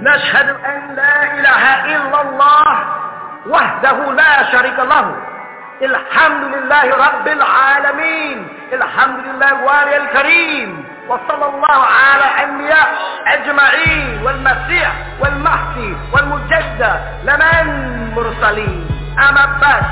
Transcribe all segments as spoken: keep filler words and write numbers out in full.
نشهد أن لا إله إلا الله وحده لا شريك له الحمد لله رب العالمين الحمد لله الوالي الكريم وصلى الله على الأنبياء أجمعين والمسيح والمهدي والمجدد لمن مرسلين أما بعد.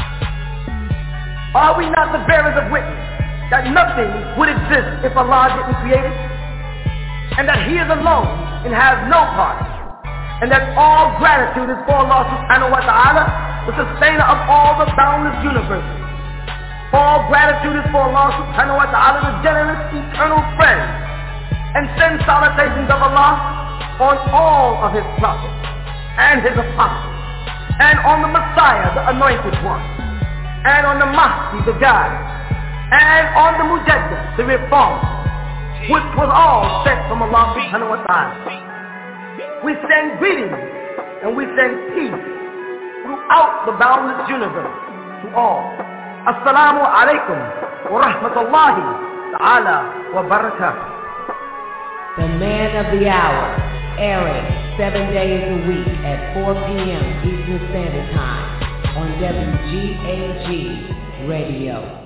Are we not the bearers of witness that nothing would exist if Allah didn't create it? And that He is alone and has no part? And that all gratitude is for Allah subhanahu wa ta'ala, the sustainer of all the boundless universes. All gratitude is for Allah subhanahu wa ta'ala, the generous eternal friend. And send salutations of Allah on all of His prophets and His apostles, and on the Messiah, the anointed one, and on the Mahdi, the guide, and on the Mujaddid, the reformer, which was all sent from Allah subhanahu wa ta'ala. We send greetings and we send peace throughout the boundless universe to all. Assalamu alaikum wa rahmatullahi ta'ala wa barakatuh. The Man of the Hour, airing seven days a week at four p.m. Eastern Standard Time on W G A G Radio.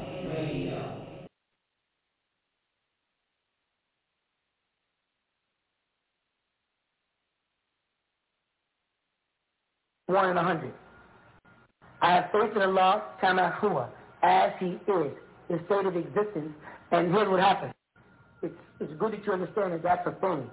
One in a hundred. I have faith in Allah, kama huwa, as He is, the state of existence, and here's what happens. It's, it's good that you understand that that's a thing.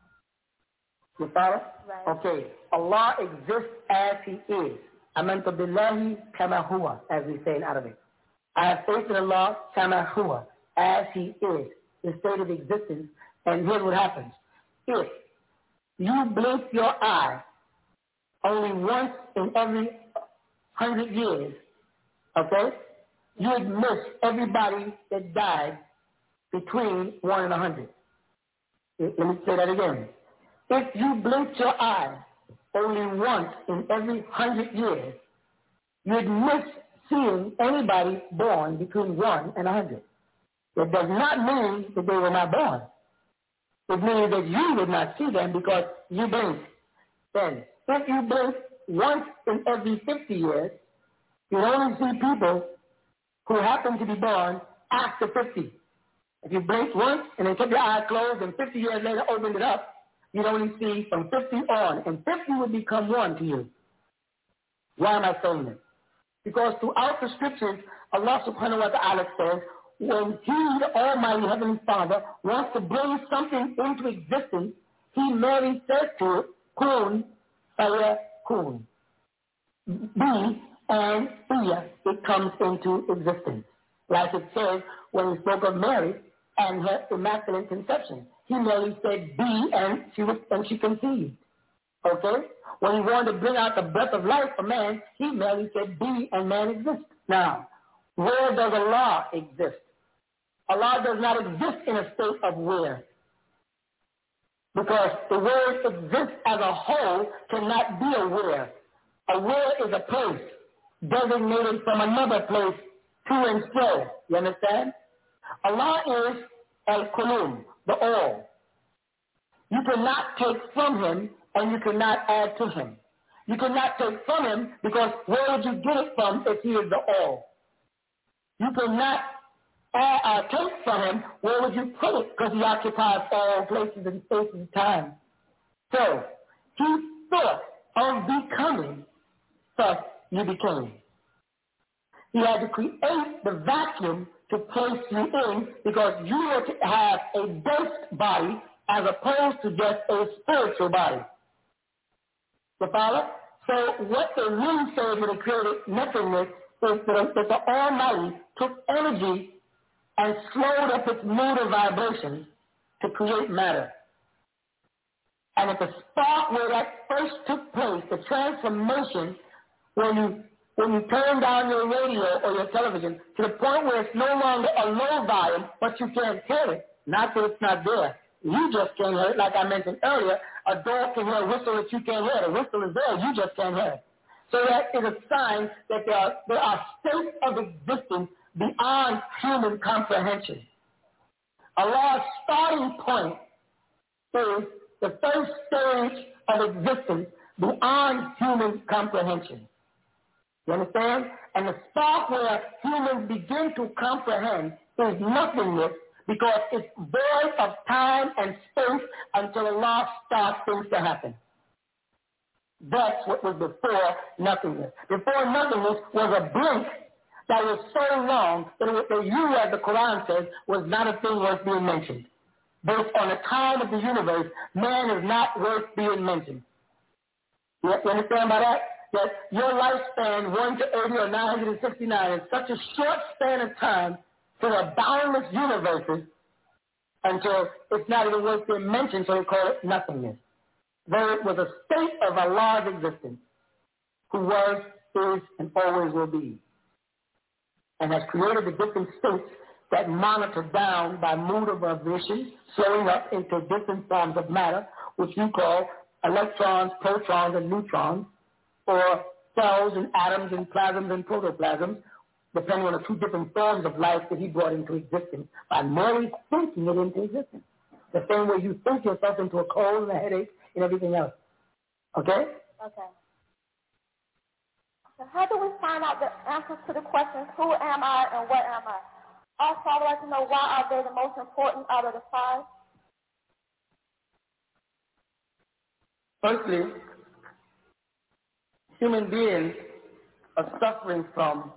You follow? Right. Okay. Allah exists as He is. Amantu billahi kama huwa, as we say in Arabic. I have faith in Allah, kama huwa, as He is, the state of existence, and here's what happens. If you blink your eye only once in every hundred years, okay, you'd miss everybody that died between one and a hundred. Let me say that again. If you blinked your eye only once in every hundred years, you'd miss seeing anybody born between one and a hundred. It does not mean that they were not born. It means that you would not see them because you blinked. Then, if you blink once in every fifty years, you only see people who happen to be born after fifty. If you blink once and then kept your eyes closed and fifty years later opened it up, you'd only see from fifty on, and fifty would become one to you. Why am I saying this? Because throughout the scriptures, Allah subhanahu wa ta'ala says, when He, the Almighty Heavenly Father, wants to bring something into existence, He merely says to it, kun, fayakun. Be and iya, it comes into existence. Like it says when He spoke of Mary and her immaculate conception. He merely said be and she was, and she conceived. Okay? When He wanted to bring out the breath of life for man, He merely said be and man exists. Now, where does Allah exist? Allah does not exist in a state of where. Because the word exists as a whole cannot be a where. A where is a place designated from another place to and fro. You understand? Allah is Al-Kulum, the all. You cannot take from Him and you cannot add to Him. You cannot take from Him because where would you get it from if He is the all? You cannot add, uh, take from Him, where would you put it? Because He occupies all places and space and time. So, He thought of becoming, thus you became. He had to create the vacuum to place you in because you were to have a base body as opposed to just a spiritual body. You follow? So what they really say when they created nothingness is that the Almighty took energy and slowed up its mode of vibration to create matter. And at the spot where that first took place, the transformation, when you when you turn down your radio or your television to the point where it's no longer a low volume, but you can't hear it. Not that it's not there. You just can't hear it. Like I mentioned earlier, a dog can hear a whistle that you can't hear. The whistle is there. You just can't hear it. So that is a sign that there are, there are states of existence beyond human comprehension. Allah's starting point is the first stage of existence beyond human comprehension. You understand? And the spot where humans begin to comprehend is nothingness, because it's void of time and space until Allah starts things to happen. That's what was before nothingness. Before nothingness was a blink that was so long that what they you, as the Quran says, was not a thing worth being mentioned. Based on the time of the universe, man is not worth being mentioned. You understand by that? That your lifespan, one to eighty or nine hundred sixty-nine, is such a short span of time to the boundless universes until it's not even worth being mentioned, so they call it nothingness. There was a state of Allah's existence, who was, is, and always will be, and has created the different states that monitor down by mood of vibration, slowing up into different forms of matter, which you call electrons, protons, and neutrons, or cells and atoms and plasms and protoplasms, depending on the two different forms of life that he brought into existence by merely thinking it into existence. The same way you think yourself into a cold and a headache and everything else. Okay? Okay. So how do we find out the answers to the questions, who am I and what am I? Also, I would like to know, why are they the most important out of the five? Firstly, human beings are suffering from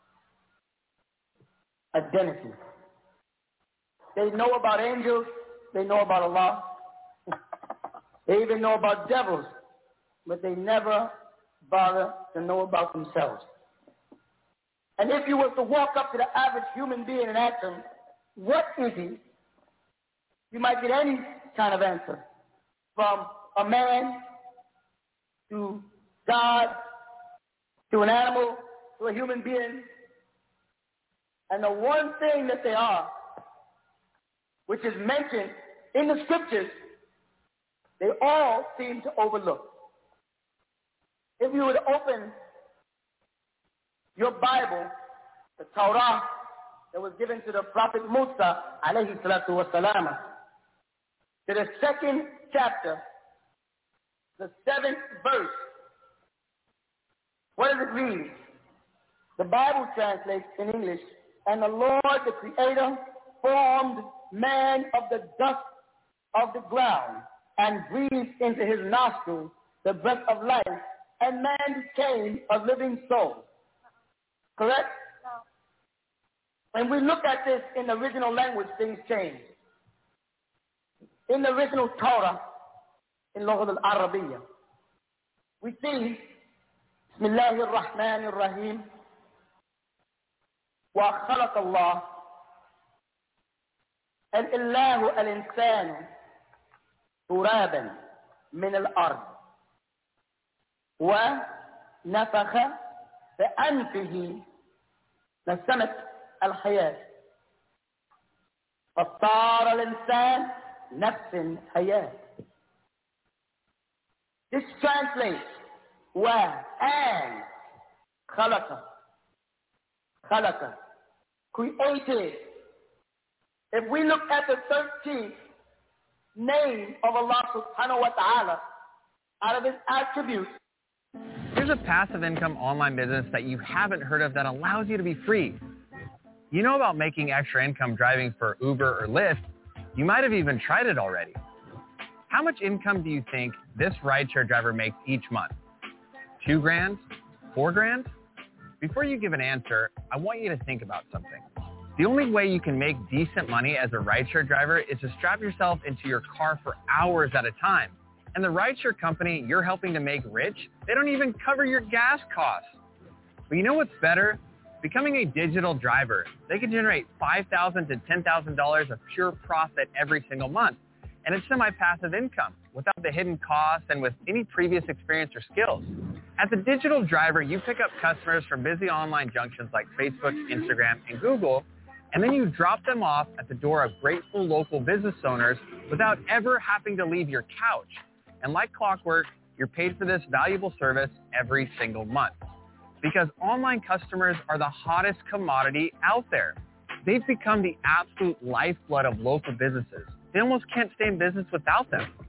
identity. They know about angels, they know about Allah, they even know about devils, but they never bother to know about themselves. And if you were to walk up to the average human being and ask him, what is he? You might get any kind of answer, from a man to God, to an animal, to a human being. And the one thing that they are, which is mentioned in the scriptures, they all seem to overlook. If you would open your Bible, the Torah that was given to the Prophet Musa, alayhi salatu wasalam, to the second chapter, the seventh verse, what does it read? The Bible translates in English, and the Lord, the Creator, formed man of the dust of the ground and breathed into his nostrils the breath of life, and man became a living soul. Correct? No. When we look at this in the original language, things change. In the original Torah, in Lughat al-Arabiya, we see, Bismillahir Rahmanir Rahim, wa khalaq Allah, al-illahu al-insanu, turaban min al-ard, wa nafakha بأنفه نسمة الحياة فصار الإنسان نفس حياة. This translates و and خلق خلق created. If we look at the thirteenth name of Allah subhanahu wa ta'ala, out of his attributes, here's a passive income online business that you haven't heard of that allows you to be free. You know about making extra income driving for Uber or Lyft. You might have even tried it already. How much income do you think this rideshare driver makes each month? Two grand? Four grand? Before you give an answer, I want you to think about something. The only way you can make decent money as a rideshare driver is to strap yourself into your car for hours at a time. And the rideshare company you're helping to make rich, they don't even cover your gas costs. But you know what's better? Becoming a digital driver, they can generate five thousand dollars to ten thousand dollars of pure profit every single month. And it's semi-passive income without the hidden costs and with any previous experience or skills. As a digital driver, you pick up customers from busy online junctions like Facebook, Instagram, and Google, and then you drop them off at the door of grateful local business owners without ever having to leave your couch. And like clockwork, you're paid for this valuable service every single month. Because online customers are the hottest commodity out there. They've become the absolute lifeblood of local businesses. They almost can't stay in business without them.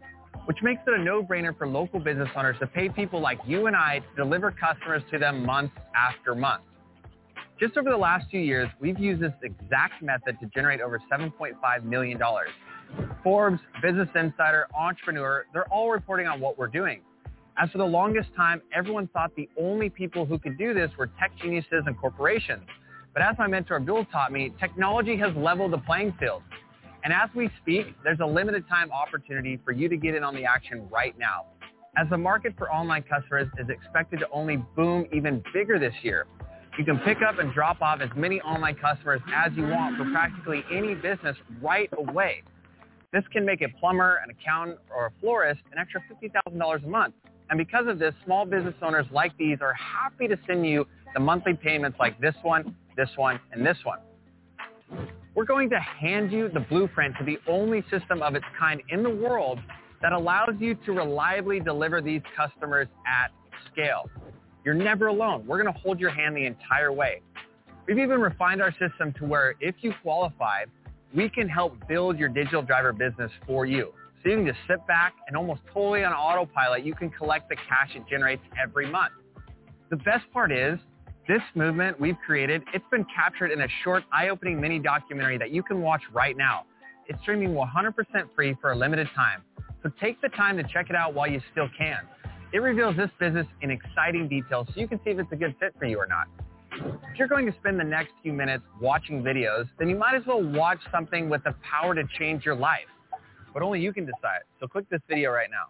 which makes it a no-brainer for local business owners to pay people like you and I to deliver customers to them month after month. Just over the last few years, we've used this exact method to generate over seven point five million dollars. Forbes, Business Insider, Entrepreneur, they're all reporting on what we're doing. As for the longest time, everyone thought the only people who could do this were tech geniuses and corporations. But as my mentor Bill taught me, technology has leveled the playing field. And as we speak, there's a limited time opportunity for you to get in on the action right now. As the market for online customers is expected to only boom even bigger this year, you can pick up and drop off as many online customers as you want for practically any business right away. This can make a plumber, an accountant, or a florist an extra fifty thousand dollars a month. And because of this, small business owners like these are happy to send you the monthly payments like this one, this one, and this one. We're going to hand you the blueprint to the only system of its kind in the world that allows you to reliably deliver these customers at scale. You're never alone. We're going to hold your hand the entire way. We've even refined our system to where if you qualify, we can help build your digital driver business for you. So you can just sit back and almost totally on autopilot, you can collect the cash it generates every month. The best part is, this movement we've created, it's been captured in a short, eye-opening mini documentary that you can watch right now. It's streaming one hundred percent free for a limited time. So take the time to check it out while you still can. It reveals this business in exciting detail so you can see if it's a good fit for you or not. If you're going to spend the next few minutes watching videos, then you might as well watch something with the power to change your life. But only you can decide. So click this video right now.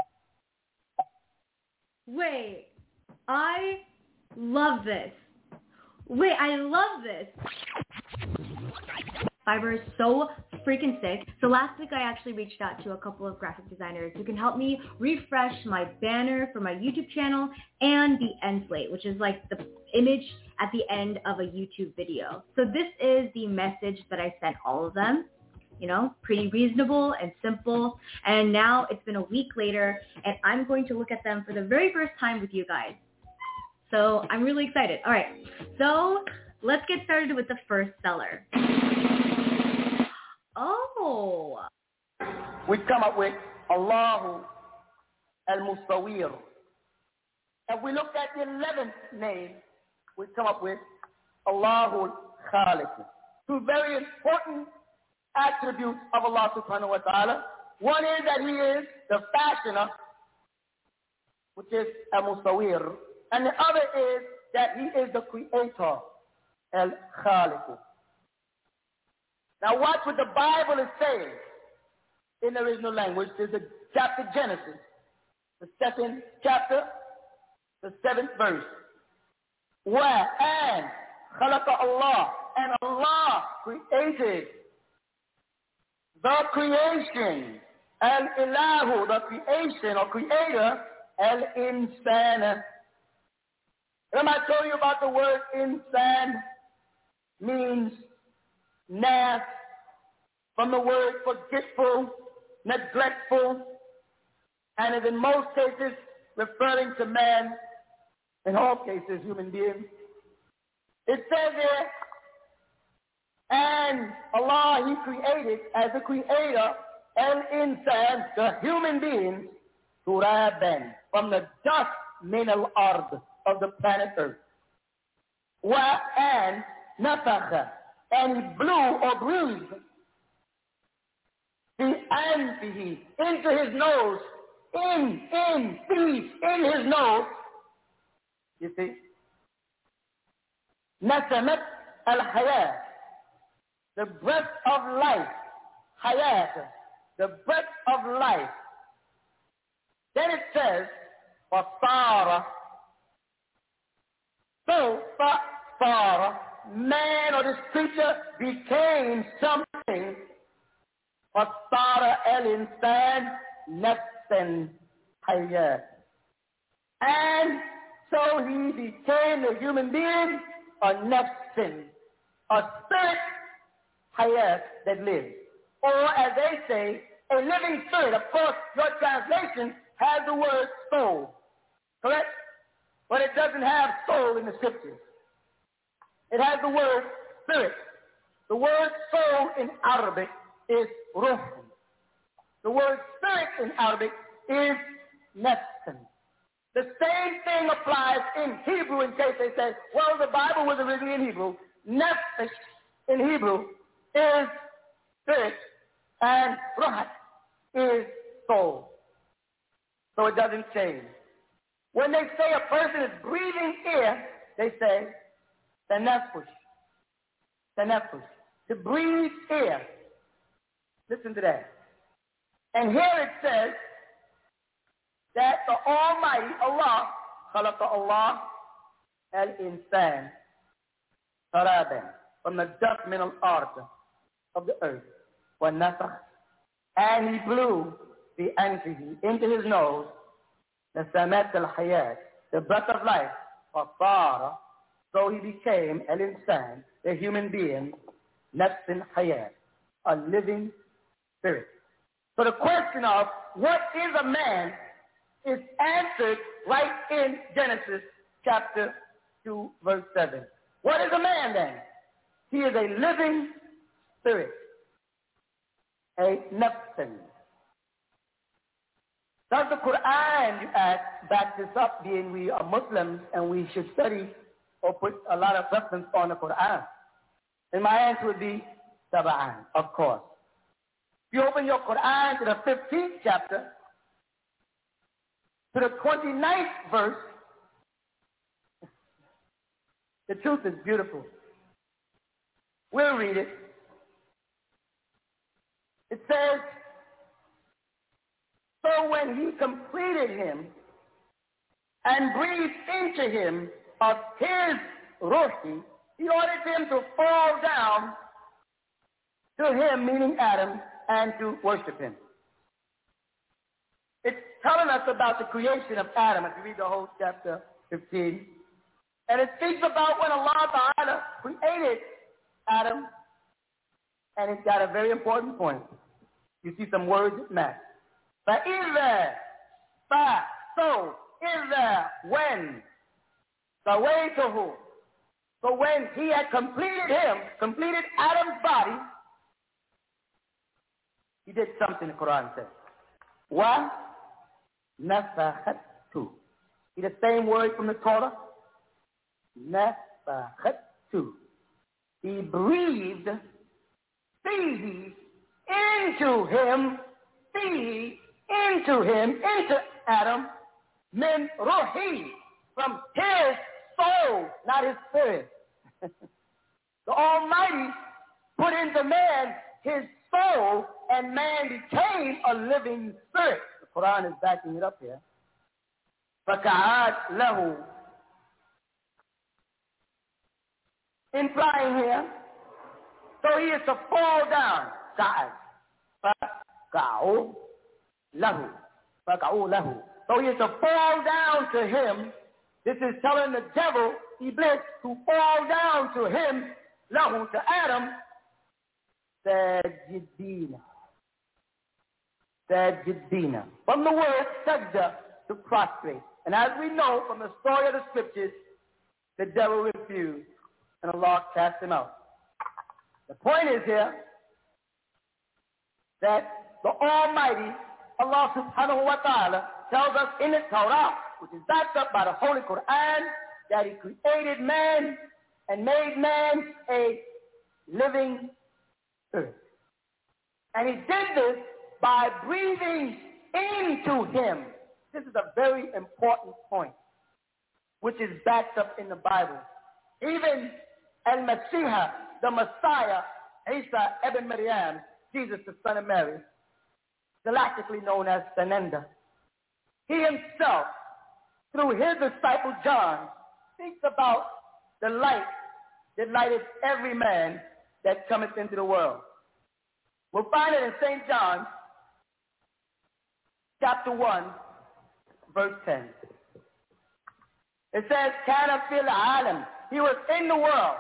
Wait, I love this. Wait, I love this. Fiverr is so freaking sick. So last week I actually reached out to a couple of graphic designers who can help me refresh my banner for my YouTube channel and the end slate, which is like the image at the end of a YouTube video. So this is the message that I sent all of them. You know, pretty reasonable and simple. And now it's been a week later and I'm going to look at them for the very first time with you guys. So I'm really excited. All right, so let's get started with the first seller. Oh. We come up with Allahu al-Musawwir. If we look at the eleventh name, we come up with Allahu al-Khaliq. Two very important attributes of Allah subhanahu wa ta'ala. One is that he is the fashioner, which is al-Musawwir. And the other is that he is the creator, al-Khaliq. Now watch what the Bible is saying in the original language. There's the chapter Genesis, the second chapter, the seventh verse. Where and khalaqa Allah, and Allah created the creation, al-ilahu, the creation or creator, al-insan. Remember I told you about the word insan means nas, from the word forgetful, neglectful, and is in most cases referring to man, in all cases human being. It says there, and Allah, he created as a creator, al-insan, the human beings, turaban, from the dust min al-ard, of the planet Earth. Wa and nafakha, and he blew or breathed the anfihi into his nose, in, in, breathe, in his nose. You see? Nasamat al-hayat, the breath of life. Hayat, the breath of life. Then it says, fasara, so fasara, man or this creature became something. Fasara el-insan nafsan hayat. And so he became a human being, a nafsin, a spirit hayat that lives. Or as they say, a living spirit. Of course, your translation has the word soul, correct? But it doesn't have soul in the scriptures. It has the word spirit. The word soul in Arabic is ruh. The word spirit in Arabic is nefsin. The same thing applies in Hebrew in case they say, well, the Bible was originally in Hebrew. Nefesh in Hebrew is spirit, and ruhat is soul. So it doesn't change. When they say a person is breathing air, they say, tanaffush. Tanaffush. To breathe air. Listen to that. And here it says that the Almighty Allah, khalaqa Allah al-insan, taraban, from the dust min al-ard, of the earth, wa nafakh, and he blew the anfihi into his nose, the samat al-hayat, the breath of life, fasara, so he became al-insan, the human being, nafsin hayat, a living spirit. So the question of what is a man is answered right in Genesis chapter two, verse seven. What is a man then? He is a living spirit, a nafsin. Does the Quran, you ask, back this up, being we are Muslims and we should study or put a lot of reference on the Quran? And my answer would be taba'an, of course. If you open your Quran to the fifteenth chapter, to the twenty-ninth verse, the truth is beautiful. We'll read it. It says, so when he completed him and breathed into him of his ruhi, he ordered him to fall down to him, meaning Adam, and to worship him. It's telling us about the creation of Adam, if you read the whole chapter fifteen. And it speaks about when Allah Ta'ala created Adam, and it's got a very important point. You see some words that match. فَإِذَا fa, so, إِذَا, when, سَوَيْتُهُ, so when he had completed him, completed Adam's body, he did something the Quran says. Wa nafakhattu. See the same word from the Torah? Nafakhattu. He breathed fihi into him, fihi into him, into Adam, min ruhi, from his soul, not his spirit. The Almighty put into man his soul, and man became a living spirit. The Quran is backing it up here. فَكَعَادْ لَهُ, implying here, so he is to fall down. كَعَادْ فَكَعُوا لَهُ فَكَعُوا لَهُ, so he is to fall down to him. This is telling the devil, Iblis, to fall down to him, lahu, to Adam, sajidina. Sajidina. From the word sajda, to prostrate. And as we know from the story of the scriptures, the devil refused, and Allah cast him out. The point is here that the Almighty, Allah subhanahu wa ta'ala, tells us in the Torah, which is backed up by the Holy Quran, that he created man and made man a living earth. And he did this by breathing into him. This is a very important point, which is backed up in the Bible. Even Al-Mashiach, the Messiah, Isa ibn Maryam, Jesus the son of Mary, galactically known as Sananda, he himself, through his disciple John, speaks about the light that lighteth every man that cometh into the world. We'll find it in Saint John, chapter one, verse ten. It says, Kana fil alam. He was in the world.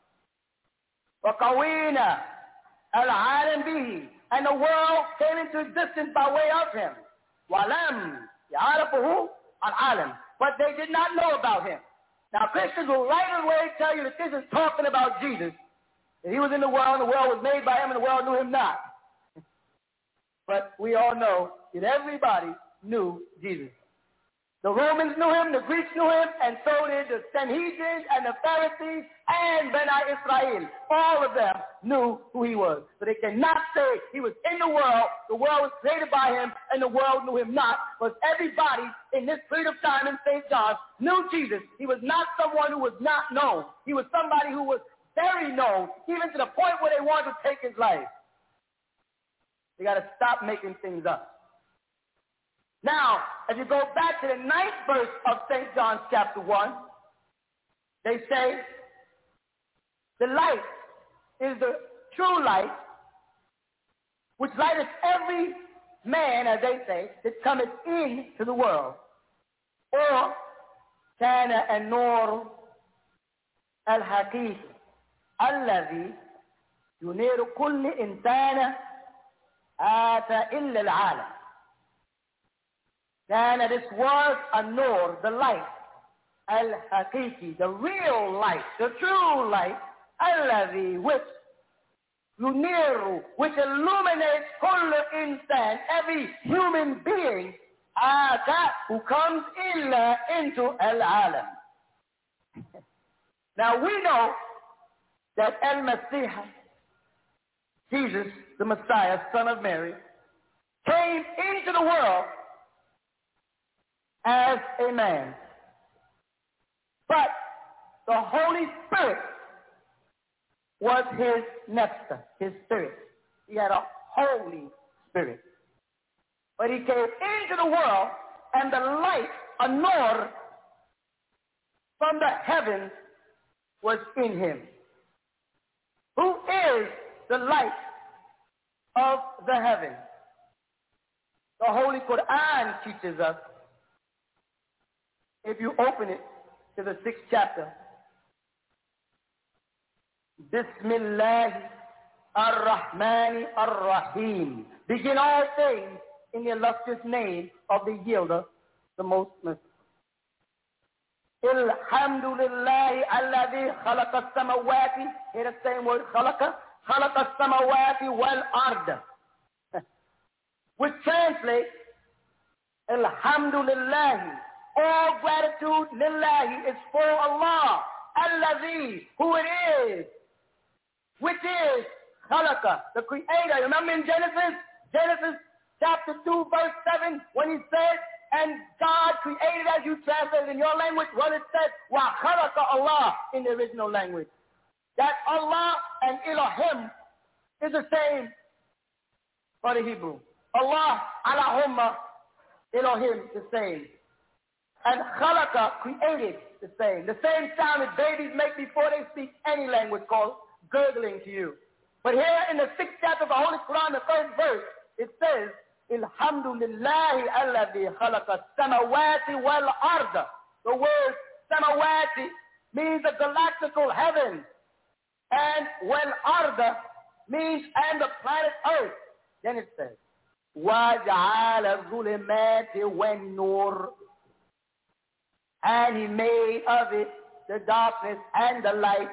وَقَوِينَ الْعَالَمْ بِهِ. And the world came into existence by way of him. وَلَمْ يَعْرَفُهُ الْعَالَمْ. But they did not know about him. Now Christians will right away tell you that this is talking about Jesus. That he was in the world, and the world was made by him, and the world knew him not. But we all know that everybody knew Jesus. The Romans knew him, the Greeks knew him, and so did the Sanhedrin and the Pharisees and Beni Israel. All of them knew who he was. So they cannot say he was in the world, the world was created by him, and the world knew him not. But everybody in this period of time in Saint John knew Jesus. He was not someone who was not known. He was somebody who was very known, even to the point where they wanted to take his life. They got to stop making things up. Now, if you go back to the ninth verse of Saint John chapter one, they say, the light is the true light, which lighteth every man, as they say, that cometh into the world. Or, كان النور الحقيقي الذي ينير كل إنسان آتى إلا العالم. Then this was a nur, the light, al-haqiqi, the real light, the true light, alladhi, which yuniru, which illuminates kull insan, every human being, ata, who comes illa into al-alam. Now we know that al-Masih, Jesus, the Messiah, son of Mary, came into the world as a man. But the Holy Spirit was his nefta, his spirit. He had a Holy Spirit. But he came into the world, and the light, a nur, from the heavens was in him. Who is the light of the heavens? The Holy Quran teaches us, if you open it to the sixth chapter, Bismillah ar-Rahman ar-Rahim. Begin all things in the illustrious name of the Yielder, the most merciful. Alhamdulillah alladhi khalaqa as-samawati. Hear the same word, khalaqa. Khalaqa as-samawati wal arda. Which translates, Alhamdulillah. All gratitude, lillahi, is for Allah, alladhi, who it is, which is khalaqa, the creator. Remember in Genesis, Genesis chapter two, verse seven, when he said, and God created, as you translated in your language, well, it said, wa khalaqa Allah in the original language. That Allah and Elohim is the same for the Hebrew. Allah, Allahumma, Elohim, the same. And khalaqa, created, the same. The same sound that babies make before they speak any language, called gurgling to you. But here in the sixth chapter of the Holy Quran, the first verse, it says, Alhamdulillahi alladhi khalaqa samawati wal arda. The word samawati means the galactical heavens. And wal arda means and the planet Earth. Then it says, وَجَعَلَ الظُّلُمَاتِ وَالنُّورِ. And he made of it the darkness and the light.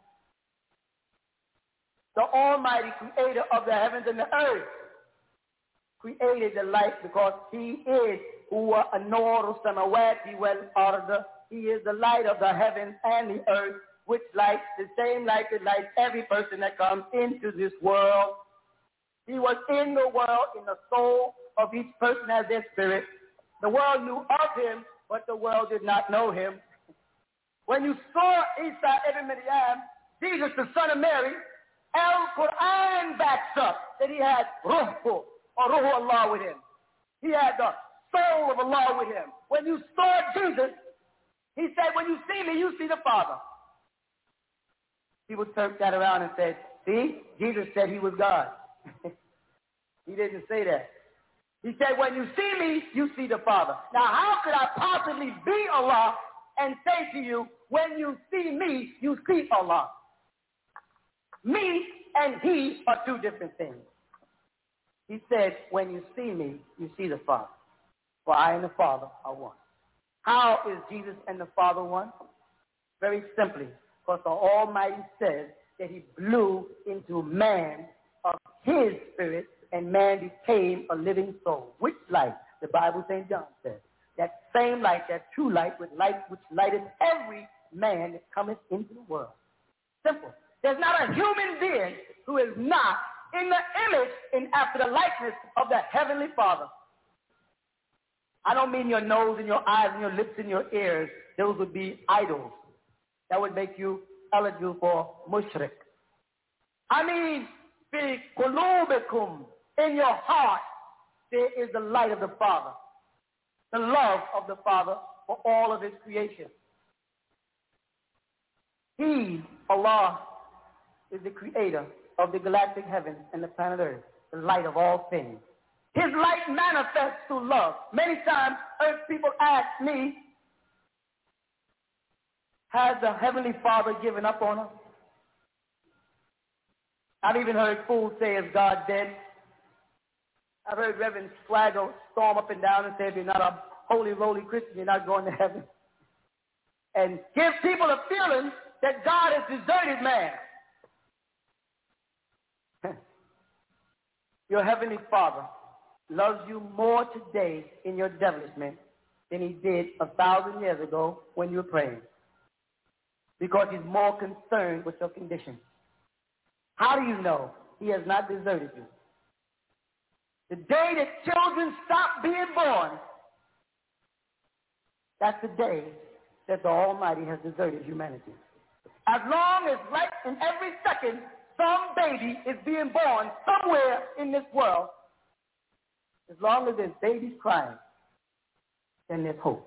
The Almighty creator of the heavens and the earth created the light because he is huwa an-nur samawati wal ard. He is the light of the heavens and the earth, which lights the same light that lights every person that comes into this world. He was in the world, in the soul of each person as their spirit. The world knew of him, but the world did not know him. When you saw Isa ibn Maryam, Jesus, the son of Mary, Al-Quran backs up that he had ruhu, or ruhu Allah with him. He had the soul of Allah with him. When you saw Jesus, he said, when you see me, you see the Father. People turned that around and said, see, Jesus said he was God. He didn't say that. He said, when you see me, you see the Father. Now, how could I possibly be Allah and say to you, when you see me, you see Allah? Me and he are two different things. He said, when you see me, you see the Father. For I and the Father are one. How is Jesus and the Father one? Very simply, because the Almighty says that he blew into man of his spirit and man became a living soul. Which light? The Bible, Saint John says. That same light, that true light, with light which lighteth every man that cometh into the world. Simple. There's not a human being who is not in the image and after the likeness of the Heavenly Father. I don't mean your nose and your eyes and your lips and your ears. Those would be idols. That would make you eligible for mushrik. I mean, fi qulubikum, in your heart, there is the light of the Father, the love of the Father for all of his creation. He, Allah, is the creator of the galactic heaven and the planet Earth, the light of all things. His light manifests through love. Many times, earth people ask me, has the Heavenly Father given up on us? I've even heard fools say, is God dead? I've heard Reverend Swagger storm up and down and say, if you're not a holy, roly Christian, you're not going to heaven. And give people a feeling that God has deserted man. Your Heavenly Father loves you more today in your devilishment than he did a thousand years ago when you were praying. Because he's more concerned with your condition. How do you know he has not deserted you? The day that children stop being born, that's the day that the Almighty has deserted humanity. As long as, like in every second, some baby is being born somewhere in this world, as long as there's babies crying, then there's hope.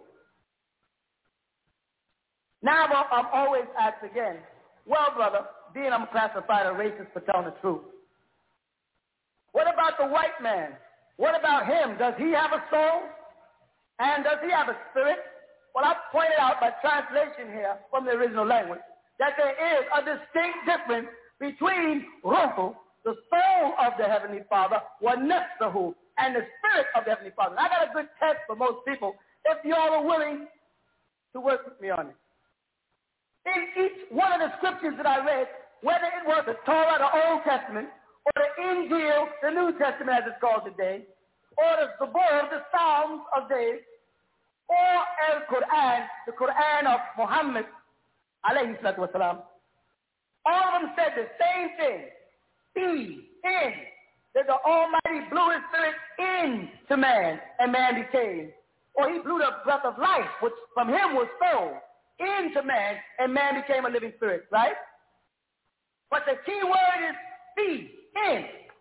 Now I'm always asked again, well, brother, being I'm classified a racist for telling the truth, what about the white man? What about him? Does he have a soul? And does he have a spirit? Well, I pointed out by translation here from the original language that there is a distinct difference between Ruhu, the soul of the Heavenly Father, wa nafsuhu, and the spirit of the Heavenly Father. And I got a good test for most people if y'all are willing to work with me on it. In each one of the scriptures that I read, whether it was the Torah, the Old Testament, or the Injil, the New Testament as it's called today, or the Zabur, the Psalms of David, or Al-Quran, the Quran of Muhammad, alayhi salatu wasalam, all of them said the same thing. Be, in, that the Almighty blew his spirit into man, and man became. Or he blew the breath of life, which from him was soul, into man, and man became a living spirit, right? But the key word is be, in.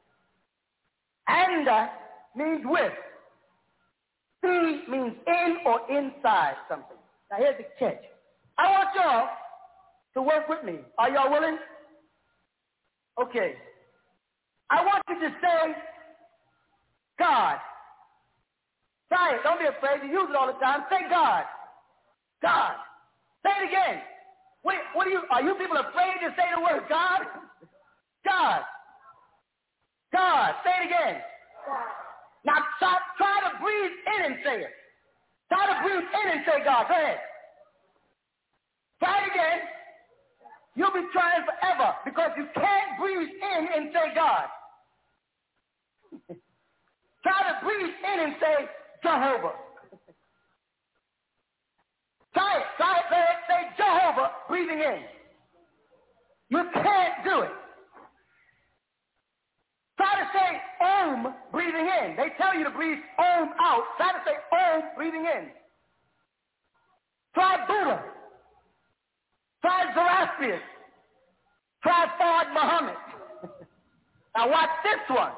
And means with. Be means in or inside something. Now here's the catch. I want y'all to work with me. Are y'all willing? Okay. I want you to say God. Try it. Don't be afraid. You use it all the time. Say God. God. Say it again. Wait, what are you, are you people afraid to say the word God? God. God. Say it again. God. Now try, try to breathe in and say it. Try to breathe in and say God. Go ahead. Try it again. You'll be trying forever because you can't breathe in and say God. Try to breathe in and say Jehovah. Try it. Try it. Say, it. Say Jehovah, breathing in. You can't do it. Try to say Om, breathing in. They tell you to breathe Om out. Try to say Om, breathing in. Try Buddha. Try Zoroastrian. Try Fard Muhammad. Now watch this one.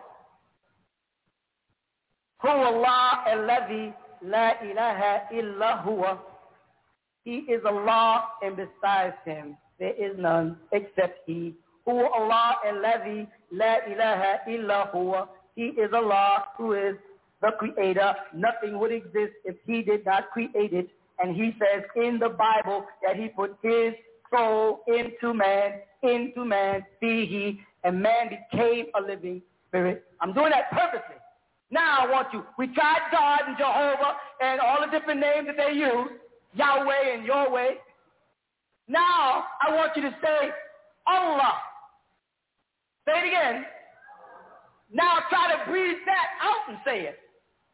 Huwa Allah alladhi la ilaha illa huwa. He is Allah, and besides him there is none except he. Huwa Allah alladhi la ilaha illa huwa. He is Allah who is the creator. Nothing would exist if he did not create it. And he says in the Bible that he put his soul into man, into man, see he, and man became a living spirit. I'm doing that purposely. Now I want you, we tried God and Jehovah and all the different names that they use, Yahweh and your way. Now I want you to say Allah. Say it again. Now try to breathe that out and say it.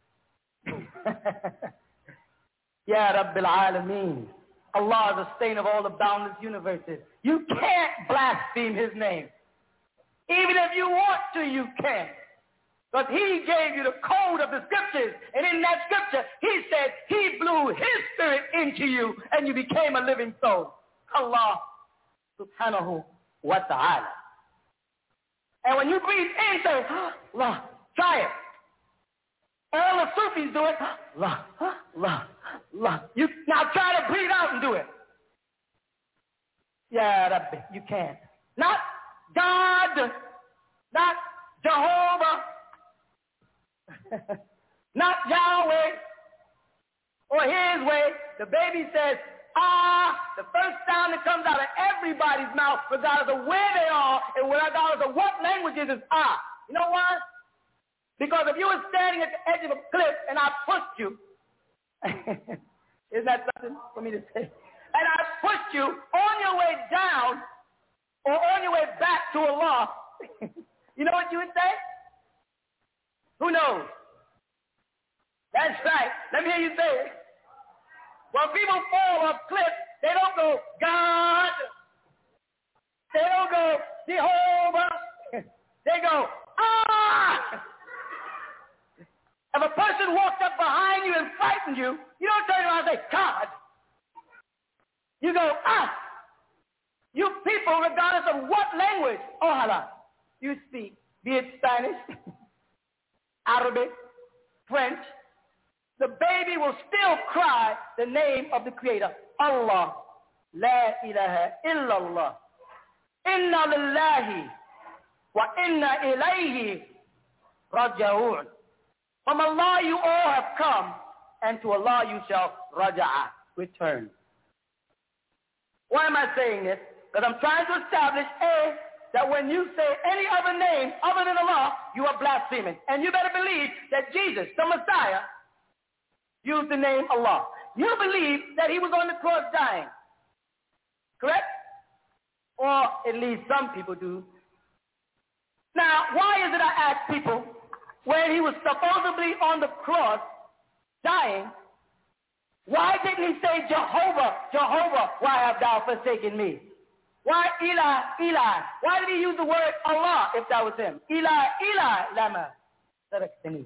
Ya Rabbil Alameen. Allah is the stain of all the boundless universes. You can't blaspheme his name. Even if you want to, you can't. Because he gave you the code of the scriptures. And in that scripture, he said he blew his spirit into you and you became a living soul. Allah subhanahu wa ta'ala. And when you breathe in, say, Allah, try it. All the Sufis do it. Allah, Allah, Allah. You, now try to breathe out and do it. Ya Rabbi, you can't. Not God, not Jehovah, not Yahweh, or his way. The baby says, ah, the first sound that comes out of everybody's mouth, regardless of where they are and regardless of what language it is, ah. You know why? Because if you were standing at the edge of a cliff and I pushed you, isn't that something for me to say? And I pushed you on your way down or on your way back to Allah, you know what you would say? Who knows? That's right. Let me hear you say it. When people fall off cliffs, they don't go, God. They don't go, Jehovah. They go, ah. If a person walked up behind you and frightened you, you don't turn around and say, God. You go, ah. You people, regardless of what language, ojalá, you speak, be it Spanish, Arabic, French, the baby will still cry the name of the Creator, Allah. La ilaha illallah. Inna lillahi wa inna ilayhi raja'un. From Allah you all have come, and to Allah you shall raja'a, return. Why am I saying this? Because I'm trying to establish, A, that when you say any other name other than Allah, you are blaspheming. And you better believe that Jesus, the Messiah, used the name Allah. You believe that he was on the cross dying. Correct? Or at least some people do. Now, why is it I ask people, when he was supposedly on the cross dying, why didn't he say, Jehovah, Jehovah, why have thou forsaken me? Why Eli, Eli? Why did he use the word Allah if that was him? Eli, Eli, lama sabachthani.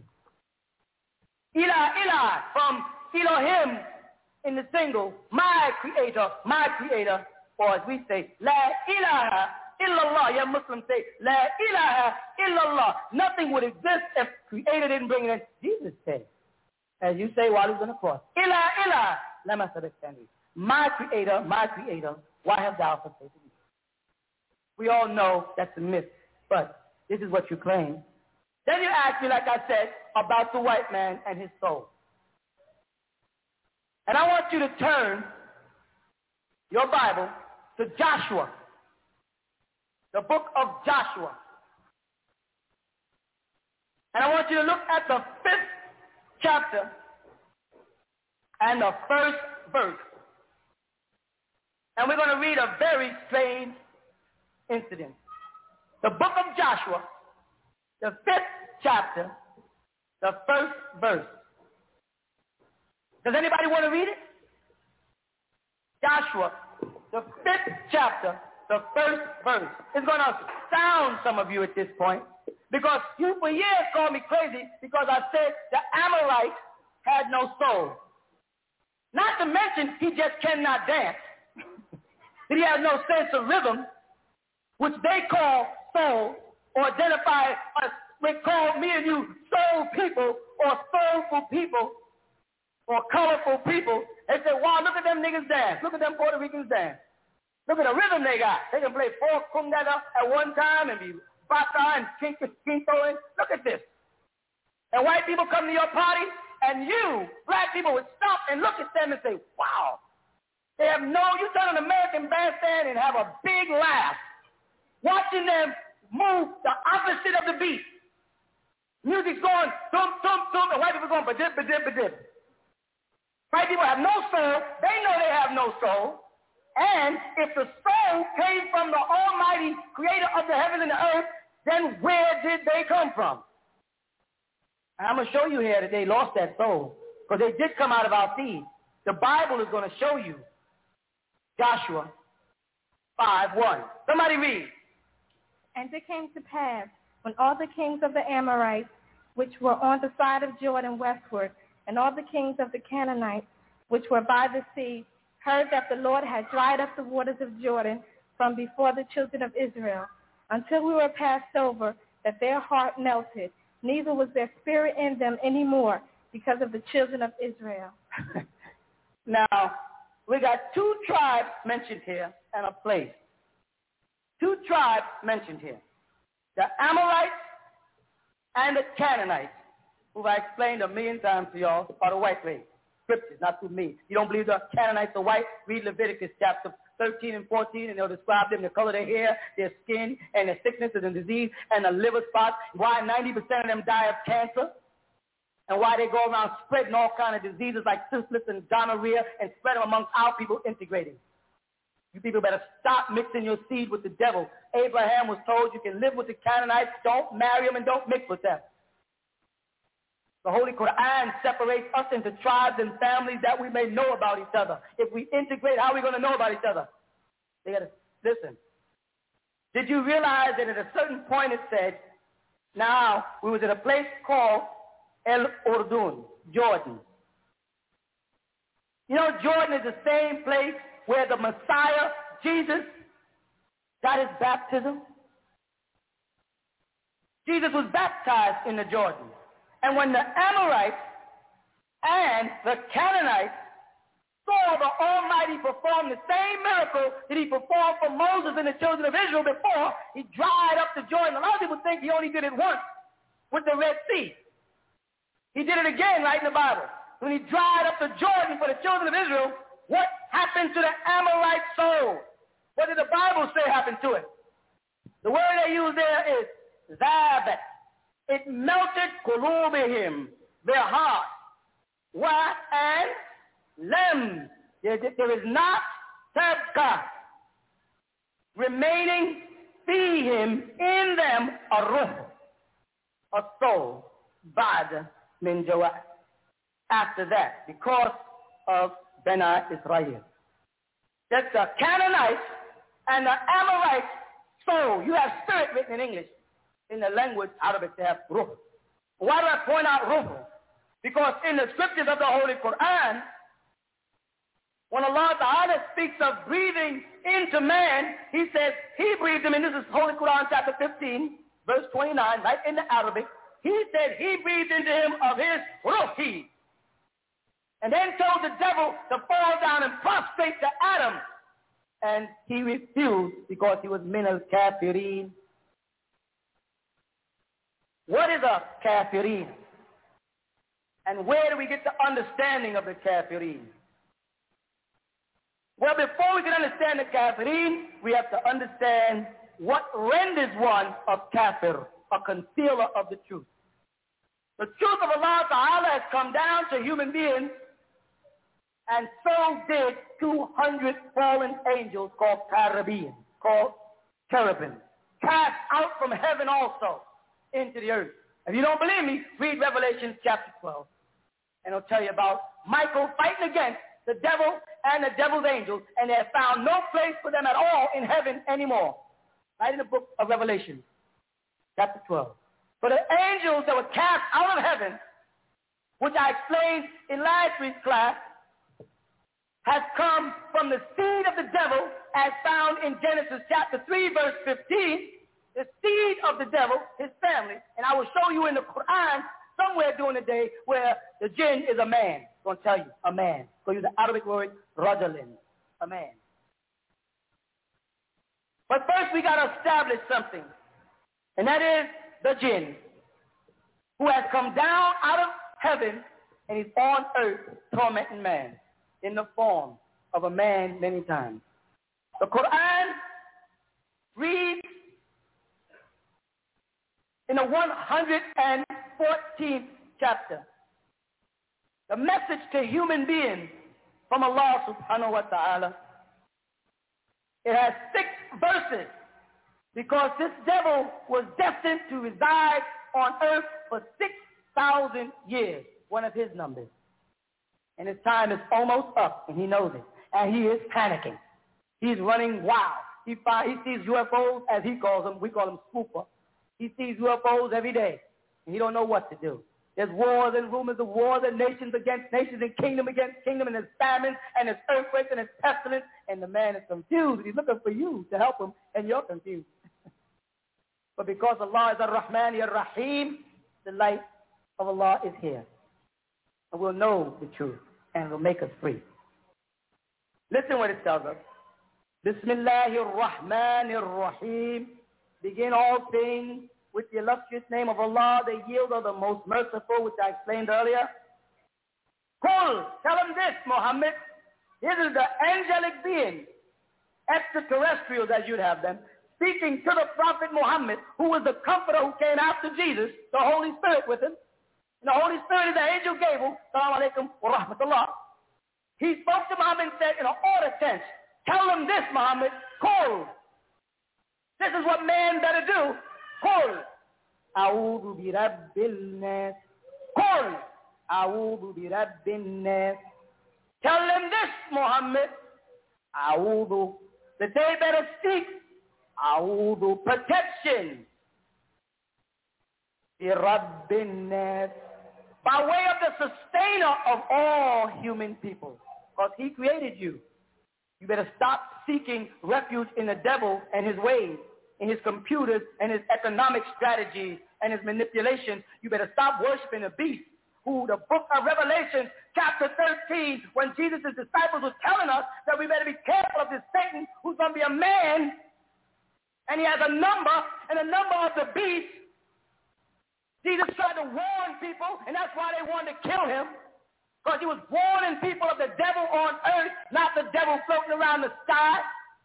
Eli, Eli, from Elohim in the single, my creator, my creator, or as we say, La ilaha illallah. Yeah, Muslims say, La ilaha illallah. Nothing would exist if creator didn't bring it in. Jesus said, as you say while he's on the cross, Ila, Ila, lama sabachthani. My creator, my creator, why have thou forsaken me? We all know that's a myth, but this is what you claim. Then you ask me, like I said, about the white man and his soul. And I want you to turn your Bible to Joshua, the book of Joshua. And I want you to look at the fifth chapter and the first verse. And we're going to read a very strange incident. The book of Joshua, the fifth chapter, the first verse. Does anybody want to read it? Joshua, the fifth chapter, the first verse. It's going to astound some of you at this point, because you for years called me crazy because I said the Amorite had no soul. Not to mention he just cannot dance. He has no sense of rhythm, which they call soul, or identify us, we call me and you soul people, or soulful people, or colorful people. They say, wow, look at them niggas dance. Look at them Puerto Ricans dance. Look at the rhythm they got. They can play four cumdada at one time and be bata and quinto. Look at this. And white people come to your party, and you, black people, would stop and look at them and say, wow. They have no, you turn an American bandstand and have a big laugh, watching them move the opposite of the beat. Music's going thump, thump, thump, and white people going ba-dip, ba-dip, ba-dip. White people have no soul. They know they have no soul. And if the soul came from the almighty creator of the heavens and the earth, then where did they come from? And I'm going to show you here that they lost that soul, because they did come out of our seed. The Bible is going to show you. Joshua five one. Somebody read. And it came to pass, when all the kings of the Amorites, which were on the side of Jordan westward, and all the kings of the Canaanites, which were by the sea, heard that the Lord had dried up the waters of Jordan from before the children of Israel, until we were passed over, that their heart melted, neither was there spirit in them any more, because of the children of Israel. Now, we got two tribes mentioned here and a place. Two tribes mentioned here. The Amorites and the Canaanites, who I explained a million times to y'all, are the white race. Scriptures, not through me. You don't believe the Canaanites are white? Read Leviticus chapter thirteen and fourteen, and they'll describe them, the color of their hair, their skin, and their sicknesses and disease, and the liver spots, why ninety percent of them die of cancer, and why they go around spreading all kinds of diseases like syphilis and gonorrhea and spread them amongst our people integrating. You people better stop mixing your seed with the devil. Abraham was told you can live with the Canaanites, don't marry them, and don't mix with them. The Holy Quran separates us into tribes and families that we may know about each other. If we integrate, how are we going to know about each other? They got to listen. Did you realize that at a certain point it said, now we was at a place called El Urdun, Jordan. You know, Jordan is the same place where the Messiah, Jesus, got his baptism. Jesus was baptized in the Jordan. And when the Amorites and the Canaanites saw the Almighty perform the same miracle that he performed for Moses and the children of Israel before, he dried up the Jordan. A lot of people think he only did it once with the Red Sea. He did it again right in the Bible. When he dried up the Jordan for the children of Israel, what happened to the Amorite soul? What did the Bible say happened to it? The word they use there is zabat. It melted qulubihim, their heart. Wa and lem. There, there is not tabqa remaining fihim in them a ruh, a soul, ba'da min jawa. After that, because of Bani Israel. That's the Canaanites and the Amorites soul. You have spirit written in English. In the language Arabic, they have ruh. Why do I point out ruh? Because in the scriptures of the Holy Quran, when Allah Ta'ala speaks of breathing into man, he says he breathed him in. This is Holy Quran chapter fifteen, verse twenty-nine, right in the Arabic. He said he breathed into him of his ruhi. And then told the devil to fall down and prostrate to Adam. And he refused because he was min al-kafirin. What is a kafirin? And where do we get the understanding of the kafirin? Well, before we can understand the kafirin, we have to understand what renders one a kafir, a concealer of the truth. The truth of Allah Ta'ala has come down to human beings, and so did two hundred fallen angels called cherubim, called cherubim, cast out from heaven also into the earth. If you don't believe me, read Revelation chapter twelve. And it'll tell you about Michael fighting against the devil and the devil's angels, and they have found no place for them at all in heaven anymore. Right in the book of Revelation, chapter twelve. For the angels that were cast out of heaven, which I explained in last week's class, has come from the seed of the devil as found in Genesis chapter three, verse fifteen. The seed of the devil, his family, and I will show you in the Quran somewhere during the day where the jinn is a man. I'm going to tell you, a man. So use the Arabic word, rajulin, a man. But first we got to establish something, and that is the jinn, who has come down out of heaven and is on earth tormenting man in the form of a man many times. The Quran reads in the one hundred fourteenth chapter, the message to human beings from Allah subhanahu wa ta'ala. It has six verses Because this devil was destined to reside on earth for six thousand years, one of his numbers. And his time is almost up, and he knows it. And he is panicking. He's running wild. He, find, he sees U F Os, as he calls them. We call them spoofer. He sees U F Os every day, and he don't know what to do. There's wars and rumors of wars and nations against nations and kingdom against kingdom, and there's famine, and there's earthquakes, and there's pestilence, and the man is confused. He's looking for you to help him, and you're confused. But because Allah is Ar-Rahman, Ar-Rahim, the light of Allah is here. And we'll know the truth, and it will make us free. Listen what it tells us. Bismillahir Rahmanir Rahim. Begin all things with the illustrious name of Allah, the yield of the most merciful, which I explained earlier. Qul, tell them this, Muhammad. This is the angelic being, extraterrestrials as you'd have them, speaking to the Prophet Muhammad, who was the comforter who came after Jesus, the Holy Spirit with him. And the Holy Spirit is the angel Gabriel. Salaam alaikum wa rahmatullah. He spoke to Muhammad and said in an order tense, tell them this, Muhammad. Qul. This is what man better do. Qul. A'udhu bi rabbil nas. Qul. A'udhu bi rabbin nas. Tell them this, Muhammad. A'udhu. That they better seek A'udhu, protection. Bi rabbin nas. By way of the sustainer of all human people. Because he created you. You better stop seeking refuge in the devil and his ways, in his computers and his economic strategies and his manipulation. You better stop worshiping the beast, who the book of Revelation, chapter thirteen, when Jesus' disciples were telling us that we better be careful of this Satan, who's going to be a man, and he has a number, and the number of the beast. Jesus tried to warn people, and that's why they wanted to kill him. Because he was warning people of the devil on earth, not the devil floating around the sky.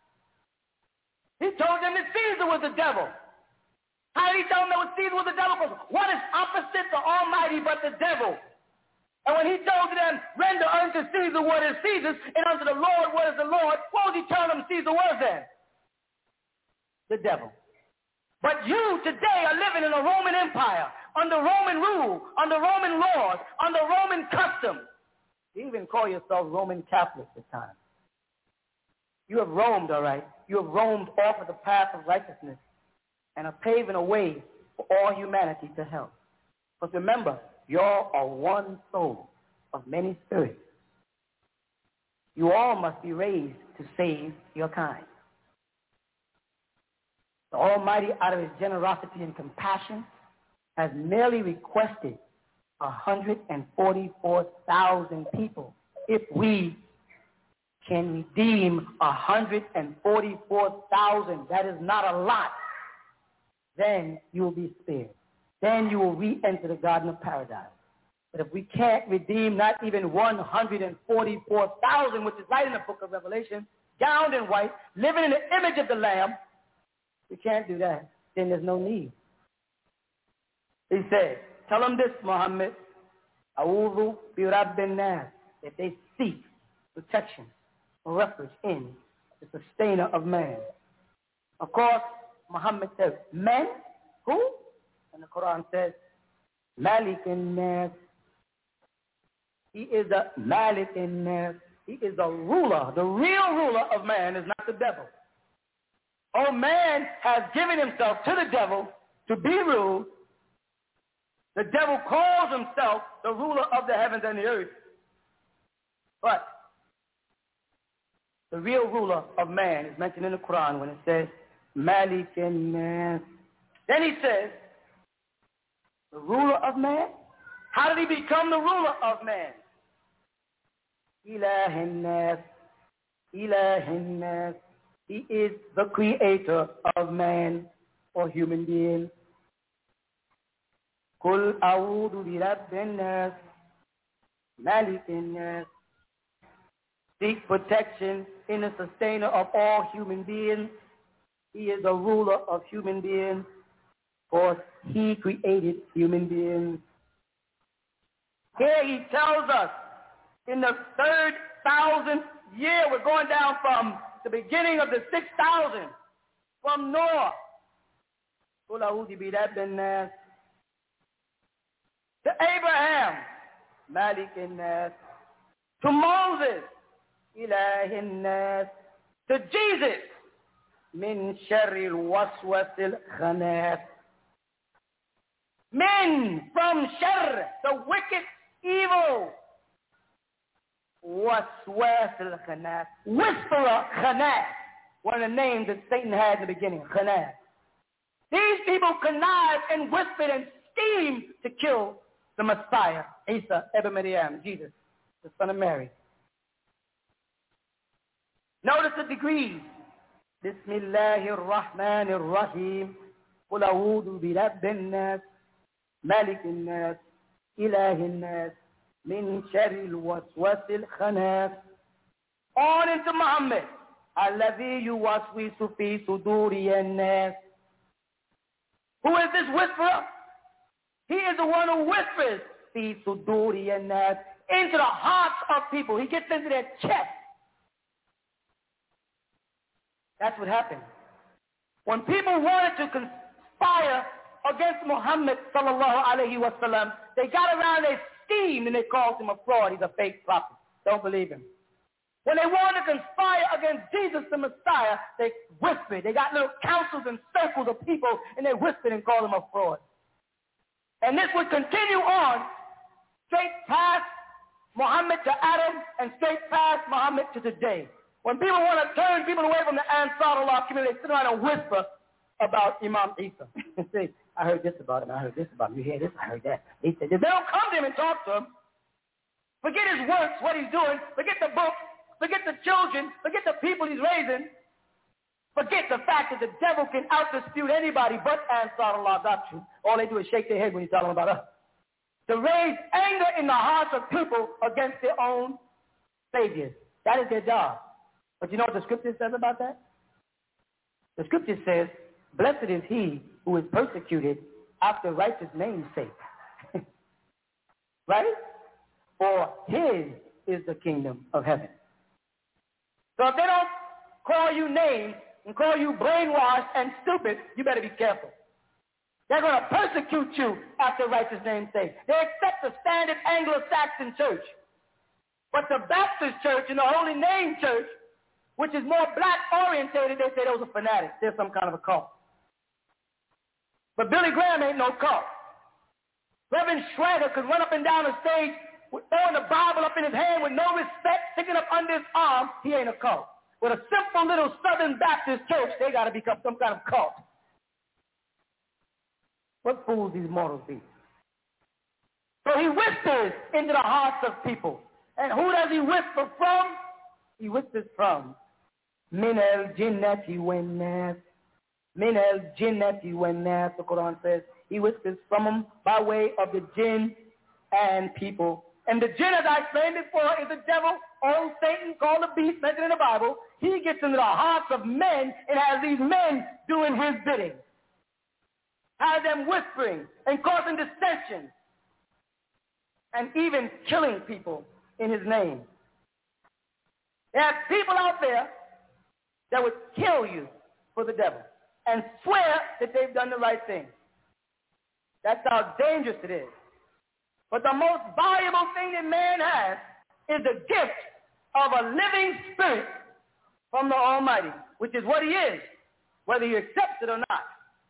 He told them that Caesar was the devil. How did he tell them that Caesar was the devil? Because what is opposite the Almighty but the devil? And when he told them, render unto Caesar what is Caesar's, and unto the Lord what is the Lord, what was he telling them Caesar was then? The devil. But you today are living in a Roman Empire, under Roman rule, under Roman laws, under Roman custom. You even call yourself Roman Catholic at times. You have roamed, all right. You have roamed off of the path of righteousness and are paving a way for all humanity to hell. But remember, you all are one soul of many spirits. You all must be raised to save your kind. The Almighty, out of his generosity and compassion, has merely requested one hundred forty-four thousand people. If we can redeem one hundred forty-four thousand, that is not a lot, then you will be spared. Then you will re-enter the Garden of Paradise. But if we can't redeem not even one hundred forty-four thousand, which is right in the book of Revelation, gowned in white, living in the image of the Lamb, we can't do that. Then there's no need. He said, tell them this, Muhammad. A'udhu bi rabbin nas. If they seek protection or refuge in the sustainer of man. Of course, Muhammad says, men? Who? And the Quran says, Malik nas. He is the Malik nas. He is the ruler. The real ruler of man is not the devil. Oh, man has given himself to the devil to be ruled. The devil calls himself the ruler of the heavens and the earth. But the real ruler of man is mentioned in the Quran when it says, Malik an-Nas. Then he says, the ruler of man? How did he become the ruler of man? Ilah an-Nas. Ilah an-Nas. He is the creator of man or human being. Qul a'udhu bi rabbin nas, malikin nas. Seek protection in the sustainer of all human beings. He is the ruler of human beings, for he created human beings. Here he tells us, in the third thousandth year, we're going down from the beginning of the six thousand, from Noah to Abraham, Malik al-Nas, to Moses, Ilahi al-Nas, to Jesus, Min Sharri al-Waswas al-Khannas. Men from Shar, the wicked, evil, Waswas al-Khannas, whisperer Khannas, one of the names that Satan had in the beginning, Khannas. These people connived and whispered and schemed to kill the Messiah, Isa ibn Maryam, Jesus, the son of Mary. Notice the degrees. Bismillahir Rahmanir Rahim. Qul a'udhu bi rabbin nas, malikin nas, ilahin nas, min sharril waswasil khannas. On into Muhammad. Alladhi yuwaswisu fi suduriyan nas. Who is this whisperer? He is the one who whispers fi suduriyan nas, into the hearts of people. He gets into their chest. That's what happened. When people wanted to conspire against Muhammad sallallahu alayhi wa sallam, they got around, they schemed, and they called him a fraud. He's a fake prophet. Don't believe him. When they wanted to conspire against Jesus the Messiah, they whispered. They got little councils and circles of people, and they whispered and called him a fraud. And this would continue on straight past Muhammad to Adam and straight past Muhammad to today. When people want to turn people away from the Ansarullah community, they sit around and whisper about Imam Isa. Say, I heard this about him, I heard this about him, you hear this, I heard that. He said this. They don't come to him and talk to him. Forget his works, what he's doing. Forget the book. Forget the children. Forget the people he's raising. Forget the fact that the devil can out-dispute anybody but Ansarullah doctrine. All they do is shake their head when you tell them about us. To raise anger in the hearts of people against their own saviors. That is their job. But you know what the scripture says about that? The scripture says, blessed is he who is persecuted after righteous name's sake. Right? For his is the kingdom of heaven. So if they don't call you names and call you brainwashed and stupid, you better be careful. They're going to persecute you after righteous name's sake. They accept the standard Anglo-Saxon church. But the Baptist church and the Holy Name church, which is more black-orientated, they say those are fanatics. They're some kind of a cult. But Billy Graham ain't no cult. Reverend Schrager could run up and down the stage with throwing the Bible up in his hand with no respect, sticking up under his arm. He ain't a cult. With a simple little Southern Baptist church, they got to become some kind of cult. What fools these mortals be? So he whispers into the hearts of people. And who does he whisper from? He whispers from Min al jinnati wan nas. Min al jinnati wan nas, the Quran says. He whispers from them by way of the jinn and people. And the jinn, as I explained before, is the devil, old Satan, called the beast, mentioned in the Bible. He gets into the hearts of men and has these men doing his bidding. Has them whispering and causing dissension and even killing people in his name. There are people out there that would kill you for the devil and swear that they've done the right thing. That's how dangerous it is. But the most valuable thing that man has is the gift of a living spirit from the Almighty, which is what he is, whether he accepts it or not.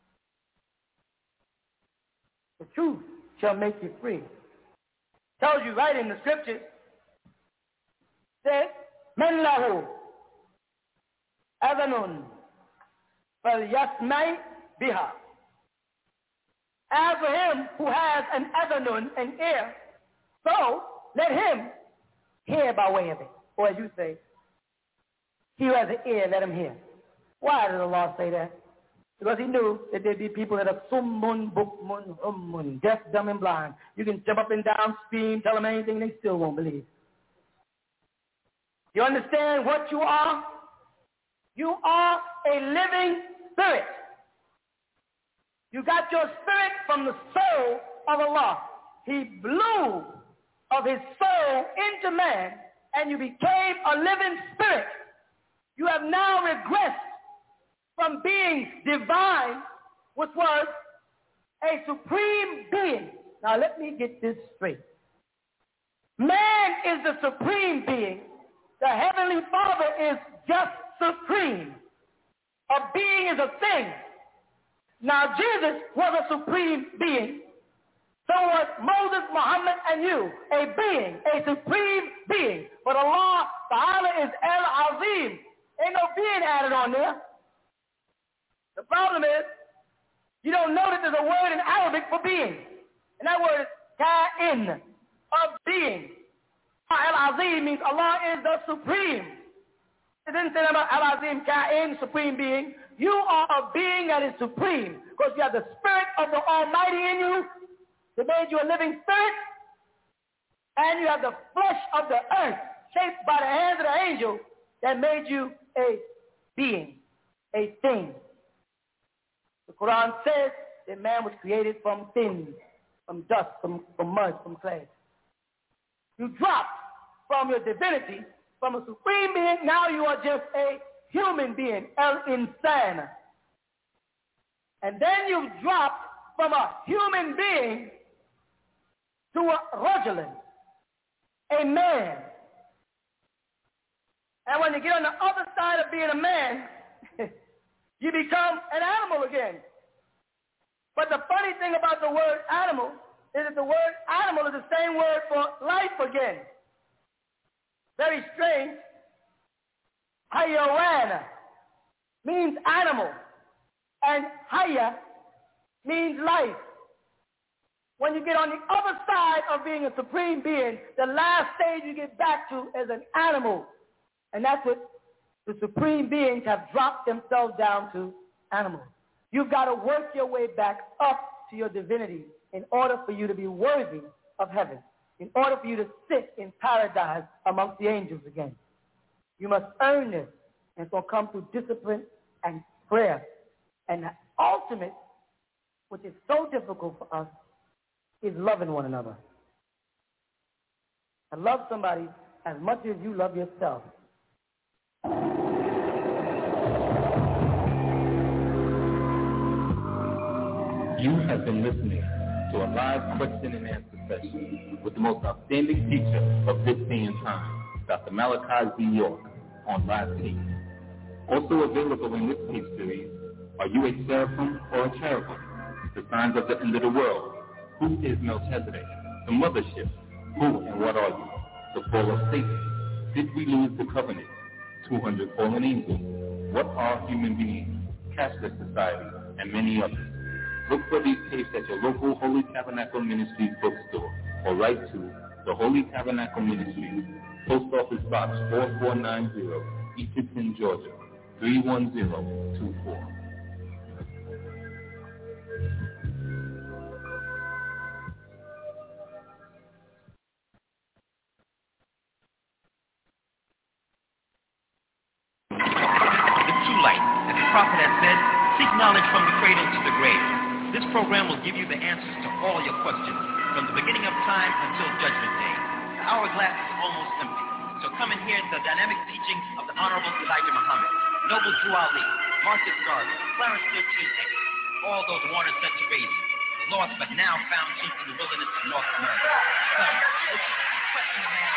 The truth shall make you free. Tells you right in the scriptures. Says, Men lahu adhanun falyasmai biha. As for him who has an adhanun, an ear, so let him hear by way of it. Or as you say, he who has an ear, let him hear. Why did Allah say that? Because he knew that there'd be people that are summun, bukmun, ummun, deaf, dumb, and blind. You can jump up and down, scream, tell them anything, they still won't believe. You understand what you are? You are a living spirit. You got your spirit from the soul of Allah. He blew of his soul into man, and you became a living spirit. You have now regressed from being divine which was a supreme being. Now let me get this straight. Man is the supreme being. The Heavenly Father is just supreme. A being is a thing. Now Jesus was a supreme being. So was Moses, Muhammad, and you, a being, a supreme being. But Allah Ta'ala is El-Azim. Ain't no being added on there. The problem is, you don't know that there's a word in Arabic for being. And that word is Ka'in, of being. El-Azim means Allah is the supreme. It didn't say about El-Azim, Ka'in, supreme being. You are a being that is supreme because you have the spirit of the Almighty in you that made you a living spirit, and you have the flesh of the earth shaped by the hands of the angel that made you a being, a thing. The Quran says that man was created from things, from dust, from, from mud, from clay. You dropped from your divinity, from a supreme being, now you are just a human being, el-insan. And then you dropped from a human being to a rajulin, a man. And when you get on the other side of being a man, you become an animal again. But the funny thing about the word animal is that the word animal is the same word for life again. Very strange. Hayawan means animal, and haya means life. When you get on the other side of being a supreme being, the last stage you get back to is an animal. And that's what the supreme beings have dropped themselves down to, animals. You've got to work your way back up to your divinity in order for you to be worthy of heaven, in order for you to sit in paradise amongst the angels again. You must earn this, and it's going to come through discipline and prayer. And the ultimate, which is so difficult for us, is loving one another. And love somebody as much as you love yourself. You have been listening to a live question and answer session with the most outstanding teacher of this day and time, Doctor Malachi Z. York, on Live Tape. Also available in this tape series, Are You a Seraphim or a Cherubim? The Signs of the End of the World. Who is Melchizedek? The Mothership. Who and what are you? The Fall of Satan. Did we lose the covenant? two hundred fallen angels. What are human beings? Cashless society, and many others. Look for these tapes at your local Holy Tabernacle Ministries bookstore, or write to the Holy Tabernacle Ministries, Post Office Box four four nine zero, Eatonton, Georgia, three one zero two four. Prophet has said, seek knowledge from the cradle to the grave. This program will give you the answers to all your questions from the beginning of time until Judgment Day. The hourglass is almost empty, so come and hear the dynamic teaching of the Honorable Elijah Muhammad, Noble Drew Ali, Marcus Garvey, Clarence thirteen X, all those Warner sent to raise you, lost but now found sheep in the wilderness of North America. Come, listen, question the man.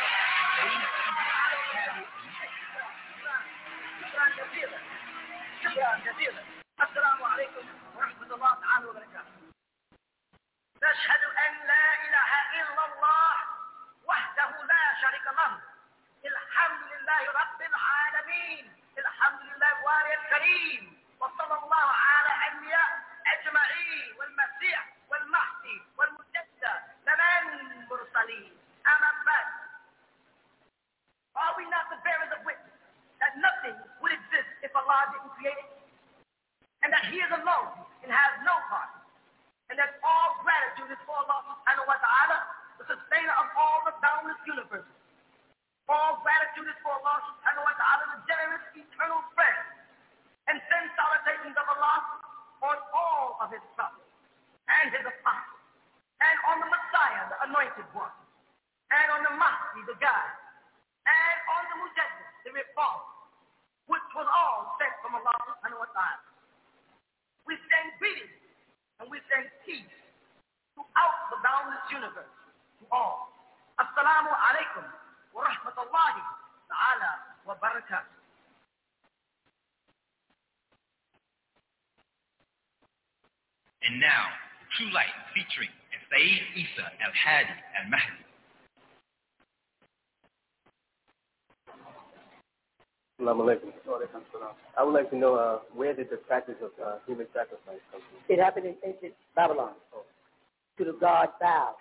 شكرا جزيلا. السلام عليكم ورحمة الله تعالى وبركاته. نشهد أن لا إله إلا الله وحده لا شريك له. الحمد لله رب العالمين. الحمد لله الوالي الكريم. وصلى الله على الأنبياء أجمعين والمسيح والمهدي والمجدد لمن مرسلين. أما بعد. Are we not the bearers of witness that nothing would exist if Allah didn't create it, and that He is alone and has no part, and that all gratitude is for Allah subhanahu wa ta'ala, the sustainer of all the boundless universes. All gratitude is for Allah subhanahu wa ta'ala, the generous eternal friend, and send salutations of Allah on all of His prophets and His apostles, and on the Messiah, the anointed one, and on the Mahdi, the guide, and on the Mujaddid, the reformer, which was all sent from Allah subhanahu wa ta'ala. We stand peace throughout the boundless universe to all. Assalamu alaikum wa rahmatullahi ta'ala wa barakatuh. And now, True Light featuring Saeed Isa Al-Hadi Al-Mahdi. Assalamu alaikum. I would like to know uh, where did the practice of uh, human sacrifice come from? It happened in ancient Babylon, oh. to the god Baal,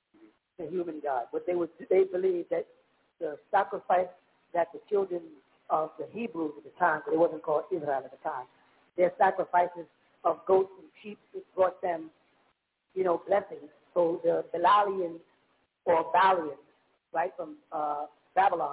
the human god. But they would they believed that the sacrifice that the children of the Hebrews at the time, but it wasn't called Israel at the time, their sacrifices of goats and sheep, it brought them, you know, blessings. So the Balaalians or Balians, right, from uh, Babylon,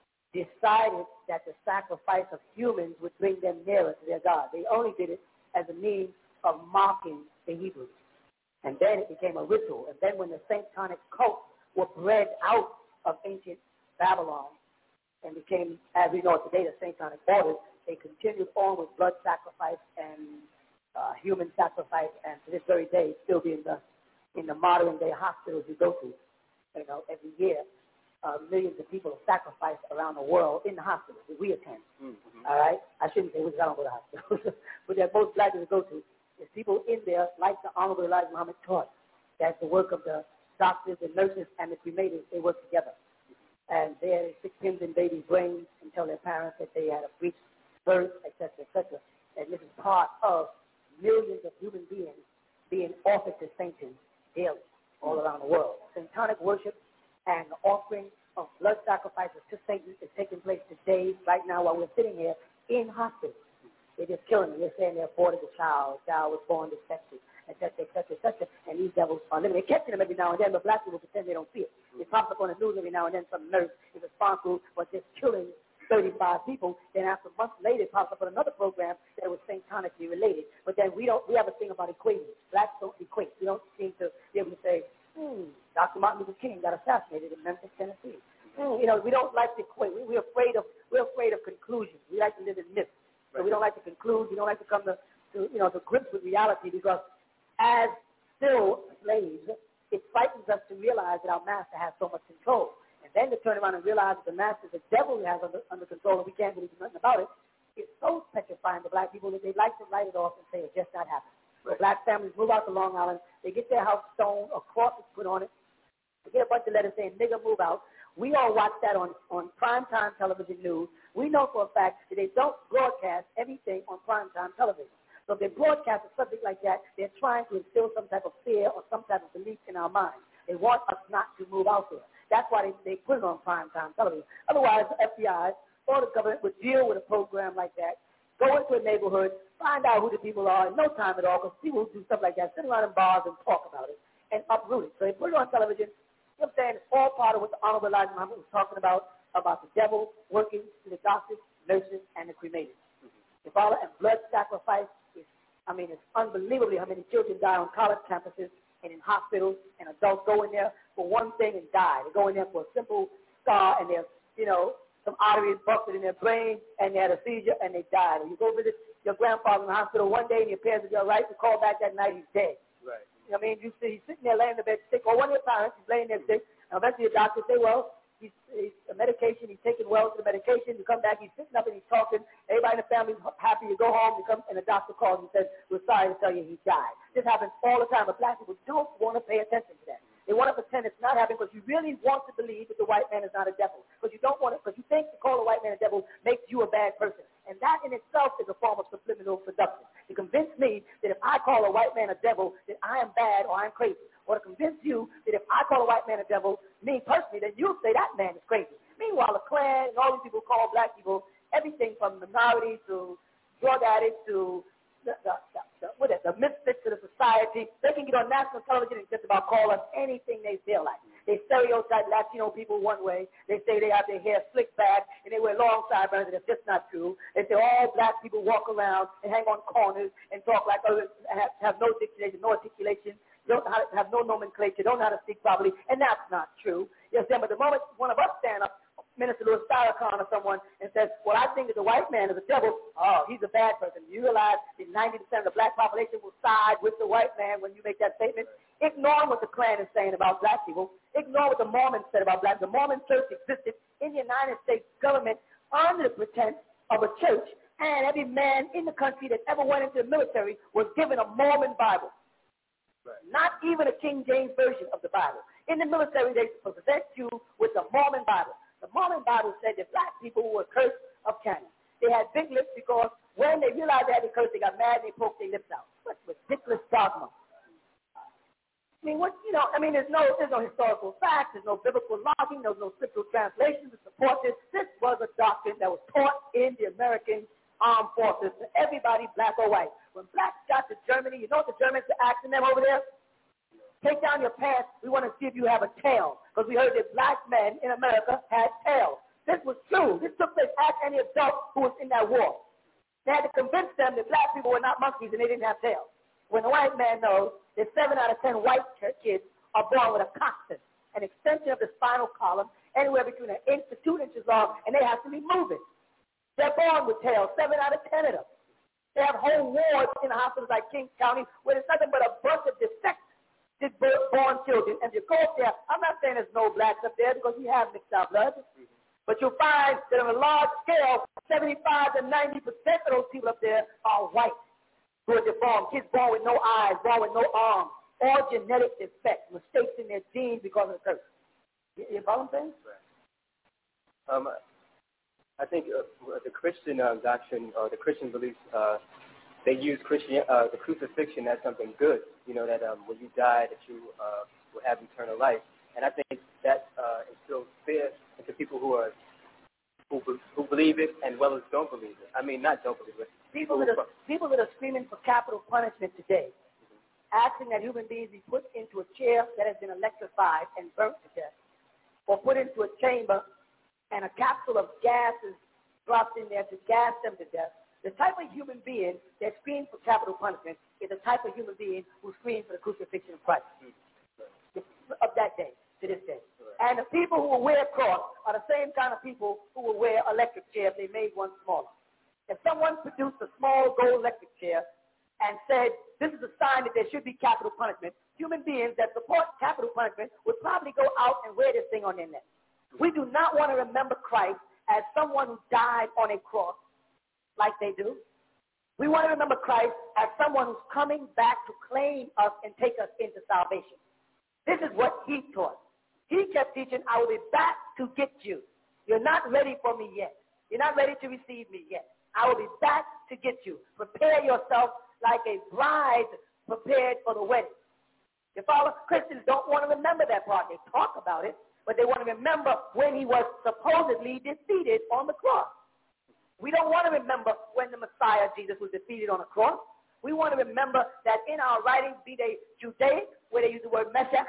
decided that the sacrifice of humans would bring them nearer to their God. They only did it as a means of mocking the Hebrews. And then it became a ritual. And then when the Satanic cults were bred out of ancient Babylon and became, as we know today, the Satanic orders, they continued on with blood sacrifice and uh, human sacrifice, and to this very day, it's still being done in the modern-day hospitals you go to, you know, every year. Uh, millions of people are sacrificed around the world in the hospitals that we attend. Mm-hmm. All right? I shouldn't say which I don't go to hospitals, but that most black people go to. There's people in there, like the Honorable Elijah Muhammad taught, that the work of the doctors and nurses and the cremated, they work together. And they stick pins in babies' brains and tell their parents that they had a breech birth, et cetera, et cetera. And this is part of millions of human beings being offered to Satan daily all around the world. Satanic worship and the offering of blood sacrifices to Satan is taking place today, right now, while we're sitting here in hospitals. They're just killing them. They're saying they aborted the child, the child was born defective, et cetera, et cetera, et cetera. And these devils are living. They're catching them every now and then, but black people pretend they don't see it. It pops up on the news every now and then. Some nurse is responsible for just killing thirty-five people. Then after months later, it pops up on another program that was satanically related. But then we don't. We have a thing about equating. Blacks don't equate. We don't seem to be able to say, hmm, Doctor Martin Luther King got assassinated in Memphis, Tennessee. Hmm, you know, we don't like to equate. We, we're afraid of. We're afraid of conclusions. We like to live in myths. So we don't like to conclude. We don't like to come to, to you know, to grips with reality, because as still slaves, it frightens us to realize that our master has so much control. And then to turn around and realize that the master, the devil, has under, under control, and we can't really do nothing about it, it's so petrifying to black people that they like to write it off and say it just not happened. Right. So black families move out to Long Island. They get their house stoned, a cross is put on it. They get a bunch of letters saying, nigga, move out. We all watch that on, on primetime television news. We know for a fact that they don't broadcast everything on primetime television. So if they broadcast a subject like that, they're trying to instill some type of fear or some type of belief in our minds. They want us not to move out there. That's why they, they put it on primetime television. Otherwise, the F B I or the government would deal with a program like that, go into a neighborhood, find out who the people are in no time at all, because people who do stuff like that sit around in bars and talk about it and uproot it. So they put it on television. You know what I'm saying? It's all part of what the Honorable Elijah Muhammad was talking about, about the devil working through the doctors, nurses, and the cremated. Mm-hmm. The father and blood sacrifice is, I mean, it's unbelievably how many children die on college campuses and in hospitals, and adults go in there for one thing and die. They go in there for a simple scar, and there's, you know, some arteries busted in their brain, and they had a seizure, and they died. And you go visit your grandfather in the hospital one day, and your parents are all right to call back that night, he's dead. Right. You know what I mean? You see, he's sitting there laying in the bed sick, or one of your parents is laying there sick, and eventually the doctor say, well, he's, he's a medication, he's taking well to the medication, you come back, he's sitting up and he's talking, everybody in the family's happy, you go home, you come, and the doctor calls and says, we're sorry to tell you he died. This happens all the time, but black people don't want to pay attention to that. They want to pretend it's not happening because you really want to believe that the white man is not a devil. Because you don't want it, because you think to call a white man a devil makes you a bad person. And that in itself is a form of subliminal seduction. To convince me that if I call a white man a devil, that I am bad or I'm crazy. Or to convince you that if I call a white man a devil, me personally, then you'll say that man is crazy. Meanwhile, the Klan and all these people call black people everything from minority to drug addicts to the, the, the, the, what is it, the misfits of the society. They can get on national television and just about call us anything they feel like. They stereotype Latino people one way. They say they have their hair slicked back and they wear long sideburns, and it's just not true. They say all black people walk around and hang on corners and talk like others, have, have no articulation, no articulation, don't have, have no nomenclature, don't know how to speak properly, and that's not true. Yes, but the moment one of us stand up, Minister Louis Farrakhan or someone, and says, well, I think that the white man is a devil, oh, he's a bad person. You realize that ninety percent of the black population will side with the white man when you make that statement. Ignore what the Klan is saying about black people. Ignore what the Mormons said about black. The Mormon church existed in the United States government under the pretense of a church, and every man in the country that ever went into the military was given a Mormon Bible. Right. Not even a King James version of the Bible. In the military, they present you with the Mormon Bible. The Mormon Bible said that black people were cursed of Canaan. They had big lips because when they realized they had the curse, they got mad and they poked their lips out. What ridiculous dogma. I mean, what, you know, I mean, there's no, there's no historical facts, there's no biblical logging, there's no scriptural translations to support this. This was a doctrine that was taught in the American armed forces to everybody, black or white. When blacks got to Germany, you know what the Germans were asking them over there? Take down your pants, we want to see if you have a tail. Because we heard that black men in America had tails. This was true. This took place. Ask any adult who was in that war. They had to convince them that black people were not monkeys and they didn't have tails. When the white man knows that seven out of ten white kids are born with a coxswain, an extension of the spinal column, anywhere between an inch to two inches long, and they have to be moving. They're born with tails, seven out of ten of them. They have whole wards in the hospitals like King County where there's nothing but a bunch of defective born children. And you go up there, I'm not saying there's no blacks up there because we have mixed our blood, but you'll find that on a large scale, seventy-five to ninety percent of those people up there are white. Who are deformed, kids born with no eyes, born with no arms, all genetic defects, mistakes in their genes because of the curse. You, you follow what I'm saying? Right. Um, I think uh, the Christian uh, doctrine, or the Christian beliefs, uh, they use Christian, uh, the crucifixion as something good. You know, that um, when you die, that you uh, will have eternal life. And I think that uh, instills fear into people who are who, who believe it and well as don't believe it. I mean, not don't believe it. People that, are, people that are screaming for capital punishment today, asking that human beings be put into a chair that has been electrified and burnt to death, or put into a chamber and a capsule of gas is dropped in there to gas them to death. The type of human being that screams for capital punishment is the type of human being who screams for the crucifixion of Christ of that day to this day. And the people who will wear a cross are the same kind of people who will wear electric chair if they made one smaller. If someone produced a small gold electric chair and said, this is a sign that there should be capital punishment, human beings that support capital punishment would probably go out and wear this thing on their neck. We do not want to remember Christ as someone who died on a cross like they do. We want to remember Christ as someone who's coming back to claim us and take us into salvation. This is what he taught. He kept teaching, I will be back to get you. You're not ready for me yet. You're not ready to receive me yet. I will be back to get you. Prepare yourself like a bride prepared for the wedding. You follow? Christians don't want to remember that part. They talk about it, but they want to remember when he was supposedly defeated on the cross. We don't want to remember when the Messiah, Jesus, was defeated on the cross. We want to remember that in our writings, be they Judaic, where they use the word Meshach,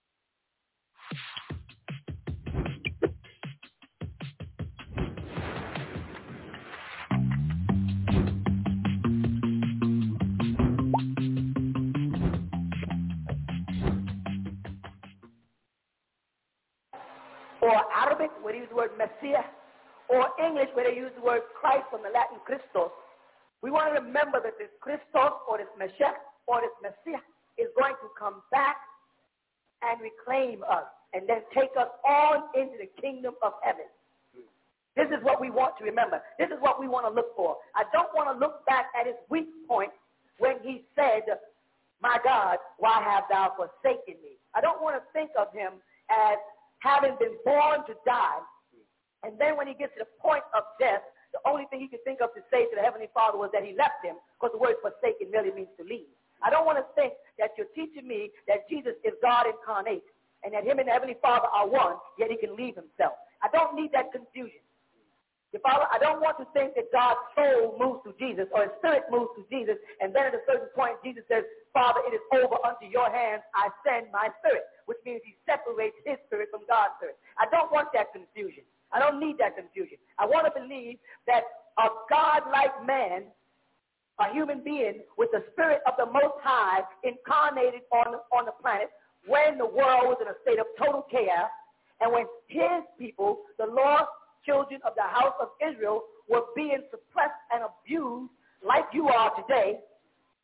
or Arabic, where they use the word Messiah, or English, where they use the word Christ from the Latin Christos. We want to remember that this Christos, or this Meshach, or this Messiah, is going to come back and reclaim us, and then take us on into the kingdom of heaven. This is what we want to remember. This is what we want to look for. I don't want to look back at his weak point when he said, my God, why have thou forsaken me? I don't want to think of him as having been born to die, and then when he gets to the point of death, the only thing he could think of to say to the Heavenly Father was that he left him, because the word forsaken merely means to leave. I don't want to think that you're teaching me that Jesus is God incarnate, and that him and the Heavenly Father are one, yet he can leave himself. I don't need that confusion. You follow? I don't want to think that God's soul moves to Jesus or his spirit moves to Jesus, and then at a certain point Jesus says, Father, it is over unto your hands I send my spirit, which means he separates his spirit from God's spirit. I don't want that confusion. I don't need that confusion. I want to believe that a God-like man, a human being with the spirit of the Most High incarnated on, on the planet when the world was in a state of total chaos, and when his people, the lost children of the house of Israel, were being suppressed and abused like you are today,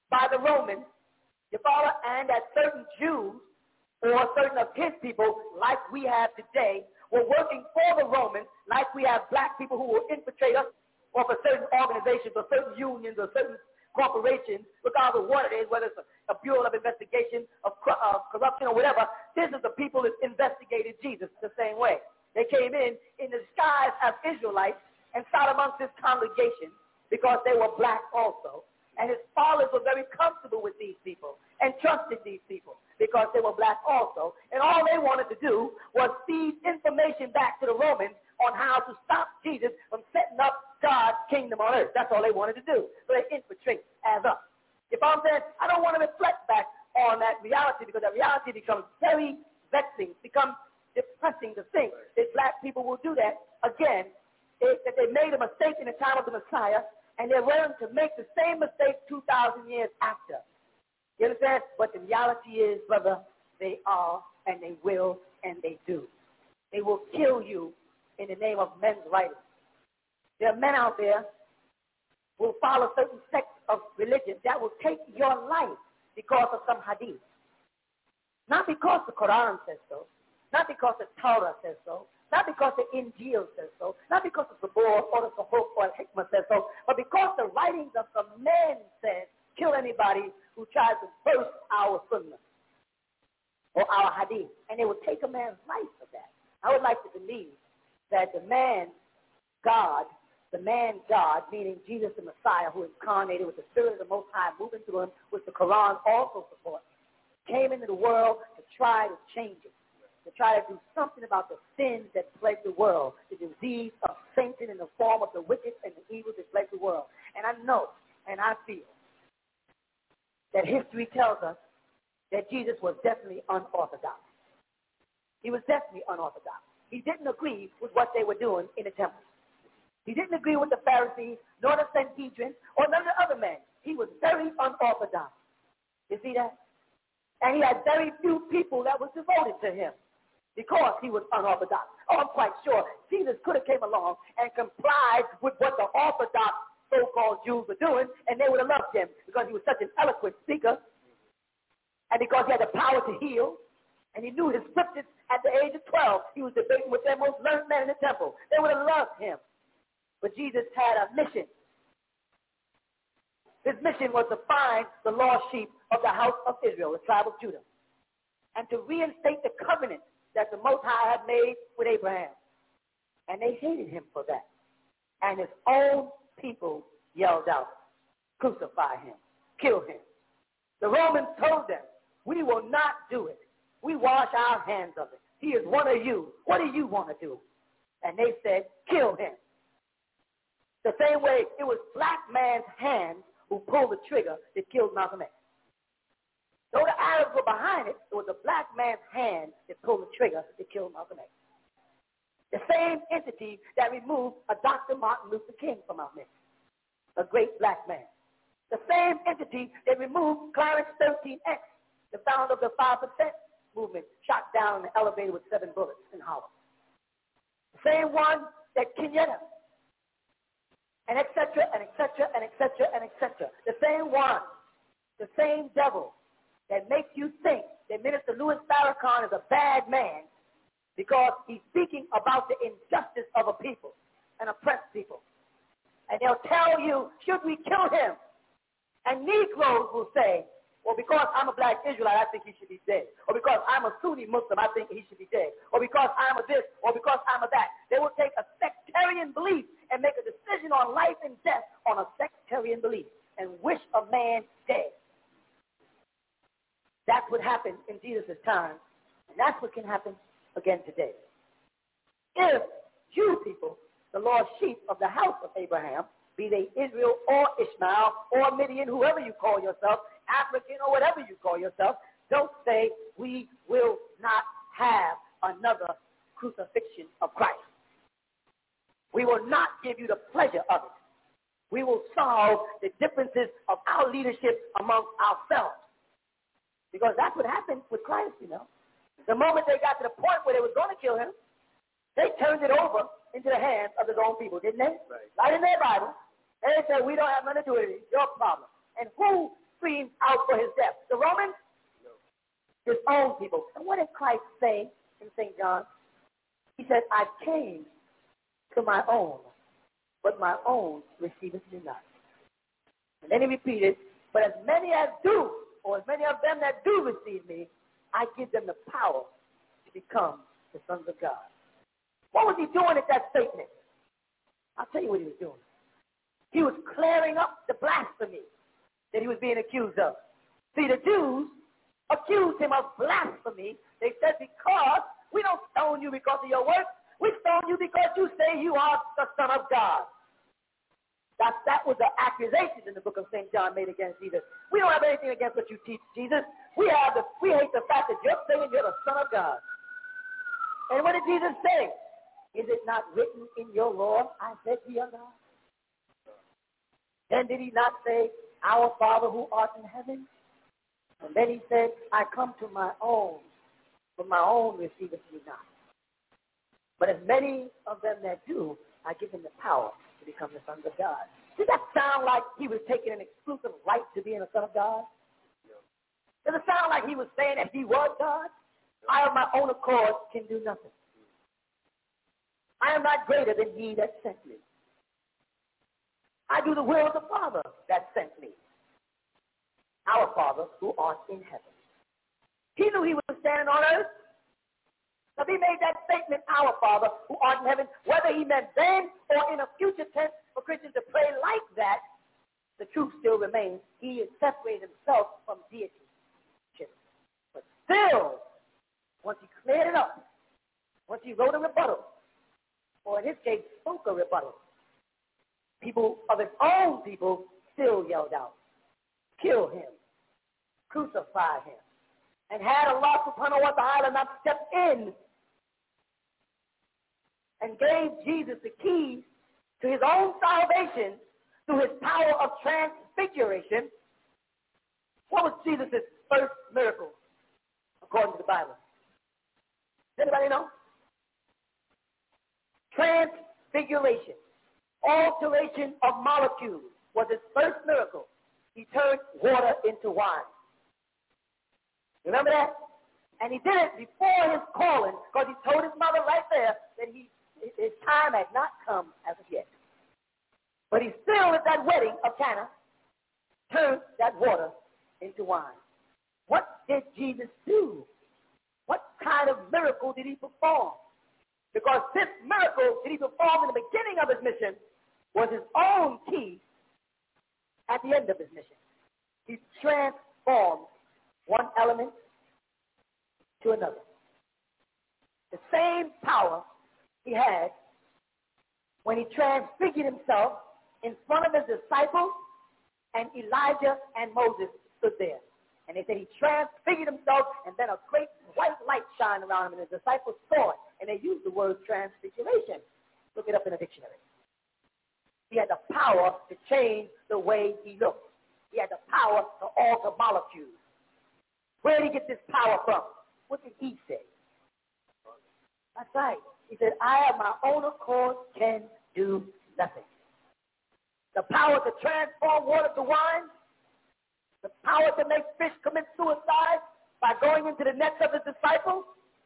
by the Romans, you follow, and that certain Jews or certain of his people, like we have today, were working for the Romans, like we have black people who will infiltrate us, or for certain organizations, or certain unions, or certain corporations, regardless of what it is, whether it's a, a Bureau of Investigation, of uh, corruption, or whatever. This is the people that investigated Jesus the same way. They came in in disguise as Israelites and sat amongst this congregation because they were black also. And his followers were very comfortable with these people and trusted these people because they were black also. And all they wanted to do was feed information back to the Romans on how to stop Jesus from setting up God's kingdom on earth. That's all they wanted to do. So they infiltrate as us. If I'm saying, I don't want to reflect back on that reality because that reality becomes very vexing, becomes depressing to think that black people will do that again, if, that they made a mistake in the time of the Messiah, and they're willing to make the same mistake two thousand years after. You understand? But the reality is, brother, they are, and they will, and they do. They will kill you in the name of men's rights. There are men out there who will follow certain sects of religion that will take your life because of some hadith. Not because the Quran says so, not because the Torah says so, not because the Injil says so, not because the Zabur or the Sahih or the Hikmah says so, but because the writings of the men says, kill anybody who tries to burst our sunnah or our hadith. And they will take a man's life for that. I would like to believe that the man God, the man God, meaning Jesus the Messiah, who incarnated with the Spirit of the Most High moving through him, which the Quran also supports, came into the world to try to change it, to try to do something about the sins that plague the world, the disease of Satan in the form of the wicked and the evil that plague the world. And I know and I feel that history tells us that Jesus was definitely unorthodox. He was definitely unorthodox. He didn't agree with what they were doing in the temple. He didn't agree with the Pharisees, nor the Sanhedrin, or none of the other men. He was very unorthodox. You see that? And he had very few people that was devoted to him because he was unorthodox. Oh, I'm quite sure Jesus could have came along and complied with what the orthodox so-called Jews were doing, and they would have loved him because he was such an eloquent speaker, and because he had the power to heal, and he knew his scriptures at the age of twelve. He was debating with their most learned men in the temple. They would have loved him. But Jesus had a mission. His mission was to find the lost sheep of the house of Israel, the tribe of Judah, and to reinstate the covenant that the Most High had made with Abraham. And they hated him for that. And his own people yelled out, crucify him, kill him. The Romans told them, we will not do it. We wash our hands of it. He is one of you. What do you want to do? And they said, kill him. The same way it was black man's hands who pulled the trigger that killed Malcolm X. Though the Arabs were behind it, it was the black man's hand that pulled the trigger that killed Malcolm X. The same entity that removed a Doctor Martin Luther King from our midst, a great black man. The same entity that removed Clarence thirteen X, the founder of the five percent movement, shot down in the elevator with seven bullets in Harlem. The same one that Kenyatta, and et cetera, and et cetera, and et cetera, and et cetera. The same one, the same devil that makes you think that Minister Louis Farrakhan is a bad man because he's speaking about the injustice of a people, an oppressed people. And they'll tell you, should we kill him? And Negroes will say, well, because I'm a black Israelite, I think he should be dead. Or because I'm a Sunni Muslim, I think he should be dead. Or because I'm a this, or because I'm a that. They will take a sectarian belief and make a decision on life and death on a sectarian belief and wish a man dead. That's what happened in Jesus' time, and that's what can happen again today. If you people, the lost sheep of the house of Abraham, be they Israel or Ishmael or Midian, whoever you call yourself, African or whatever you call yourself, don't say we will not have another crucifixion of Christ. We will not give you the pleasure of it. We will solve the differences of our leadership amongst ourselves. Because that's what happened with Christ, you know. The moment they got to the point where they were going to kill him, they turned it over into the hands of his own people, didn't they? Right, right in their Bible. And they said, we don't have nothing to do with it. It's your problem. And who screamed out for his death? The Romans? No. His own people. And what did Christ say in Saint John? He said, I came to my own, but my own receiveth me not. And then he repeated, but as many as do, or as many of them that do receive me, I give them the power to become the sons of God. What was he doing at that statement? I'll tell you what he was doing. He was clearing up the blasphemy that he was being accused of. See, the Jews accused him of blasphemy. They said, because we don't stone you because of your works. We stone you because you say you are the Son of God. That, that was the accusation in the book of Saint John made against Jesus. We don't have anything against what you teach, Jesus. We have the, we hate the fact that you're saying you're the Son of God. And what did Jesus say? Is it not written in your law, I said ye are God? Then did he not say, our Father who art in heaven? And then he said, I come to my own, but my own receiveth me not. But as many of them that do, I give them the power to become the sons of God. Does that sound like he was taking an exclusive right to being a son of God? Does it sound like he was saying that he was God? I of my own accord can do nothing. I am not greater than he that sent me. I do the will of the Father that sent me. Our Father who art in heaven. He knew he was standing on earth. So he made that statement, our Father who art in heaven, whether he meant then or in a future tense for Christians to pray like that, the truth still remains. He has separated himself from deity. But still, once he cleared it up, once he wrote a rebuttal, or in his case, spoke a rebuttal, people of his own people still yelled out, kill him, crucify him, and had Allah subhanahu wa ta'ala not stepped in and gave Jesus the keys to his own salvation through his power of transfiguration. What was Jesus' first miracle according to the Bible? Does anybody know? Transfiguration, alteration of molecules was his first miracle. He turned water into wine. Remember that? And he did it before his calling, because he told his mother right there that he, his time had not come as of yet. But he still, at that wedding of Cana, turned that water into wine. What did Jesus do? What kind of miracle did he perform? Because this miracle that he performed in the beginning of his mission was his own key at the end of his mission. He transformed one element to another. The same power he had when he transfigured himself in front of his disciples, and Elijah and Moses stood there. And they said he transfigured himself, and then a great white light shined around him, and his disciples saw it. And they used the word transfiguration. Look it up in a dictionary. He had the power to change the way he looked. He had the power to alter molecules. Where did he get this power from? What did he say? That's right. He said, I of my own accord can do nothing. The power to transform water to wine, the power to make fish commit suicide by going into the nets of his disciples,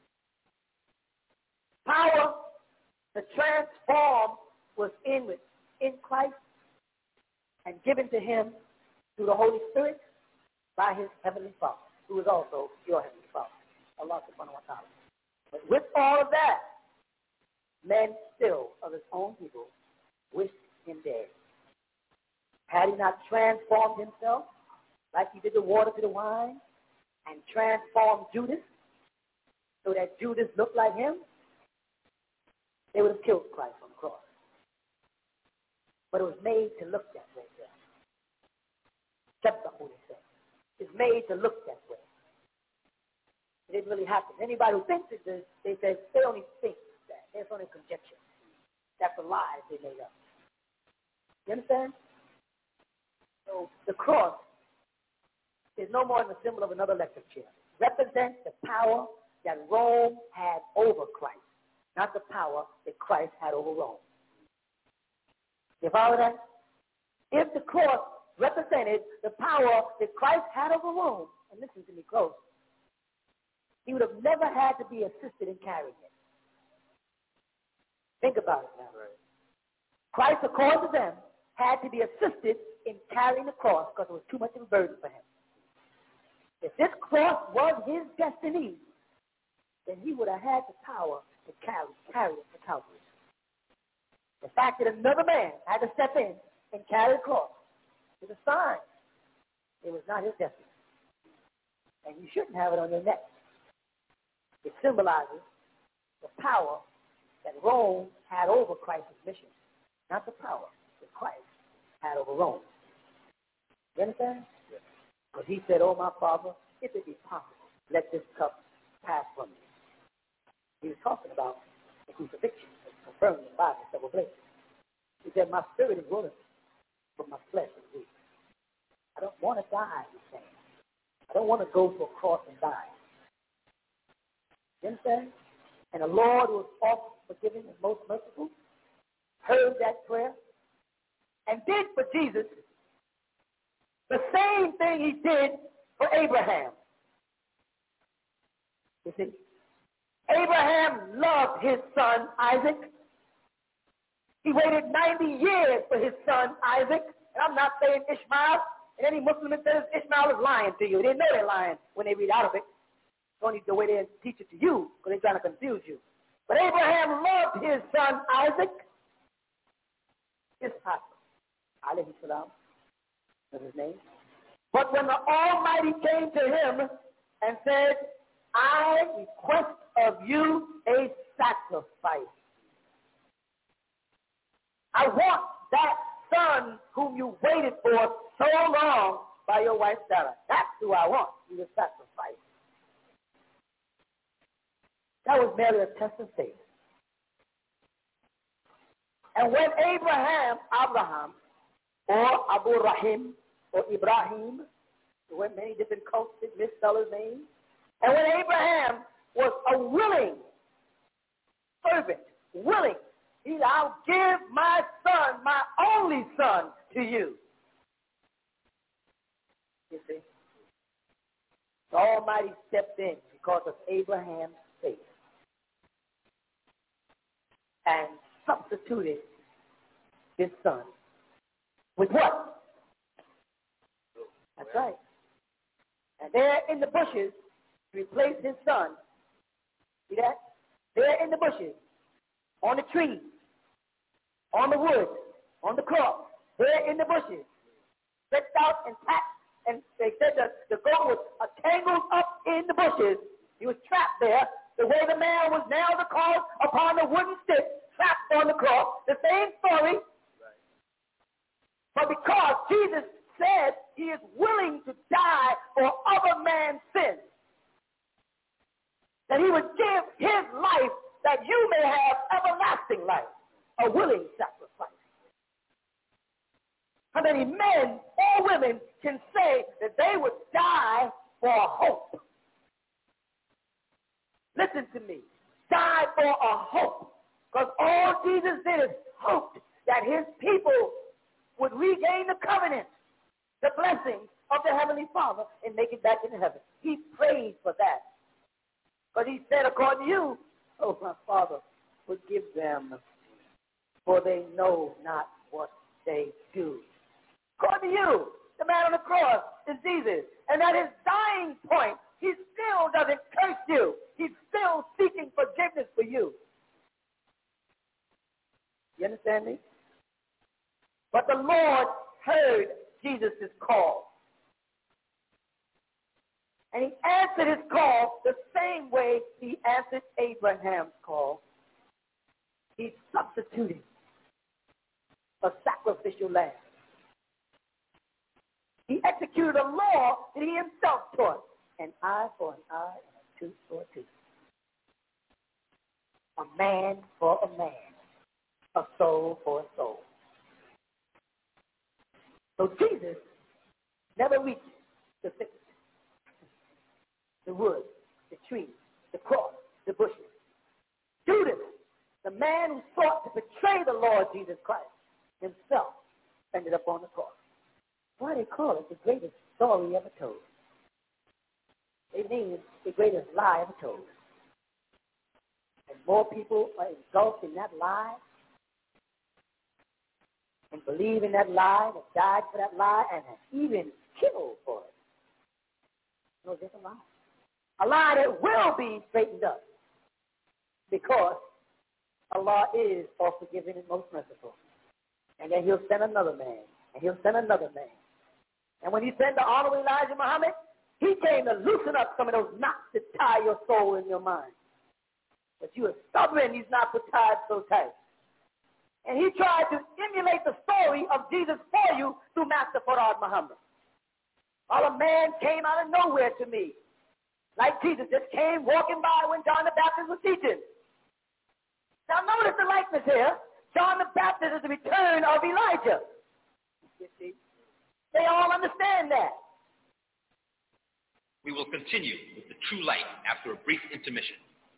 power to transform was in, in Christ and given to him through the Holy Spirit by his heavenly Father, who is also your heavenly Father, Allah subhanahu wa ta'ala. But with all of that, men still of his own people wished him dead. Had he not transformed himself like he did the water to the wine and transformed Judas so that Judas looked like him, they would have killed Christ on the cross. But it was made to look that way. That's the Holy Spirit. It's made to look that way. It didn't really happen. Anybody who thinks it does, they say they only think that. It's only conjecture. That's a lie they made up. You understand? So the cross is no more than a symbol of another electric chair. It represents the power that Rome had over Christ, not the power that Christ had over Rome. You follow that? If the cross represented the power that Christ had over Rome. And listen to me close. He would have never had to be assisted in carrying it. Think about it now. Right. Christ, according to them, had to be assisted in carrying the cross because it was too much of a burden for him. If this cross was his destiny, then he would have had the power to carry, carry it to Calvary. The fact that another man had to step in and carry the cross is a sign it was not his destiny. And you shouldn't have it on your neck. It symbolizes the power that Rome had over Christ's mission, not the power that Christ had over Rome. You understand? Because he said, oh, my Father, if it be possible, let this cup pass from me. He was talking about the crucifixion, confirmed in the Bible several places. He said, my spirit is willing, but my flesh is weak. I don't want to die, he's saying. I don't want to go to a cross and die. You understand? And the Lord, who was oft forgiving and most merciful, heard that prayer and did for Jesus the same thing he did for Abraham. You see, Abraham loved his son Isaac. He waited ninety years for his son Isaac. And I'm not saying Ishmael. And any Muslim that says Ishmael is lying to you. They know they're lying when they read out of it. It's only the way they teach it to you because they're trying to confuse you. But Abraham loved his son Isaac. Ishaq, alayhi salam, was his name. But when the Almighty came to him and said, I request of you a sacrifice. I want that son whom you waited for so long by your wife Sarah. That's who I want, you to sacrifice. That was Mary's test of faith. And when Abraham, Abraham, or Abu Rahim, or Ibrahim, there were many different cults that misspell his name. And when Abraham was a willing servant, willing, he said, I'll give my son, my only son, to you. You see? The Almighty stepped in because of Abraham's faith and substituted his son with what? That's right. And there in the bushes, he replaced his son. See that? There in the bushes, on the trees, on the wood, on the cross, there in the bushes, stretched out and packed, and they said that the goat was uh, tangled up in the bushes. He was trapped there, the way the man was nailed to cross upon a wooden stick, trapped on the cross. The same story. Right. But because Jesus said he is willing to die for other man's sins, that he would give his life that you may have everlasting life, a willing sacrifice. How many men or women can say that they would die for a hope? Listen to me. Die for a hope. Because all Jesus did is hoped that his people would regain the covenant, the blessings of the Heavenly Father, and make it back into heaven. He prayed for that. But he said, according to you, oh, my Father, forgive them, for they know not what they do. According to you, the man on the cross is Jesus. And at his dying point, he still doesn't curse you. He's still seeking forgiveness for you. You understand me? But the Lord heard Jesus' call. And he answered his call the same way he answered Abraham's call. He substituted a sacrificial lamb. He executed a law that he himself taught. An eye for an eye and a tooth for a tooth. A man for a man. A soul for a soul. So Jesus never reached the thicket, the wood, the tree, the cross, the bushes. Judas, the man who sought to betray the Lord Jesus Christ, himself ended up on the cross. Why they call it the greatest story ever told? It means the greatest lie ever told. And more people are engulfed in that lie and believe in that lie and have died for that lie and have even killed for it. No, just a lie. A lie that will be straightened up because Allah is all forgiving and most merciful. And then he'll send another man, and he'll send another man. And when he sent the honorable Elijah Muhammad, he came to loosen up some of those knots that tie your soul and your mind. But you are stubborn, these knots were tied so tight. And he tried to emulate the story of Jesus for you through Master Farad Muhammad. While a man came out of nowhere to me, like Jesus just came walking by when John the Baptist was teaching. Now notice the likeness here. John the Baptist is the return of Elijah. You see? They all understand that. We will continue with the true light after a brief intermission.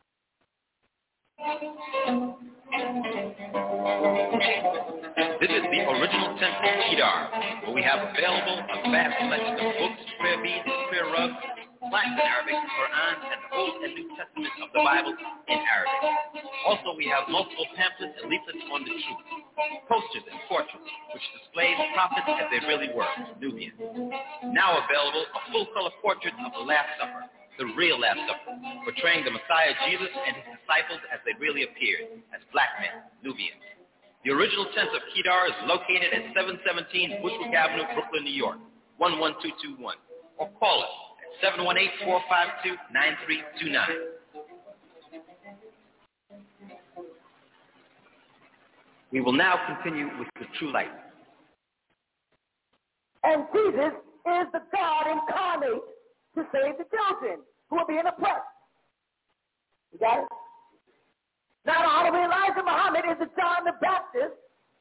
This is the original temple Kedar, where we have available a vast selection of books, prayer beads, prayer rugs, plaques in Arabic, Quran, and the Old and New Testament of the Bible in Arabic. Also, we have multiple pamphlets and leaflets on the truth, posters and portraits, which display the prophets as they really were, Nubians. Now available, a full-color portrait of the Last Supper, the real Last Supper, portraying the Messiah Jesus and his disciples as they really appeared, as black men, Nubians. The original tent of Kedar is located at seven seventeen Bushwick Avenue, Brooklyn, New York, one one two two one, or call us at seven one eight, four five two, nine three two nine. We will now continue with the true light. And Jesus is the God incarnate to save the children who are being oppressed. You got it? Now, the Honorable Elijah Muhammad is the John the Baptist,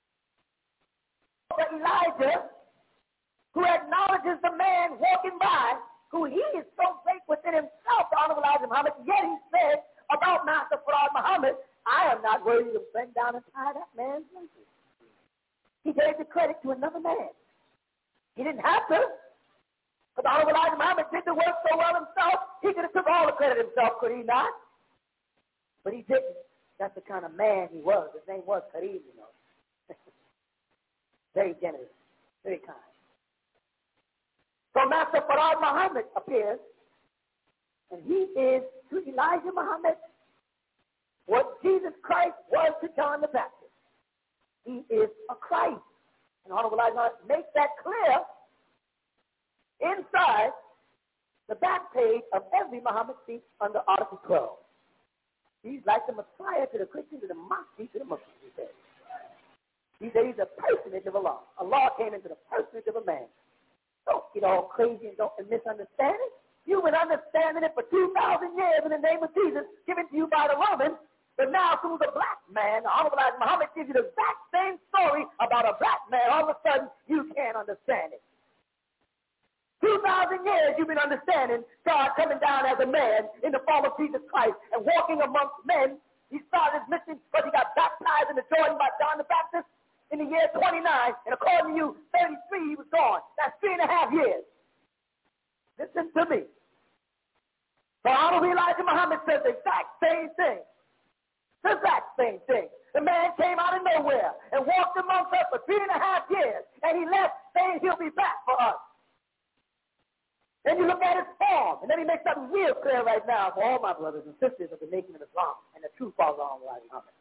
but Elijah, who acknowledges the man walking by, who he is so great within himself, the Honorable Elijah Muhammad, yet he said about Master Farad Muhammad, I am not worthy to bend down and tie that man's laces. He gave the credit to another man. He didn't have to. But the Honorable Elijah Muhammad did the work so well himself, he could have took all the credit himself, could he not? But he didn't. That's the kind of man he was. His name was Kareem, you know. Very generous, very kind. So Master Farad Muhammad appears, and he is to Elijah Muhammad what Jesus Christ was to John the Baptist. He is a Christ. And Honorable Elijah Muhammad makes that clear inside the back page of every Muhammad speech under Article twelve. He's like the Messiah to the Christians and the Mahdi to the Muslims, he says. He said he's a personage of Allah. Allah came into the personage of a man. Don't get all crazy and don't misunderstand it. You've been understanding it for two thousand years in the name of Jesus, given to you by the Romans. But now through the black man, the Honorable Elijah Muhammad gives you the exact same story about a black man. All of a sudden, you can't understand it. Two thousand years you've been understanding God coming down as a man in the form of Jesus Christ and walking amongst men. He started his mission because he got baptized in the Jordan by John the Baptist in the year twenty-nine. And according to you, thirty-three, he was gone. That's three and a half years. Listen to me. The Honorable Elijah Muhammad says the exact same thing. The exact same thing. The man came out of nowhere and walked amongst us for three and a half years. And he left saying he'll be back for us. Then you look at his form, and then he makes something real clear right now for all my brothers and sisters of the nation of Islam and the true follower of Elijah Muhammad.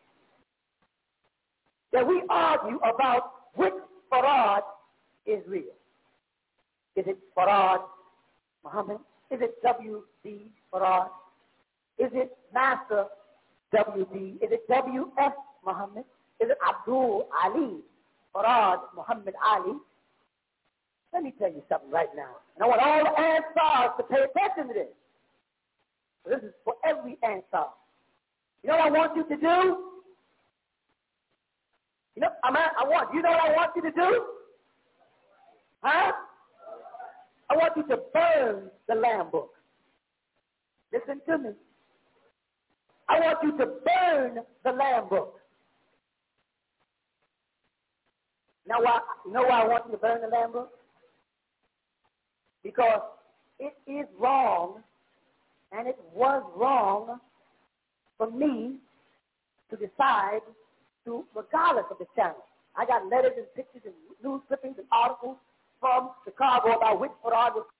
That we argue about which Farad is real. Is it Farad Muhammad? Is it W D Farad? Is it Master W D? Is it W F Muhammad? Is it Abdul Ali Farad Muhammad Ali? Let me tell you something right now. And I want all the Ansars to pay attention to this. This is for every Ansar. You know what I want you to do? You know, I'm at, I want, you know what I want you to do? Huh? I want you to burn the Lamb book. Listen to me. I want you to burn the Lamb book. Now, why, you know why I want you to burn the Lamb book? because it is wrong, and it was wrong for me to decide to, regardless of the channel. I got letters and pictures and news clippings and articles from Chicago about which Farad was.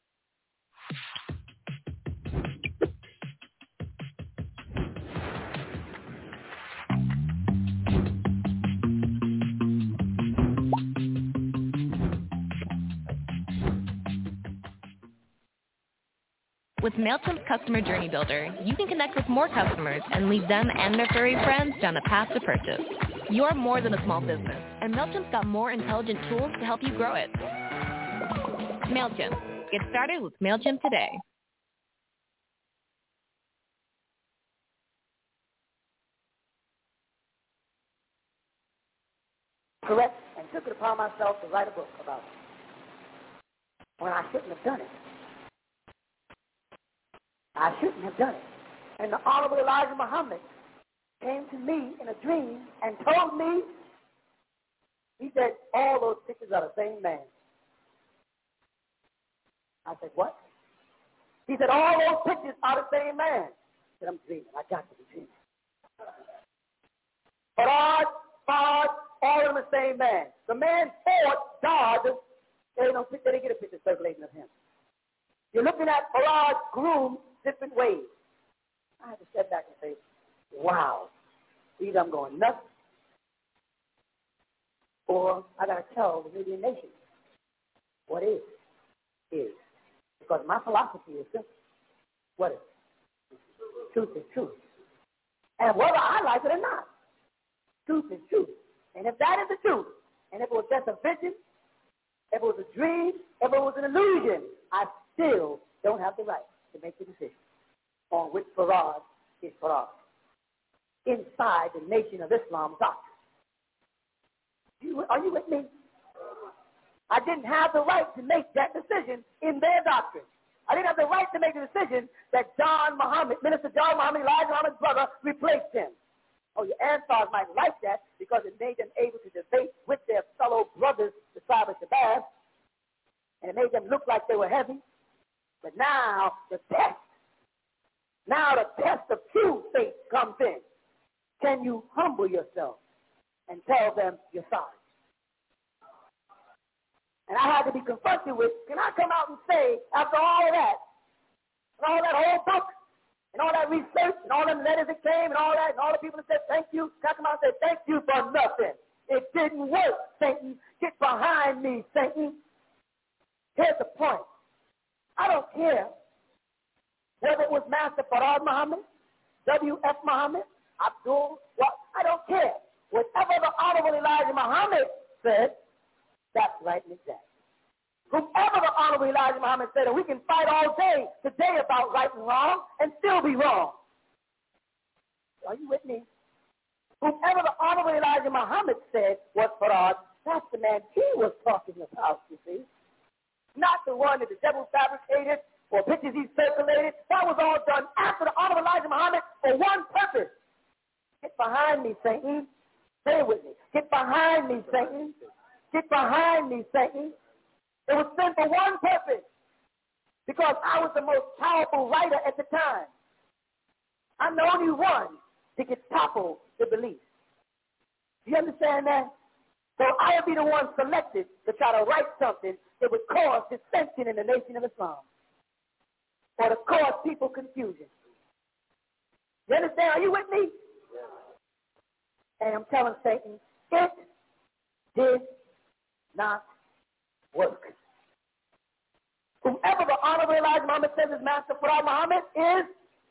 With MailChimp's Customer Journey Builder, you can connect with more customers and lead them and their furry friends down the path to purchase. You're more than a small business, and MailChimp's got more intelligent tools to help you grow it. MailChimp. Get started with MailChimp today. Correct, and took it upon myself to write a book about it, when I shouldn't have done it. I shouldn't have done it. And the Honorable Elijah Muhammad came to me in a dream and told me, he said, all those pictures are the same man. I said, what? He said, all those pictures are the same man. I said, I'm dreaming. I got to be dreaming. Farad, Farad, all of them the same man. The man fought God. They don't they didn't get a picture circulating of him. You're looking at Farad's groom different ways. I had to step back and say, wow, either I'm going nuts or I got to tell the Indian nation what is, is. Because my philosophy is simple. What is? Truth is truth. And whether I like it or not, truth is truth. And if that is the truth, and if it was just a vision, if it was a dream, if it was an illusion, I still don't have the right to make the decision on which Farad is Farad inside the Nation of Islam doctrine. You, are you with me? I didn't have the right to make that decision in their doctrine. I didn't have the right to make the decision that John Muhammad, Minister John Muhammad, Elijah Muhammad's brother, replaced him. Oh, your Ansars might like that because it made them able to debate with their fellow brothers, the Sahaba Shabazz, and it made them look like they were heavy. But now the test, now the test of true faith comes in. Can you humble yourself and tell them you're sorry? And I had to be confronted with, can I come out and say, after all of that, and all that whole book, and all that research, and all them letters that came, and all that, and all the people that said thank you, can I come out and say thank you for nothing? It didn't work, Satan. Get behind me, Satan. Here's the point. I don't care whether it was Master Farad Muhammad, W F Muhammad, Abdul, what, I don't care. Whatever the Honorable Elijah Muhammad said, that's right and exact. Whoever the Honorable Elijah Muhammad said, and we can fight all day today about right and wrong and still be wrong. Are you with me? Whoever the Honorable Elijah Muhammad said was Farad, that's the man he was talking about, you see. Not the one that the devil fabricated or pictures he circulated. That was all done after the Honorable Elijah Muhammad for one purpose. Get behind me, Satan. Say it with me. Get behind me, Satan. Get behind me, Satan. It was sent for one purpose. Because I was the most powerful writer at the time. I'm the only one that could topple the belief. Do you understand that? So I would be the one selected to try to write something that would cause dissension in the Nation of Islam. Or to cause people confusion. You understand? Are you with me? And I'm telling Satan, it did not work. Whoever the Honorable Elijah Muhammad says is Master Farad Muhammad is,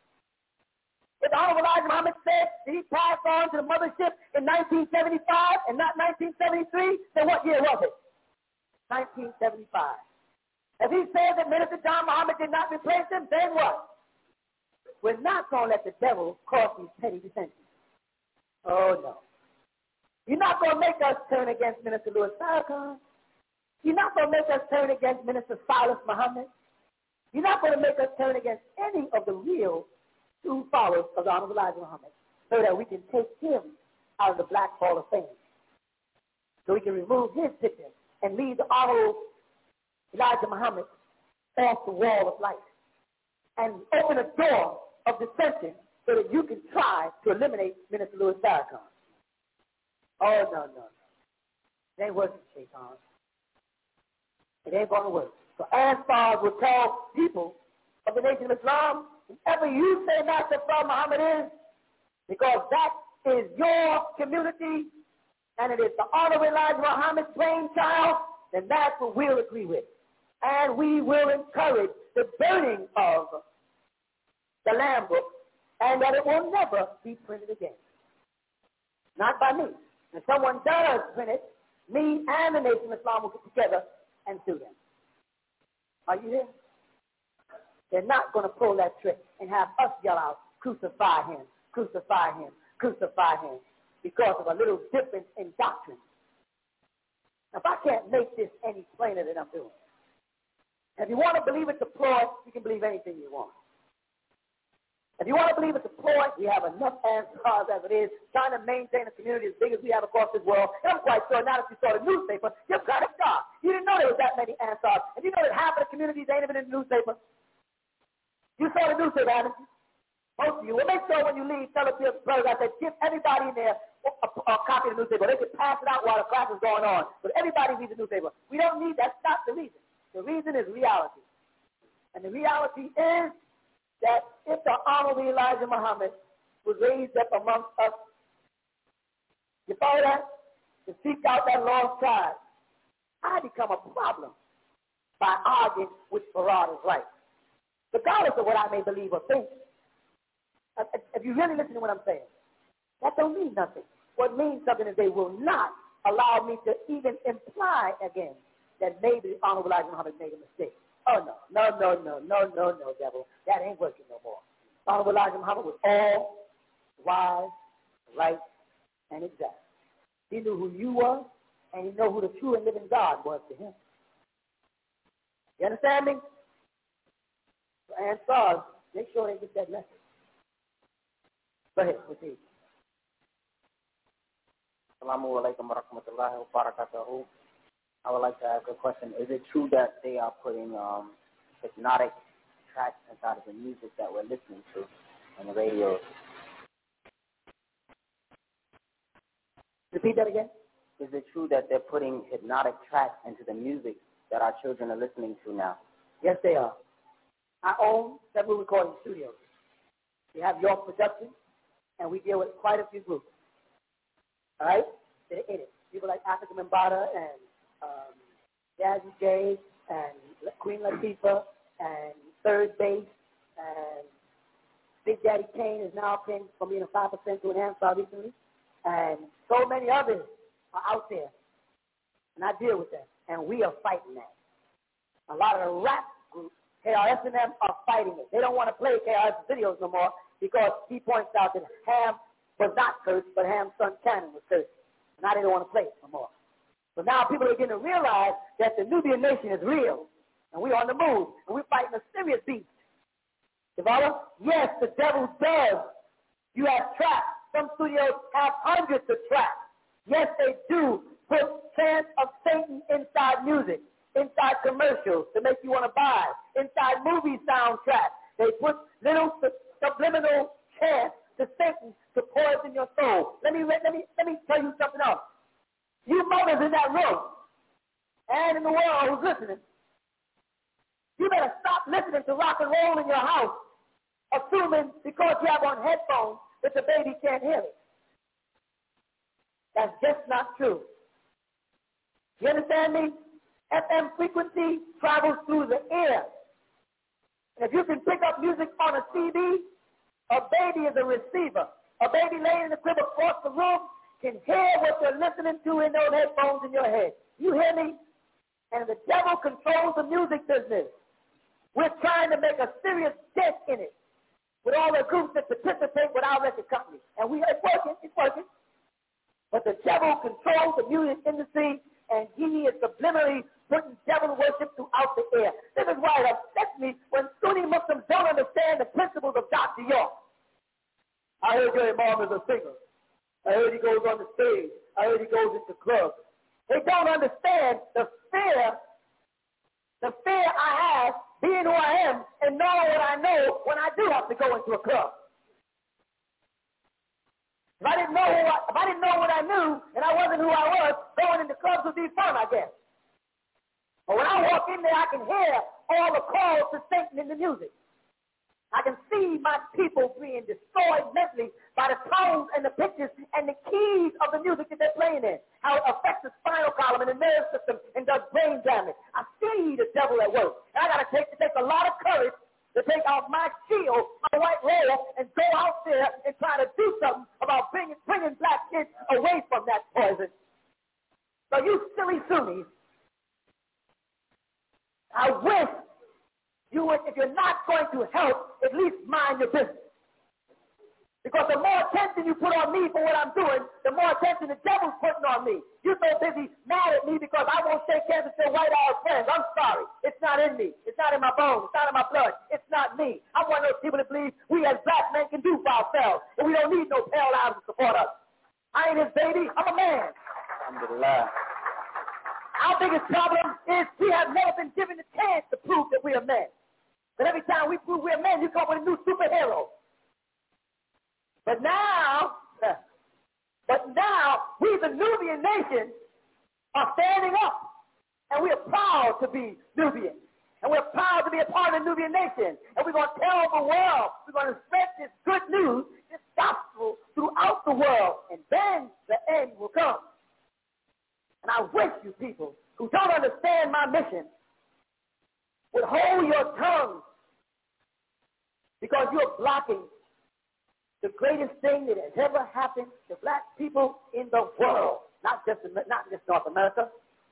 if the Honorable Elijah Muhammad said that he passed on to the mothership in nineteen seventy-five and not nineteen seventy-three, then what year was it? nineteen seventy-five. If he says that Minister John Muhammad did not replace him, then what? We're not going to let the devil cause these petty dissensions. Oh, no. You're not going to make us turn against Minister Louis Farrakhan. You're not going to make us turn against Minister Silas Muhammad. You're not going to make us turn against any of the real true followers of the Honorable Elijah Muhammad so that we can take him out of the Black Hall of Fame. So we can remove his picture and leave the Honorable Elijah Muhammad off the wall of life and open a door of dissension so that you can try to eliminate Minister Louis Farrakhan. Oh, no, no, no. It ain't working, Shaitan. It ain't going to work. So Ansars will tell people of the Nation of Islam, whoever you say Master Prophet Muhammad is, because that is your community and it is the Honorable Elijah Muhammad's brainchild, then that's what we'll agree with. And we will encourage the burning of the Lamb Book and that it will never be printed again. Not by me. If someone does print it, me and the Nation of Islam will get together and sue them. Are you here? They're not going to pull that trick and have us yell out, crucify him, crucify him, crucify him, because of a little difference in doctrine. Now, if I can't make this any plainer than I'm doing, if you want to believe it's a ploy, you can believe anything you want. If you want to believe it's a ploy, we have enough Ansars as it is, trying to maintain a community as big as we have across this world. And I'm quite sure now that you saw the newspaper, you're kind of shocked. You didn't know there was that many Ansars. And you know that half of the communities ain't even in the newspaper. You saw the newspaper, haven't you? Most of you. Well, make sure when you leave, tell us your brothers, I said, give everybody in there a, a, a copy of the newspaper. They can pass it out while the class is going on. But everybody reads the newspaper. We don't need, that's not the reason. The reason is reality. And the reality is that if the Honorable Elijah Muhammad was raised up amongst us, you follow that? To seek out that lost tribe, I become a problem by arguing which Farad is right. Regardless of what I may believe or think. If you really listen to what I'm saying, that don't mean nothing. What means something is they will not allow me to even imply again that maybe Honorable Elijah Muhammad made a mistake. Oh, no, no, no, no, no, no, no, devil. That ain't working no more. Honorable Elijah Muhammad was all wise, right, and exact. He knew who you were, and he knew who the true and living God was to him. You understand me? And Ansars, make sure they get that message. Go ahead, proceed. Assalamu alaikum wa rahmatullahi wa barakatuhu. I would like to ask a question. Is it true that they are putting um, hypnotic tracks inside of the music that we're listening to on the radio? Repeat that again. Is it true that they're putting hypnotic tracks into the music that our children are listening to now? Yes, they are. I own several recording studios. We have York Productions, and we deal with quite a few groups. All right? They're in it. People like Africa Mbata and um, Jazzy J and Queen Latifah and Third Base and Big Daddy Kane is now pinned from being a five percent to an Ansar recently. And so many others are out there. And I deal with them. And we are fighting that. A lot of the rap groups, K R S and them, are fighting it. They don't want to play K R S videos no more because he points out that Ham was not cursed, but Ham's son Cannon was cursed. Now they don't want to play it no more. But now people are getting to realize that the Nubian nation is real. And we're on the move. And we're fighting a serious beast. Develop? Yes, the devil does. You have traps. Some studios have hundreds of traps. Yes, they do put chants of Satan inside music, inside commercials to make you want to buy, inside movie soundtracks. They put little subliminal chants to Satan to poison your soul. Let me let me let me tell you something else. You mothers in that room and in the world who's listening, you better stop listening to rock and roll in your house, assuming because you have on headphones that the baby can't hear it. That's just not true. You understand me? F M frequency travels through the air. And if you can pick up music on a C D, a baby is a receiver. A baby laying in the crib across the room can hear what you're listening to in those headphones in your head. You hear me? And the devil controls the music business. We're trying to make a serious dent in it with all the groups that participate with our record company. And we it's working, it's working. But the devil controls the music industry, and he is subliminally putting devil worship throughout the air. This is why it upsets me when Sunni Muslims don't understand the principles of Doctor York. I heard your imam is a singer. I heard he goes on the stage. I heard he goes into clubs. They don't understand the fear, the fear I have being and knowing what I know when I do have to go into a club. If I didn't know who I, if I didn't know what I knew and I wasn't who I was, going into clubs would be fun, I guess. But when I walk in there, I can hear all the calls to Satan in the music. I can see my people being destroyed mentally by the tones and the pitches and the keys of the music that they're playing in, how it affects the spinal column and the nerve system and does brain damage. I see the devil at work. And I got to take, take a lot of courage to take off my shield, my white robe, and go out there and try to do something about bringing, bringing black kids away from that poison. So you silly Sunnis, I wish you would, if you're not going to help, at least mind your business. Because the more attention you put on me for what I'm doing, the more attention the devil's putting on me. You're so busy mad at me because I won't shake hands with your white-eyed friends. I'm sorry. It's not in me. It's not in my bones. It's not in my blood. It's not me. I'm one of those people that believe we as black men can do for ourselves, and we don't need no pale eyes to support us. I ain't his baby. I'm a man. Alhamdulillah. Our biggest problem is we have never been given the chance to prove that we are men. But every time we prove we're men, you come with a new superhero. But now, but now, we the Nubian nation are standing up. And we are proud to be Nubian. And we're proud to be a part of the Nubian nation. And we're going to tell the world, we're going to spread this good news, this gospel throughout the world. And then the end will come. And I wish you people who don't understand my mission would hold your tongue, because you're blocking the greatest thing that has ever happened to black people in the world, not just in, not just North America.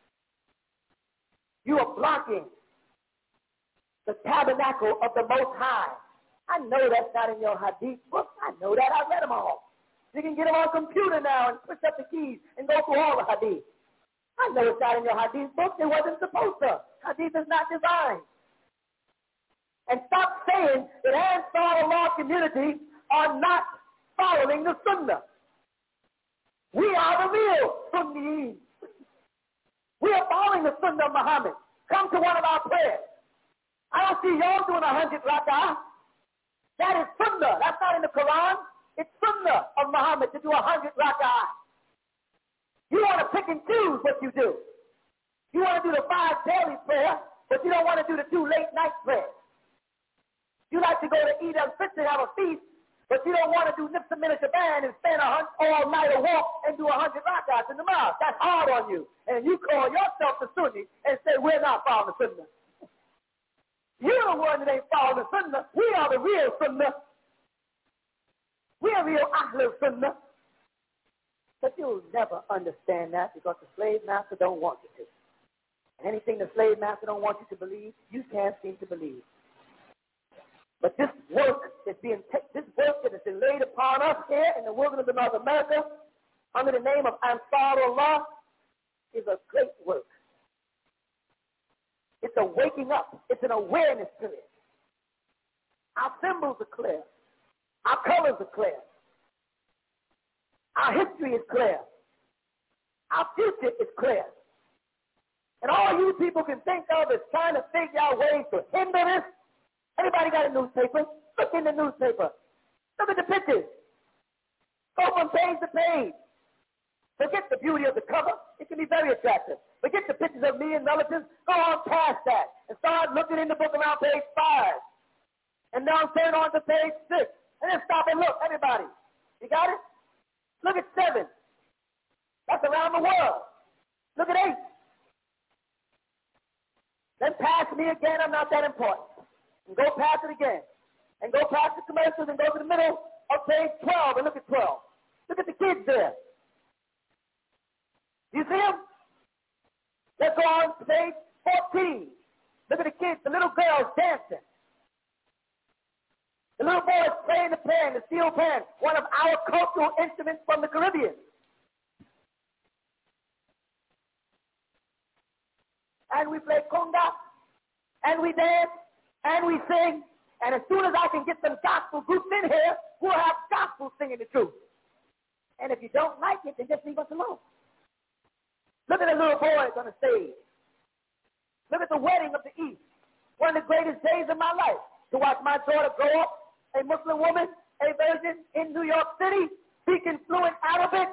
You are blocking the tabernacle of the Most High. I know that's not in your Hadith book. I know that. I read them all. You can get them on a computer now and push up the keys and go through all the Hadith. I know it's not in your Hadith book. It wasn't supposed to. Hadith is not designed. And stop saying that Ansar Allah community are not following the Sunnah. We are the real Sunnis. We are following the Sunnah of Muhammad. Come to one of our prayers. I don't see y'all doing a hundred rak'ah. That is Sunnah. That's not in the Quran. It's Sunnah of Muhammad to do a hundred rak'ah. You want to pick and choose what you do. You want to do the five daily prayer, but you don't want to do the two late night prayers. You like to go to Eid al-Fitr and have a feast, but you don't want to do Nifsa Minister Band and spend a hundred, all night a walk and do a hundred rak'ahs in the mosque. That's hard on you. And you call yourself the Sunni and say, we're not following the Sunnah. You're the one that ain't following the Sunnah. We are the real Sunnah. We are real Ahlul Sunnah. But you'll never understand that because the slave master don't want you to. And anything the slave master don't want you to believe, you can't seem to believe. But this work is being ta- this work that has been laid upon us here in the wilderness of North America under the name of Ansar Allah is a great work. It's a waking up. It's an awareness period. Our symbols are clear. Our colors are clear. Our history is clear. Our future is clear. And all you people can think of is trying to figure out ways to hinder this. Everybody got a newspaper? Look in the newspaper. Look at the pictures. Go from page to page. Forget the beauty of the cover. It can be very attractive. Forget the pictures of me and relatives. Go on past that and start looking in the book around page five. And now turn on to page six. And then stop and look, everybody. You got it? Look at seven. That's around the world. Look at eight. Then pass me again. I'm not that important. And go past it again. And go past the commercials and go to the middle of page twelve and look at twelve. Look at the kids there. You see them? Let's go on to page fourteen. Look at the kids, the little girls dancing. The little boys playing the pan, the steel pan, one of our cultural instruments from the Caribbean. And we play conga, and we dance, and we sing, and as soon as I can get some gospel groups in here, we'll have gospel singing the truth. And if you don't like it, then just leave us alone. Look at the little boys on the stage. Look at the wedding of the East, one of the greatest days of my life. to watch my daughter grow up, a Muslim woman, a virgin in New York City, speaking fluent Arabic.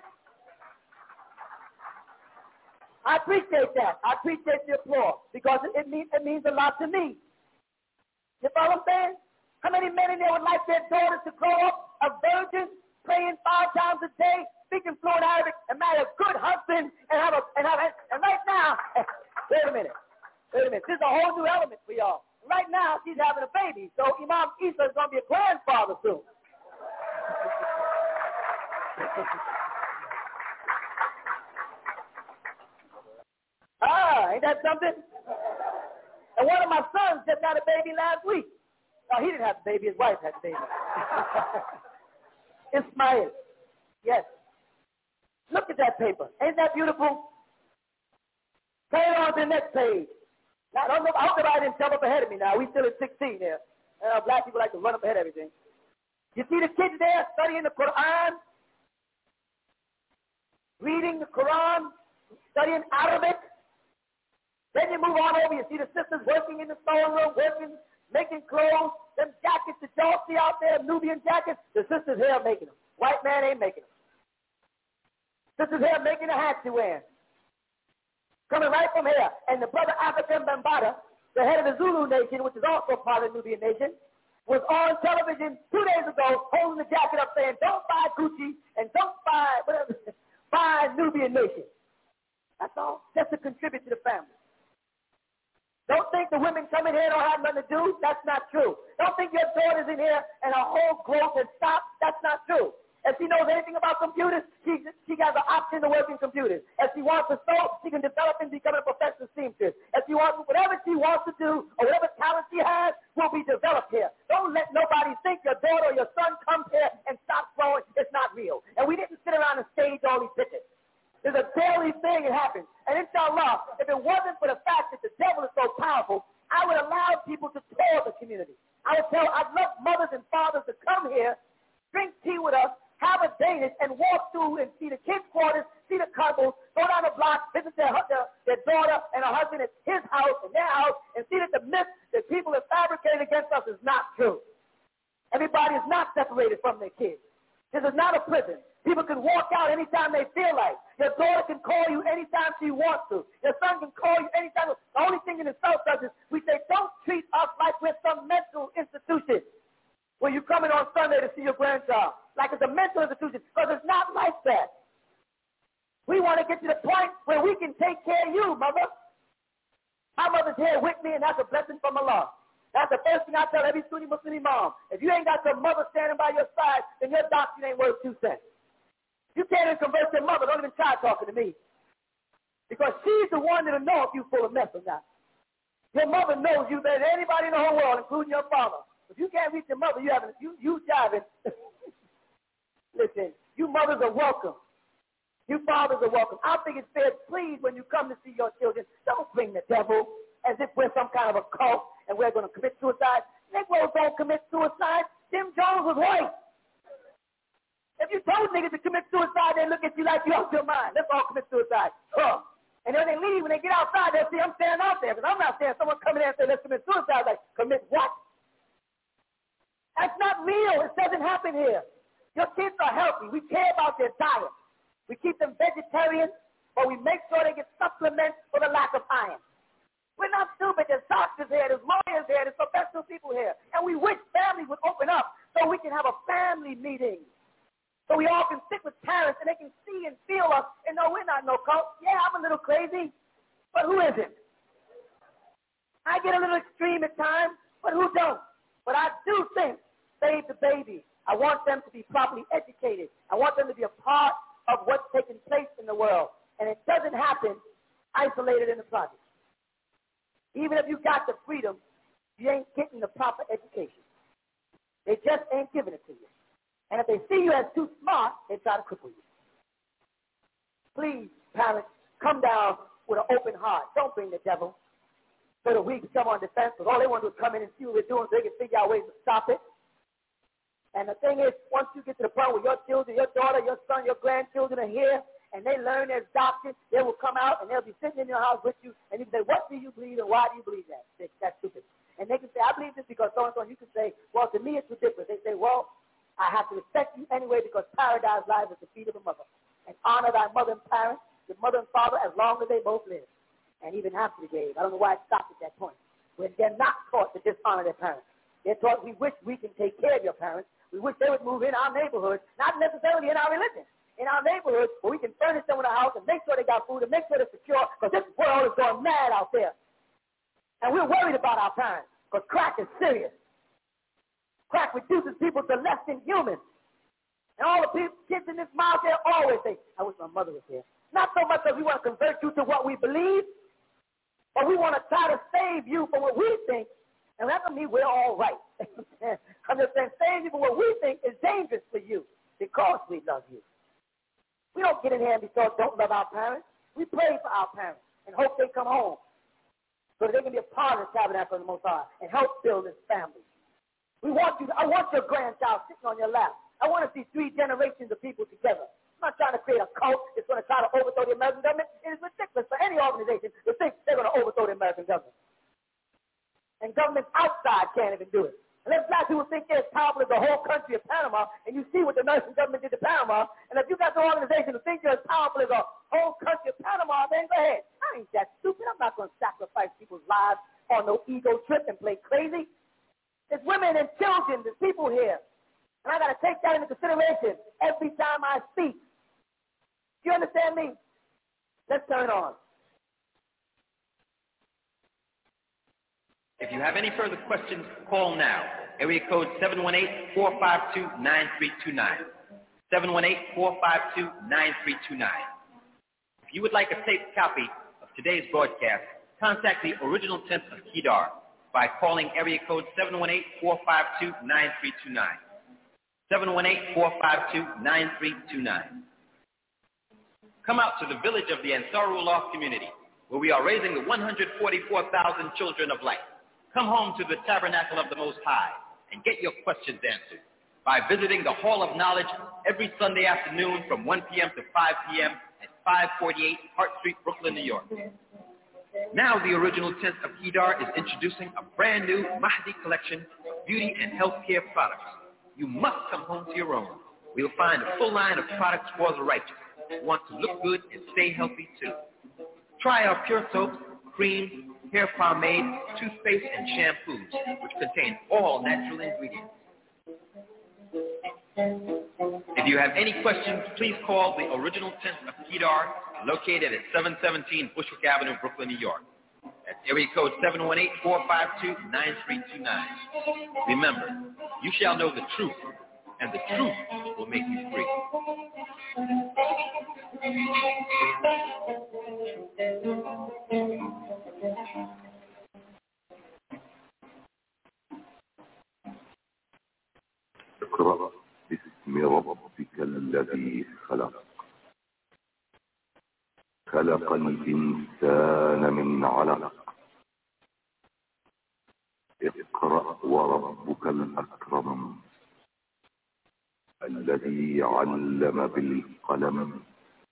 I appreciate that. I appreciate the applause because it, it, means, it means a lot to me. You follow what I'm saying? How many men in there would like their daughters to grow up a virgin, praying five times a day, speaking fluent Arabic, and marry a good husband, and have a and have a, and right now, wait a minute, wait a minute. This is a whole new element for y'all. Right now, she's having a baby, so Imam Isa is going to be a grandfather soon. Ah, ain't that something? And one of my sons just had a baby last week. No, he didn't have the baby. His wife had the baby. Ismail. Yes. Look at that paper. Ain't that beautiful? Turn it on to the next page. Now, I, don't know, I hope everybody didn't jump up ahead of me now. We still at sixteen here. Uh, black people like to run up ahead of everything. You see the kids there studying the Quran, reading the Quran, studying Arabic. Then you move on over, you see the sisters working in the sewing room, working, making clothes, them jackets that y'all see out there, Nubian jackets, the sisters here are making them. White man ain't making them. Sisters here making the hats you wear. Coming right from here. And the brother African Bambata, the head of the Zulu nation, which is also part of the Nubian nation, was on television two days ago holding the jacket up saying, don't buy Gucci and don't buy, whatever, buy Nubian nation. That's all. Just to contribute to the family. Don't think the women coming here don't have nothing to do. That's not true. Don't think your daughter's in here and her whole growth has stopped. That's not true. If she knows anything about computers, she, she has an option to work in computers. If she wants to sew, she can develop and become a professional seamstress. If she wants, whatever she wants to do or whatever talent she has will be developed here. Don't let nobody think your daughter or your son comes here and stops growing. It's not real. And we didn't sit around and stage all these pictures. There's a daily thing that happens. And inshallah, if it wasn't for the fact that the devil is so powerful, I would allow people to tour the community. I would tell, I'd love mothers and fathers to come here, drink tea with us, have a Danish, and walk through and see the kids' quarters, see the couples, go down the block, visit their, their, their daughter and her husband at his house and their house, and see that the myth that people have fabricated against us is not true. Everybody is not separated from their kids. This is not a prison. People can walk out anytime they feel like. Your daughter can call you anytime she wants to. Your son can call you anytime. The only thing in the South does is we say, don't treat us like we're some mental institution where you're coming on Sunday to see your grandchild. Like it's a mental institution, because it's not like that. We want to get to the point where we can take care of you, mother. My mother's here with me, and that's a blessing from Allah. That's the first thing I tell every Sunni Muslim imam. If you ain't got your mother standing by your side, then your doctrine ain't worth two cents. You can't even converse your mother. Don't even try talking to me. Because she's the one that'll know if you're full of mess or not. Your mother knows you better than anybody in the whole world, including your father. If you can't reach your mother, you haven't, you, you jiving. Listen, you mothers are welcome. You fathers are welcome. I think it's fair, please, when you come to see your children, don't bring the devil as if we're some kind of a cult and we're going to commit suicide. Negroes don't commit suicide. Jim Jones was white. If you told niggas to commit suicide, they look at you like you off your mind. Let's all commit suicide. Huh. And then when they leave, when they get outside, they'll see I'm standing out there. Because I'm not saying someone coming in and say, let's commit suicide. Like, commit what? That's not real. It doesn't happen here. Your kids are healthy. We care about their diet. We keep them vegetarian, but we make sure they get supplements for the lack of iron. We're not stupid. There's doctors here. There's lawyers here. There's professional people here. And we wish families would open up so we can have a family meeting. So we all can sit with parents and they can see and feel us and know we're not no cult. Yeah, I'm a little crazy, but who isn't? I get a little extreme at times, but who don't? But I do think, save the baby. I want them to be properly educated. I want them to be a part of what's taking place in the world. And it doesn't happen isolated in the project. Even if you got the freedom, you ain't getting the proper education. They just ain't giving it to you. And if they see you as too smart, they try to cripple you. Please, parents, come down with an open heart. Don't bring the devil so that we can come on defense, because all they want to do is come in and see what we're doing so they can figure out ways to stop it. And the thing is, once you get to the point where your children, your daughter, your son, your grandchildren are here, and they learn their doctrine, they will come out and they'll be sitting in your house with you, and you can say, what do you believe and why do you believe that? That's stupid. And they can say, say, I believe this because so-and-so. You can say, well, to me it's ridiculous. They say, well, I have to respect you anyway because paradise lies at the feet of a mother. And honor thy mother and parents, your mother and father, as long as they both live. And even after the grave. I don't know why it stopped at that point. When they're not taught to dishonor their parents. They're taught we wish we can take care of your parents. We wish they would move in our neighborhood, not necessarily in our religion. In our neighborhood, where we can furnish them with a house and make sure they got food and make sure they're secure, because this world is going mad out there. And we're worried about our parents, because crack is serious. Crack reduces people to less than human. And all the people, kids in this mouth there always say, I wish my mother was here. Not so much that we want to convert you to what we believe, but we want to try to save you from what we think, and that doesn't mean we're all right. I'm just saying, save you from what we think is dangerous for you, because we love you. We don't get in here and be told don't love our parents. We pray for our parents and hope they come home so that they can be a part of the tabernacle of the Most High and help build this family. We want you. To, I want your grandchild sitting on your lap. I want to see three generations of people together. I'm not trying to create a cult that's going to try to overthrow the American government. It is ridiculous for any organization to think they're going to overthrow the American government. And governments outside can't even do it. Unless black people think they're as powerful as the whole country of Panama, and you see what the American government did to Panama, and if you got the organization who think you're as powerful as the whole country of Panama, then go ahead. I ain't that stupid. I'm not going to sacrifice people's lives on no ego trip and play crazy. There's women and children, there's people here. And I got to take that into consideration every time I speak. Do you understand me? Let's turn on. If you have any further questions, call now. Area code seven one eight, four five two, nine three two nine. seven one eight, four five two, nine three two nine. If you would like a taped copy of today's broadcast, contact the original tent of Kedar by calling area code seven one eight, four five two, nine three two nine. seven one eight, four five two, nine three two nine. Come out to the village of the Ansarullah community, where we are raising the one hundred forty-four thousand children of light. Come home to the Tabernacle of the Most High and get your questions answered by visiting the Hall of Knowledge every Sunday afternoon from one p.m. to five p.m. at five forty-eight Hart Street, Brooklyn, New York. Now the original tent of Kedar is introducing a brand new Mahdi collection of beauty and healthcare products. You must come home to your own. We'll find a full line of products for the righteous who want to look good and stay healthy too. Try our pure soaps, creams, hair pomade, toothpaste, and shampoos, which contain all natural ingredients. If you have any questions, please call the original tent of Kedar, located at seven seventeen Bushwick Avenue, Brooklyn, New York. That's area code seven one eight, four five two, nine three two nine. Remember, you shall know the truth, and the truth will make you free. اقرأ باسم ربك الذي خلق خلق الإنسان من علق اقرأ وربك الأكرم الذي علم بالقلم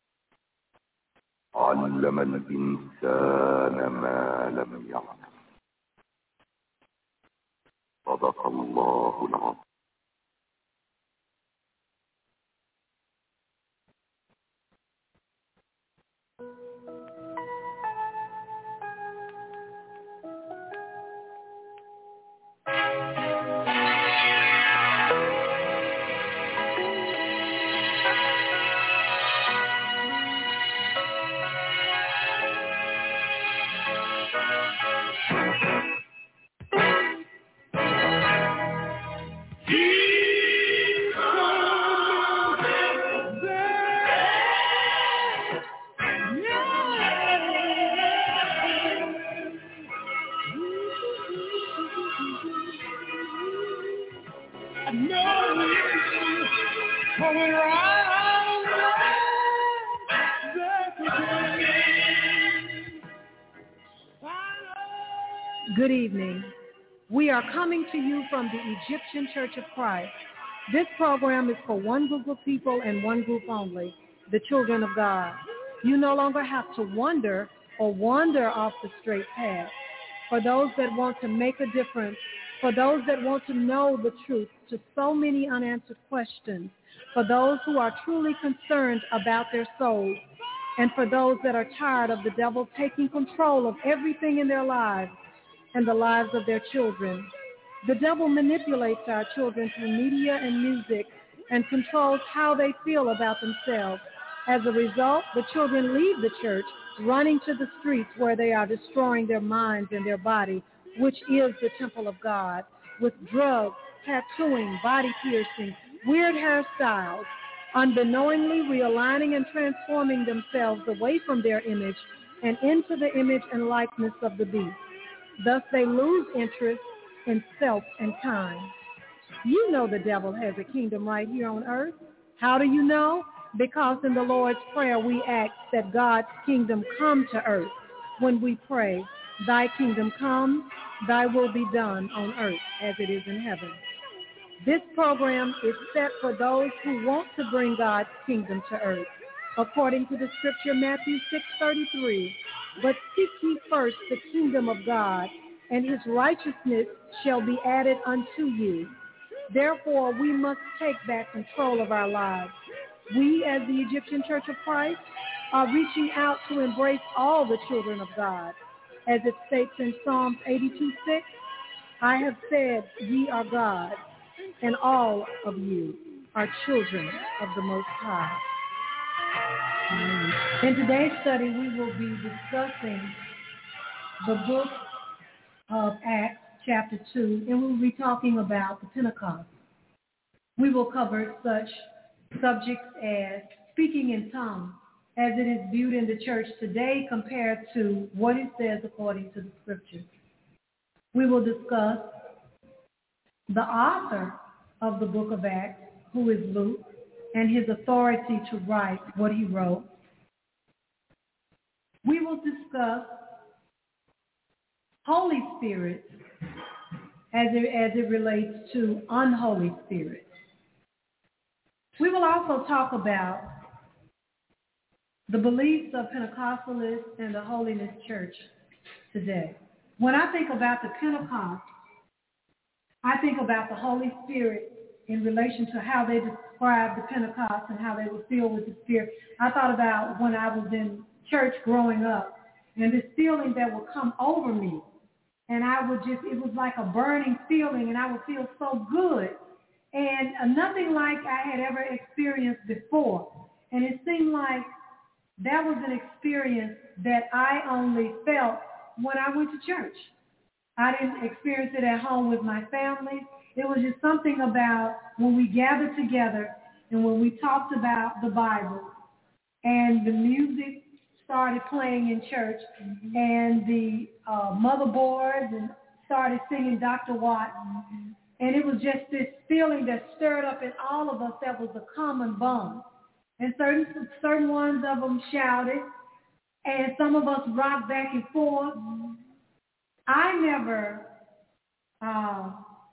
علم الإنسان ما لم يعلم صدق الله العظيم. Good evening. We are coming to you from the Egyptian Church of Christ. This program is for one group of people and one group only, the children of God. You no longer have to wonder or wander off the straight path. for those that want to make a difference, for those that want to know the truth to so many unanswered questions, for those who are truly concerned about their souls, and for those that are tired of the devil taking control of everything in their lives and the lives of their children. The devil manipulates our children through media and music and controls how they feel about themselves. As a result, the children leave the church, running to the streets where they are destroying their minds and their body, which is the temple of God, with drugs, tattooing, body piercing, weird hairstyles, unbeknowingly realigning and transforming themselves away from their image and into the image and likeness of the beast. Thus they lose interest in self and kind. You know the devil has a kingdom right here on earth. How do you know? Because in the Lord's Prayer we ask that God's kingdom come to earth. When we pray, thy kingdom come, thy will be done on earth as it is in heaven. This program is set for those who want to bring God's kingdom to earth. According to the scripture Matthew six thirty-three, but seek ye first the kingdom of God, and his righteousness shall be added unto you. Therefore, we must take back control of our lives. We, as the Egyptian Church of Christ, are reaching out to embrace all the children of God. As it states in Psalms eighty-two six, I have said, ye are God, and all of you are children of the Most High. In today's study, we will be discussing the book of Acts, chapter two, and we'll be talking about the Pentecost. We will cover such subjects as speaking in tongues, as it is viewed in the church today compared to what it says according to the scriptures. We will discuss the author of the book of Acts, who is Luke, and his authority to write what he wrote. We will discuss Holy Spirit as it, as it relates to unholy spirits. We will also talk about the beliefs of Pentecostalists and the Holiness Church today. When I think about the Pentecost, I think about the Holy Spirit in relation to how they described the Pentecost and how they were filled with the Spirit. I thought about when I was in church growing up and this feeling that would come over me. And I would just, it was like a burning feeling, and I would feel so good. And uh, nothing like I had ever experienced before. And it seemed like that was an experience that I only felt when I went to church. I didn't experience it at home with my family. It was just something about when we gathered together and when we talked about the Bible and the music started playing in church mm-hmm. and the uh, motherboards and started singing Doctor Watt. Mm-hmm. And it was just this feeling that stirred up in all of us that was a common bond. And certain certain ones of them shouted, and some of us rocked back and forth. Mm-hmm. I never uh,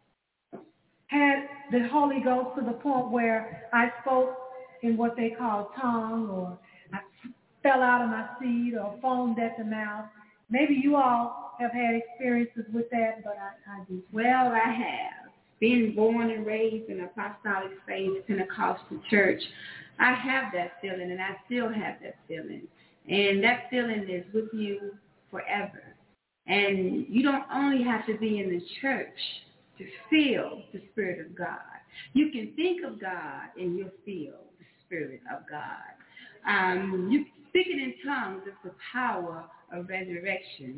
had the Holy Ghost to the point where I spoke in what they call tongue, or I fell out of my seat, or foamed at the mouth. Maybe you all have had experiences with that, but I, I do. Well, I have. Being born and raised in an apostolic faith, Pentecostal church, I have that feeling, and I still have that feeling. And that feeling is with you forever. And you don't only have to be in the church to feel the Spirit of God. You can think of God and you'll feel the Spirit of God. Um, you speaking in tongues is the power of resurrection.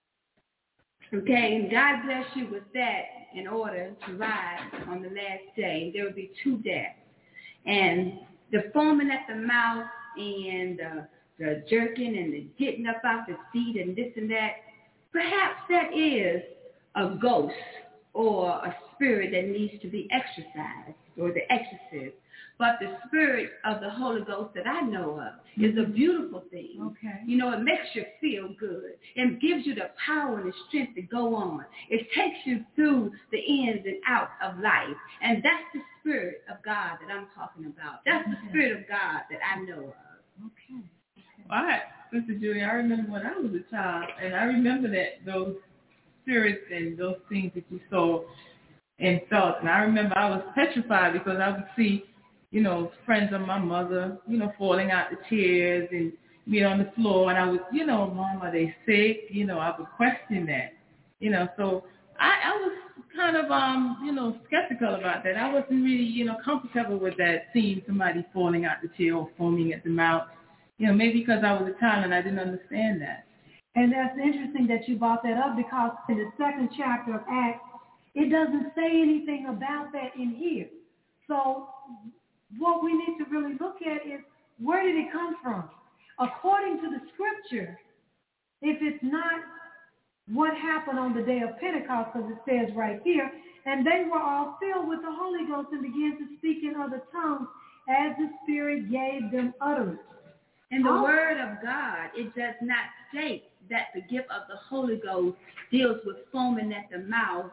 Okay, and God bless you with that in order to rise on the last day. There will be two deaths. And the foaming at the mouth and the, the jerking and the getting up out the seat and this and that, perhaps that is a ghost or a spirit that needs to be exorcised, or the exorcist. But the Spirit of the Holy Ghost that I know of is a beautiful thing. Okay. You know, it makes you feel good. It gives you the power and the strength to go on. It takes you through the ins and outs of life. And that's the Spirit of God that I'm talking about. That's okay. The Spirit of God that I know of. Okay. okay. All right, Sister Julie, I remember when I was a child, and I remember that those spirits and those things that you saw and felt. And I remember I was petrified because I would see, you know, friends of my mother, you know, falling out the chairs and being on the floor. And I would, you know, Mom, are they sick? You know, I would question that, you know. So I, I was kind of, um, you know, skeptical about that. I wasn't really, you know, comfortable with that, seeing somebody falling out the chair or foaming at the mouth. You know, maybe because I was a child and I didn't understand that. And that's interesting that you brought that up, because in the second chapter of Acts, it doesn't say anything about that in here. So what we need to really look at is, where did it come from? According to the scripture, if it's not what happened on the day of Pentecost, because it says right here, and they were all filled with the Holy Ghost and began to speak in other tongues as the Spirit gave them utterance. In the oh. Word of God, it does not state that the gift of the Holy Ghost deals with foaming at the mouth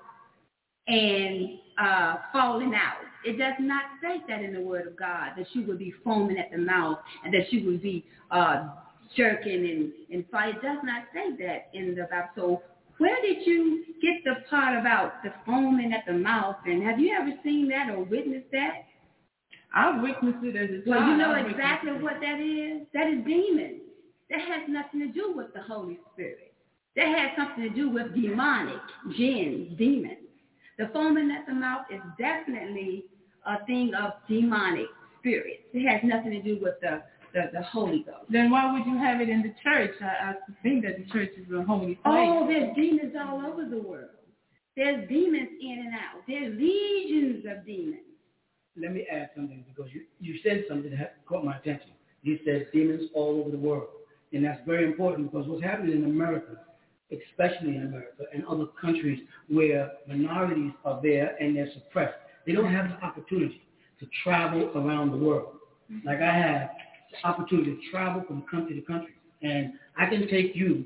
and uh, falling out. It does not state that in the Word of God, that she would be foaming at the mouth and that she would be uh, jerking and, and fall. It does not say that in the Bible. So where did you get the part about the foaming at the mouth? And have you ever seen that or witnessed that? I've witnessed it as a child. Well, you know I've exactly what that is? That is demons. That has nothing to do with the Holy Spirit. That has something to do with demonic, jinns, demons. The foaming at the mouth is definitely a thing of demonic spirits. It has nothing to do with the, the, the Holy Ghost. Then why would you have it in the church? I, I think that the church is a holy place. Oh, there's demons all over the world. There's demons in and out. There's legions of demons. Let me add something, because you, you said something that caught my attention. You said demons all over the world. And that's very important, because what's happening in America, especially in America and other countries where minorities are there and they're suppressed, they don't have the opportunity to travel around the world. Like I have the opportunity to travel from country to country. And I can take you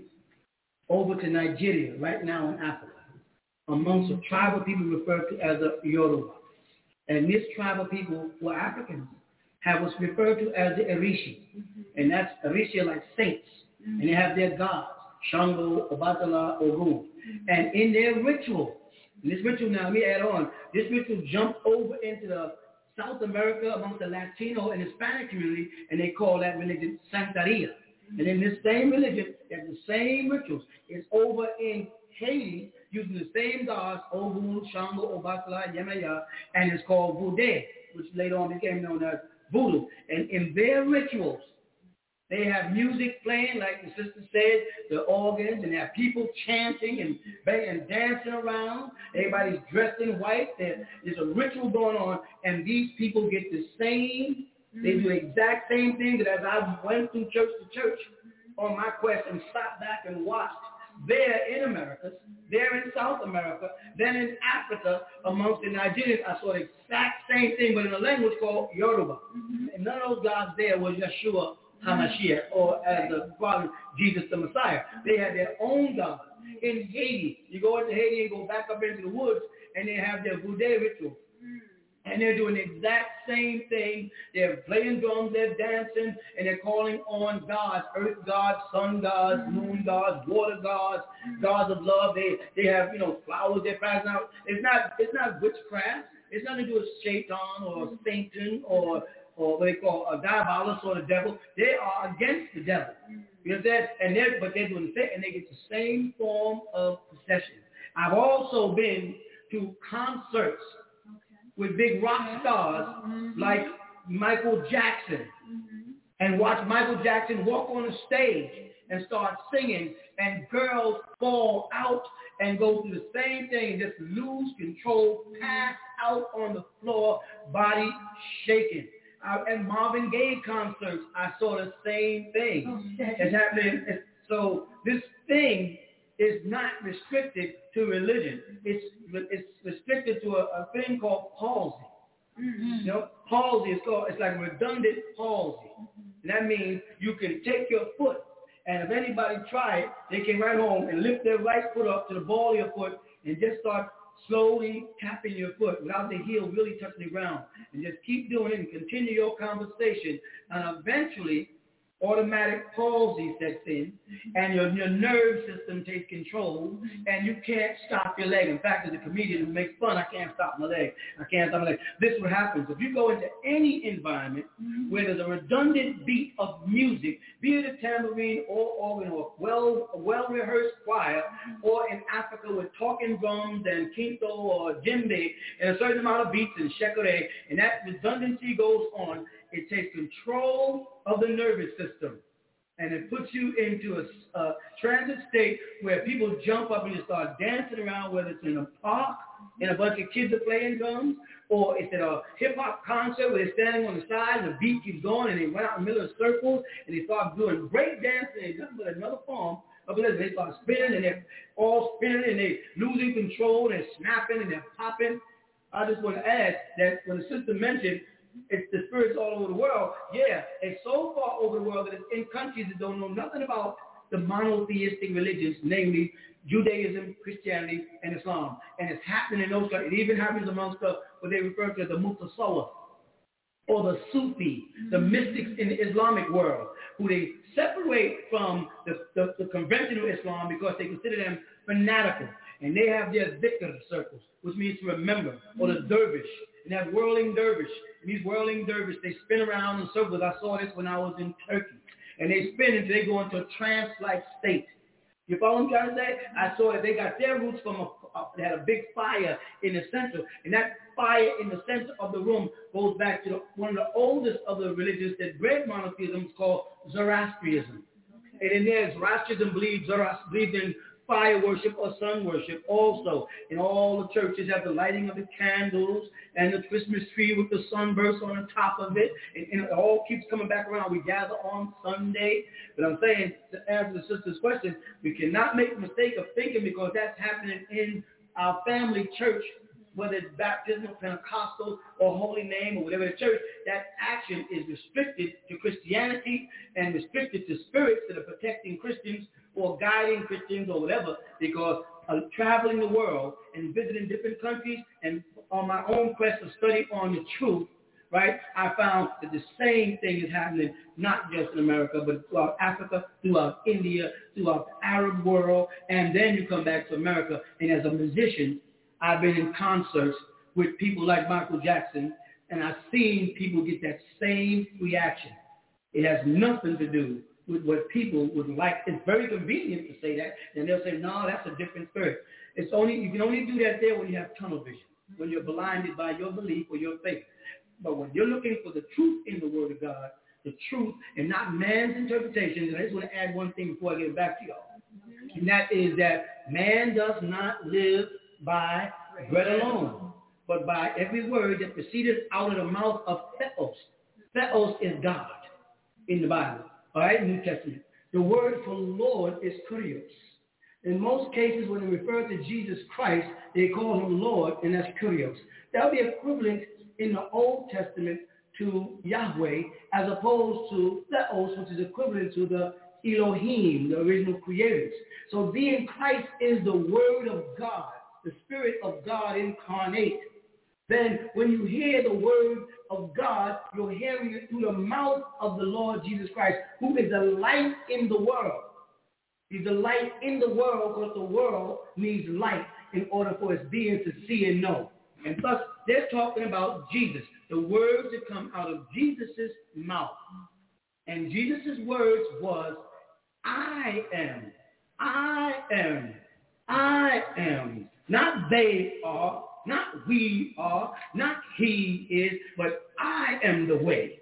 over to Nigeria right now in Africa, amongst a tribe of people referred to as the Yoruba. And this tribe of people were Africans, have what's referred to as the Erishi. Mm-hmm. And that's Erishi like saints. Mm-hmm. And they have their gods, Shango, Obatala, Ogun. Mm-hmm. And in their ritual, and this ritual now, let me add on, this ritual jumped over into the South America amongst the Latino and Hispanic community, and they call that religion Santeria. Mm-hmm. And in this same religion, there's the same rituals. It's over in Haiti, using the same gods, Ogun, Shango, Obatala, Yemaya, and it's called Voodoo, which later on became known as Voodoo. And in their rituals, they have music playing, like the sister said, the organs, and they have people chanting and banging, dancing around. Everybody's dressed in white. There, there's a ritual going on, and these people get the same, mm-hmm. they do the exact same thing that as I went from church to church on my quest and stopped back and watched. There in America, there in South America, then in Africa, amongst the Nigerians, I saw the exact same thing, but in a language called Yoruba. Mm-hmm. And none of those gods there was Yeshua HaMashiach, or as the father, Jesus the Messiah. They had their own gods. In Haiti, you go into Haiti and go back up into the woods, and they have their voodoo ritual. And they're doing the exact same thing. They're playing drums, they're dancing, and they're calling on gods, earth gods, sun gods, moon gods, water gods, gods of love. They they have, you know, flowers they're passing out. It's not it's not witchcraft. It's nothing to do with Satan or Satan or or what they call a diabolus or the devil. They are against the devil. You know that? And they're but they're doing the same, and they get the same form of possession. I've also been to concerts with big rock stars mm-hmm. like Michael Jackson, mm-hmm. and watch Michael Jackson walk on the stage and start singing, and girls fall out and go through the same thing, just lose control, pass out on the floor, body shaking. Uh, at Marvin Gaye concerts, I saw the same thing. Okay. It's happening. So this thing is not restricted to religion. It's it's restricted to a, a thing called palsy. Mm-hmm. You know, palsy is called, it's like redundant palsy. Mm-hmm. And that means you can take your foot, and if anybody try it, they can right home and lift their right foot up to the ball of your foot and just start slowly tapping your foot without the heel really touching the ground. And just keep doing it and continue your conversation. And eventually, automatic palsy sets in, and your, your nerve system takes control, and you can't stop your leg. In fact, as a comedian who makes fun, I can't stop my leg. I can't stop my leg. This is what happens. If you go into any environment where there's a redundant beat of music, be it a tambourine or organ or a well, a well-rehearsed choir, or in Africa with talking drums and quinto or djembe, and a certain amount of beats and shekere, and that redundancy goes on, it takes control of the nervous system, and it puts you into a, a transit state where people jump up and just start dancing around, whether it's in a park and a bunch of kids are playing drums, or it's at a hip-hop concert where they're standing on the side and the beat keeps going, and they run out in the middle of circles, and they start doing break dancing, and nothing but another form of it. They start spinning, and they're all spinning, and they're losing control, and they're snapping, and they're popping. I just want to add that when the sister mentioned it's the spirits all over the world. Yeah, it's so far over the world that it's in countries that don't know nothing about the monotheistic religions, namely Judaism, Christianity, and Islam. And it's happening in those countries. It even happens amongst the, what they refer to as the Mutasawwif, or the Sufi, the mystics in the Islamic world, who they separate from the, the, the conventional Islam because they consider them fanatical. And they have their dhikr circles, which means to remember, or the dervish. And they have whirling dervish. And these whirling dervish, they spin around in circles. I saw this when I was in Turkey. And they spin until they go into a trance-like state. You follow what I'm trying to say? I saw that they got their roots from a, a, they had a big fire in the center. And that fire in the center of the room goes back to the, one of the oldest of the religions that bred monotheism is called Zoroastrianism. Okay. And in there, Zoroastrianism believed, Zoroastrianism believed in fire worship or sun worship also. And all the churches have the lighting of the candles and the Christmas tree with the sunburst on the top of it. And, and it all keeps coming back around. We gather on Sunday. But I'm saying, to answer the sister's question, we cannot make the mistake of thinking because that's happening in our family church, whether it's baptismal, Pentecostal, or holy name, or whatever the church, that action is restricted to Christianity and restricted to spirits that are protecting Christians or guiding Christians or whatever, because uh, traveling the world and visiting different countries and on my own quest of study on the truth, right, I found that the same thing is happening not just in America, but throughout Africa, throughout India, throughout the Arab world, and then you come back to America. And as a musician, I've been in concerts with people like Michael Jackson, and I've seen people get that same reaction. It has nothing to do with what people would like. It's very convenient to say that, and they'll say, no, that's a different spirit. It's only, you can only do that there when you have tunnel vision, when you're blinded by your belief or your faith. But when you're looking for the truth in the Word of God, the truth and not man's interpretations, and I just want to add one thing before I get back to y'all, and that is that man does not live by bread alone, but by every word that proceeded out of the mouth of Theos. Theos is God in the Bible. All right, New Testament. The word for Lord is kurios. In most cases, when they refer to Jesus Christ, they call him Lord, and that's kurios. That would be equivalent in the Old Testament to Yahweh, as opposed to Theos, which is equivalent to the Elohim, the original creators. So being Christ is the Word of God, the Spirit of God incarnate. Then when you hear the Word of God, you're hearing it through the mouth of the Lord Jesus Christ, who is the light in the world. He's the light in the world because the world needs light in order for its being to see and know. And thus, they're talking about Jesus, the words that come out of Jesus' mouth. And Jesus' words was, I am, I am, I am. Not they are, not we are, not he is, but I am the way.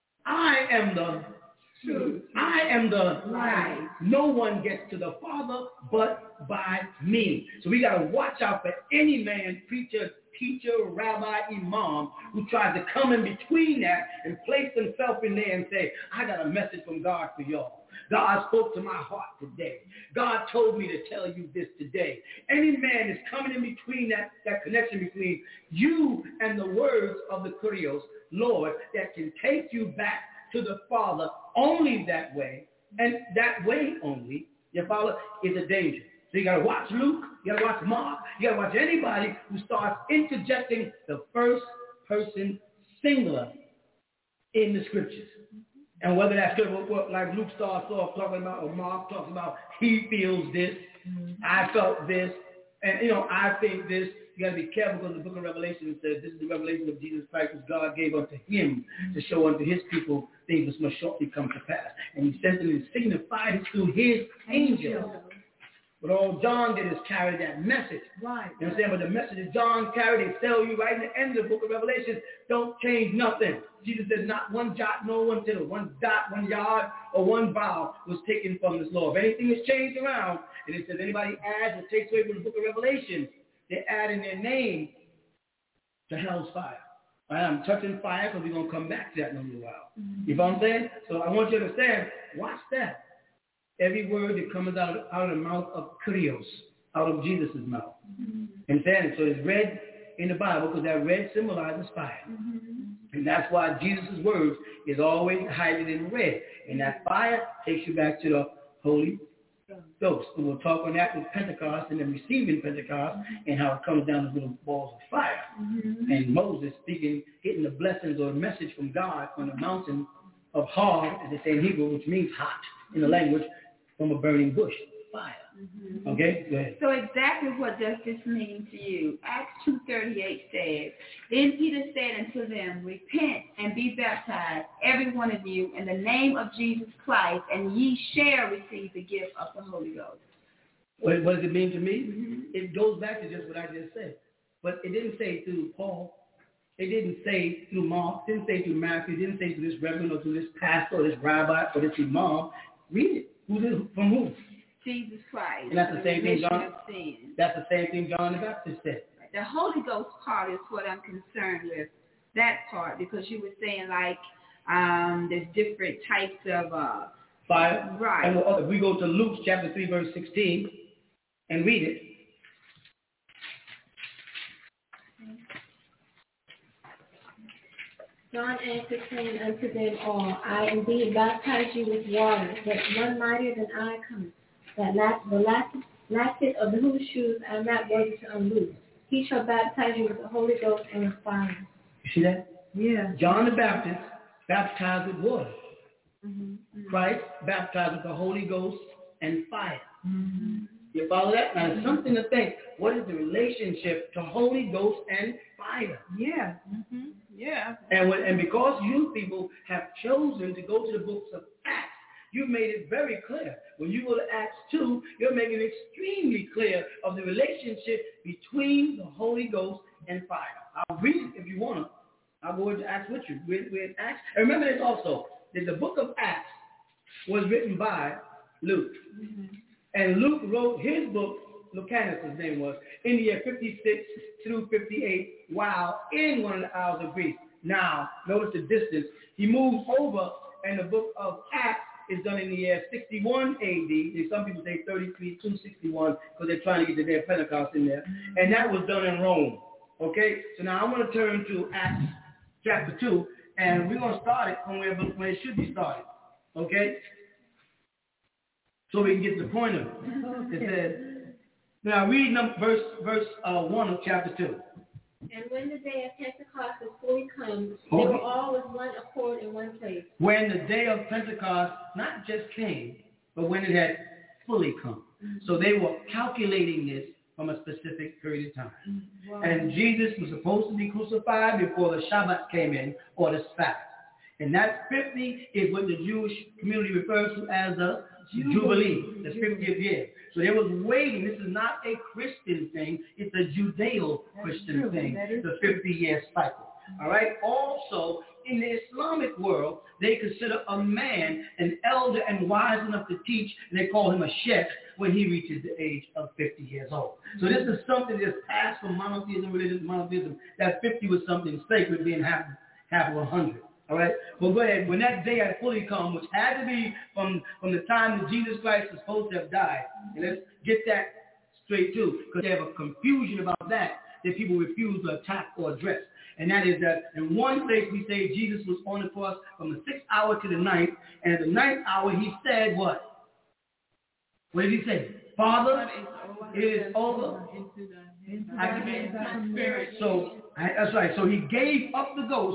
I am the truth. I am the light. No one gets to the Father but by me. So we got to watch out for any man, preacher, teacher, rabbi, imam, who tries to come in between that and place himself in there and say, I got a message from God for y'all. God spoke to my heart today. God told me to tell you this today. Any man is coming in between that, that connection between you and the words of the kurios, Lord, that can take you back to the Father only that way, and that way only, your Father, is a danger. So you got to watch Luke, you got to watch Mark, you got to watch anybody who starts interjecting the first person singular in the scriptures. And whether that's good, what, what, like Luke starts off talking about, or Mark talks about, he feels this, mm-hmm. I felt this, and, you know, I think this. You got to be careful because the book of Revelation says this is the revelation of Jesus Christ which God gave unto him mm-hmm. to show unto his people things which must shortly come to pass. And he sent them and signified it through his angels. But all John did is carry that message. Right. You know what I'm saying? But the message that John carried, they tell you right in the end of the book of Revelation, don't change nothing. Jesus said not one jot, no one tittle, one dot, one yard, or one vowel was taken from this law. If anything is changed around, and it says anybody adds or takes away from the book of Revelation, they add in their name to hell's fire. Right? I'm touching fire because we're going to come back to that in a little while. Mm-hmm. You know what I'm saying? So I want you to understand, watch that. Every word that comes out of, out of the mouth of Kyrios, out of Jesus' mouth. Mm-hmm. Understand? So it's red in the Bible because that red symbolizes fire. Mm-hmm. And that's why Jesus' words is always highlighted in red. And that fire takes you back to the Holy Ghost. And we'll talk on that with Pentecost and then receiving Pentecost mm-hmm. and how it comes down as little balls of fire. Mm-hmm. And Moses speaking, getting the blessings or the message from God on the mountain of Har, as they say in Hebrew, which means hot in the language, from a burning bush, fire. Mm-hmm. Okay, go ahead. So exactly what does this mean to you? Acts two thirty-eight says, Then Peter said unto them, Repent and be baptized, every one of you, in the name of Jesus Christ, and ye shall receive the gift of the Holy Ghost. What, what does it mean to me? Mm-hmm. It goes back to just what I just said. But it didn't say through Paul. It didn't say through Mark. It didn't say through Matthew. It didn't say through this reverend or through this pastor or this rabbi or this imam. Read it. Who's it? From who? Jesus Christ. And that's the same thing John. That's the same thing John the Baptist said. The Holy Ghost part is what I'm concerned with. That part, because you were saying like um, there's different types of uh, fire. Right. And we'll, we go to Luke chapter three, verse sixteen, and read it. John answered, saying unto them all, I indeed baptize you with water, but one mightier than I cometh, that lat- the lat- latchet of whose shoes I am not worthy to unloose. He shall baptize you with the Holy Ghost and with fire. You see that? Yeah. John the Baptist baptized with water. Mm-hmm. Mm-hmm. Christ baptized with the Holy Ghost and fire. Mm-hmm. You follow that? Now, it's something to think. What is the relationship to Holy Ghost and fire? Yeah. Mm-hmm. Yeah. And when, and because you people have chosen to go to the books of Acts, you've made it very clear. When you go to Acts two, you're making it extremely clear of the relationship between the Holy Ghost and fire. I'll read it if you want to. I'll go into Acts with you. We're, we're in Acts. And remember this also, that the book of Acts was written by Luke. Mm-hmm. And Luke wrote his book, Lucanus, his name was, in the year fifty-six through fifty-eight, while in one of the Isles of Greece. Now, notice the distance. He moves over, and the book of Acts is done in the year sixty-one A D. Some people say thirty-three to sixty-one because they're trying to get the day of Pentecost in there. And that was done in Rome. Okay? So now I want to turn to Acts chapter two, and we're going to start it from where, where it should be started. Okay? So we can get to the point of it. Okay. It says, now read number, verse verse uh, one of chapter two. And when the day of Pentecost was fully come, they were all with one accord in one place. When the day of Pentecost not just came, but when it had fully come. Mm-hmm. So they were calculating this from a specific period of time. Mm-hmm. Wow. And Jesus was supposed to be crucified before the Shabbat came in, or the Sabbath. And that fifty is what the Jewish community refers to as the Jubilee, the fiftieth year. So they was waiting. This is not a Christian thing. It's a Judeo-Christian thing, the fifty-year cycle. All right? Also, in the Islamic world, they consider a man an elder and wise enough to teach, and they call him a sheikh when he reaches the age of fifty years old. So this is something that's passed from monotheism, religious monotheism, that fifty was something sacred, being half, half of one hundred. All right? Well, go ahead. When that day had fully come, which had to be from, from the time that Jesus Christ was supposed to have died, and let's get that straight too, because they have a confusion about that, that people refuse to attack or address. And that is that in one place we say Jesus was on the cross from the sixth hour to the ninth, and at the ninth hour he said what? What did he say? Father, it is over. I, so that's right. So he gave up the ghost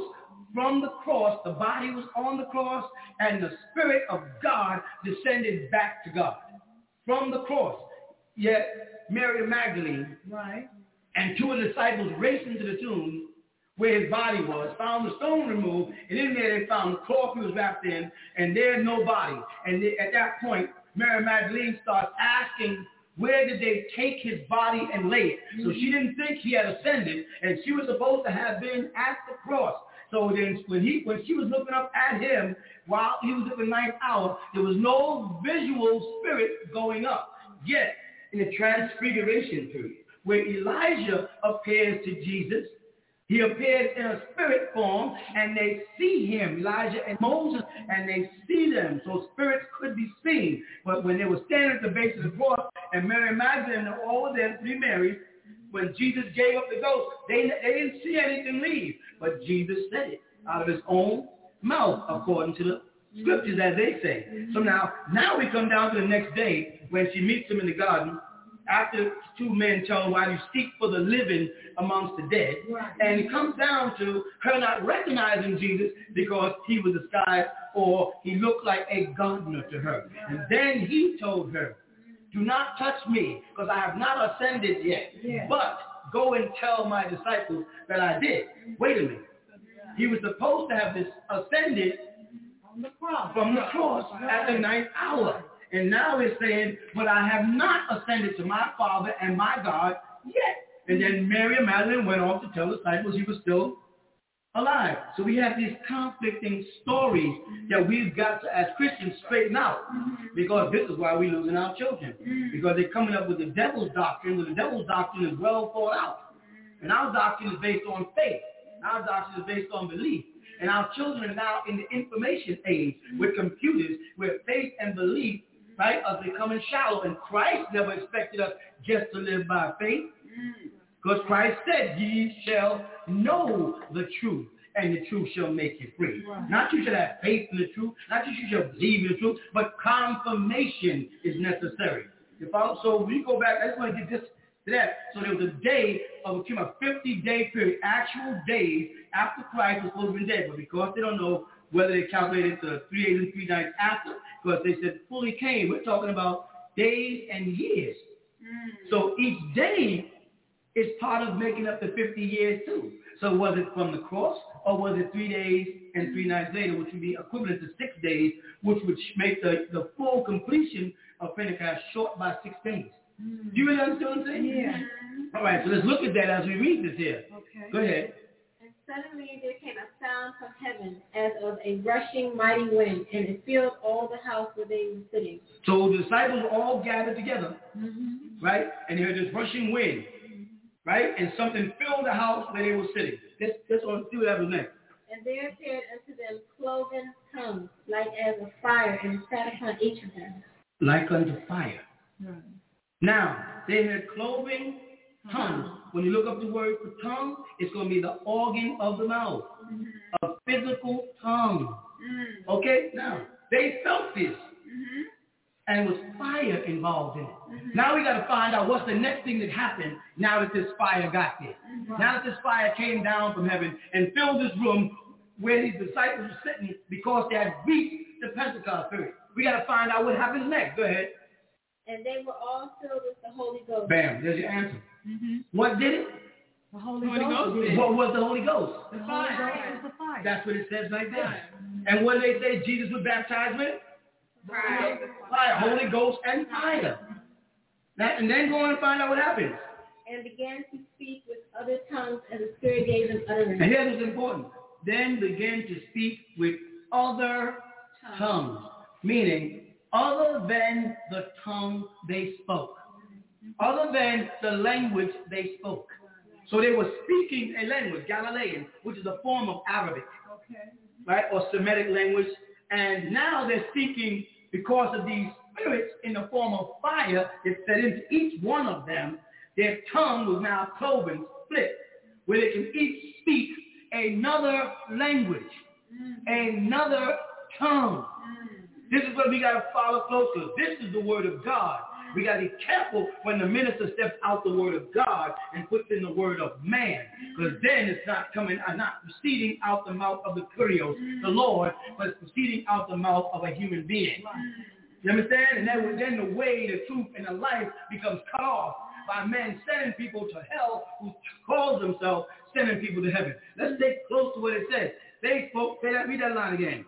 from the cross, the body was on the cross, and the Spirit of God descended back to God. From the cross. Yet Mary Magdalene right. and two of the disciples raced into the tomb where his body was, found the stone removed, and in there they found the cloth he was wrapped in, and there's no body. And they, at that point, Mary Magdalene starts asking, where did they take his body and lay it? So she didn't think he had ascended, and she was supposed to have been at the cross. So then when he when she was looking up at him while he was at the ninth hour, there was no visual spirit going up. Yet, in the transfiguration period, where Elijah appears to Jesus, he appears in a spirit form, and they see him, Elijah and Moses, and they see them. So spirits could be seen. But when they were standing at the base of the cross, and Mary Magdalene and all of them, three Marys, when Jesus gave up the ghost, they, they didn't see anything leave. But Jesus said it out of his own mouth, according to the scriptures, as they say. So now, now we come down to the next day when she meets him in the garden. After two men tell her, why do you seek for the living amongst the dead? Right. And it comes down to her not recognizing Jesus because he was disguised or he looked like a gardener to her. And then he told her, do not touch me because I have not ascended yet. Yeah. But go and tell my disciples that I did. Wait a minute. He was supposed to have this ascended from the cross, from the cross at the ninth hour. And now he's saying, but I have not ascended to my Father and my God yet. And then Mary and Magdalene went off to tell the disciples he was still alive. So we have these conflicting stories that we've got to, as Christians, straighten out. Because this is why we're losing our children. Because they're coming up with the devil's doctrine, but the devil's doctrine is well thought out. And our doctrine is based on faith. Our doctrine is based on belief. And our children are now in the information age with computers where faith and belief, right, are becoming shallow. And Christ never expected us just to live by faith. Because Christ said, ye shall know the truth, and the truth shall make you free. Right. Not you should have faith in the truth, not you should believe in the truth, but confirmation is necessary. If I, so we go back, I just want to get this to that. So there was a day of a fifty-day period, actual days after Christ was supposed to be dead. But because they don't know whether they calculated the three days and three nights after, because they said fully came, we're talking about days and years. Mm. So each day is part of making up the fifty years too. So was it from the cross, or was it three days and three nights later, which would be equivalent to six days, which would make the, the full completion of Pentecost short by six days? Mm. Do you really understand what I'm saying? Yeah. All right, so let's look at that as we read this here. Okay. Go ahead. And suddenly there came a sound from heaven as of a rushing mighty wind, and it filled all the house where they were sitting. So the disciples all gathered together, Mm-hmm. right? And they heard this rushing wind, right? And something filled the house where they were sitting. Let's, let's see what happens next. And there appeared unto them cloven tongues, like as of fire, and sat upon each of them. Like unto fire. Right. Now, they had cloven tongues. When you look up the word for tongue, it's going to be the organ of the mouth, mm-hmm. a physical tongue. Mm-hmm. Okay? Now, they felt this, mm-hmm. and it was fire involved in it. Mm-hmm. Now we got to find out what's the next thing that happened now that this fire got there. Mm-hmm. Now that this fire came down from heaven and filled this room where these disciples were sitting because they had reached the Pentecost period. We got to find out what happens next. Go ahead. And they were all filled with the Holy Ghost. Bam, there's your answer. Mm-hmm. What did it? The Holy, Holy Ghost. Ghost did. What was the Holy Ghost? The Holy Ghost is the fire. That's what it says right there. And what did they say Jesus was baptized with? Fire. Fire, Holy Ghost and fire. Now, and then go on and find out what happens. And began to speak with other tongues, and the Spirit gave them utterance. And here's what's important. Then began to speak with other tongues, tongues meaning other than the tongue they spoke, other than the language they spoke. So they were speaking a language, Galilean, which is a form of Arabic, okay. right, or Semitic language. And now they're speaking because of these spirits in the form of fire that set into each one of them. Their tongue was now cloven, split, where they can each speak another language, mm. another tongue. Mm. This is what we got to follow closely. This is the word of God. We got to be careful when the minister steps out the word of God and puts in the word of man, because then it's not coming, uh, not proceeding out the mouth of the Kurios, the Lord, but it's proceeding out the mouth of a human being. You understand? And then, then the way, the truth, and the life becomes cut off by men sending people to hell who calls themselves sending people to heaven. Let's stay close to what it says. They spoke, say that, read that line again.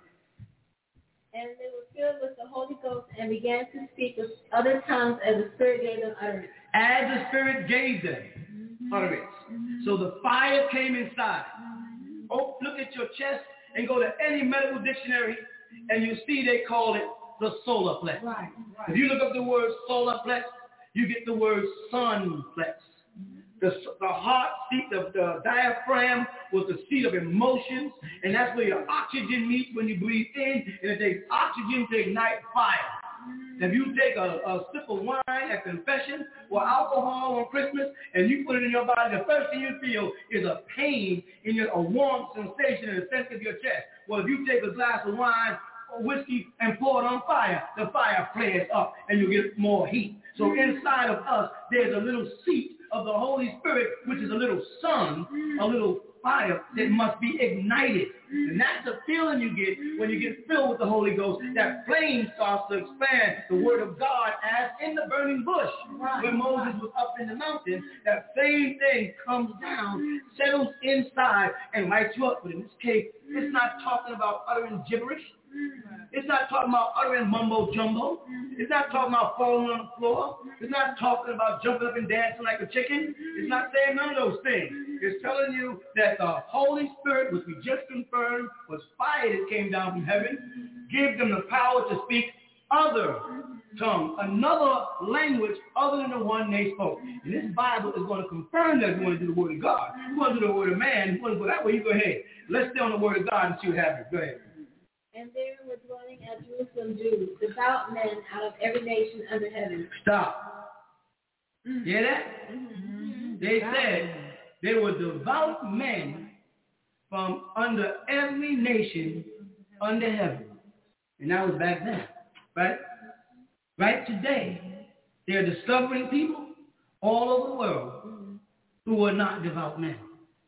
And they were filled with the Holy Ghost and began to speak with other tongues as the Spirit gave them utterance. As the Spirit gave them mm-hmm. utterance. Mm-hmm. So the fire came inside. Mm-hmm. Oh, look at your chest and go to any medical dictionary and you see they call it the solar plex. Right, right. If you look up the word solar plex, you get the word sun plex. The, the heart seat, the, the diaphragm was the seat of emotions, and that's where your oxygen meets when you breathe in, and it takes oxygen to ignite fire. If you take a, a sip of wine at confession or alcohol on Christmas and you put it in your body, the first thing you feel is a pain in your, a warm sensation in the center of your chest. Well, if you take a glass of wine or whiskey and pour it on fire, the fire flares up and you get more heat. So inside of us, there's a little seat of the Holy Spirit, which is a little sun, a little fire that must be ignited. And that's the feeling you get when you get filled with the Holy Ghost. That flame starts to expand the word of God as in the burning bush. When Moses was up in the mountain, that same thing comes down, settles inside, and lights you up. But in this case, it's not talking about uttering gibberish. It's not talking about uttering mumbo jumbo. It's not talking about falling on the floor. It's not talking about jumping up and dancing like a chicken. It's not saying none of those things. It's telling you that the Holy Spirit, which we just confirmed was fire that came down from heaven, gave them the power to speak other tongue, another language other than the one they spoke. And this Bible is going to confirm that if you want to do the word of God. If you want to do the word of man, if you want to go that way, you go ahead. Let's stay on the word of God and see what happens. Go ahead. And there were dwelling at Jerusalem Jews, devout men out of every nation under heaven. Stop. Mm-hmm. Hear that? Mm-hmm. They said there were devout men from under every nation under heaven. And that was back then, right? Right today, they're discovering people all over the world who are not devout men.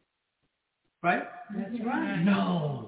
Right? That's right. No.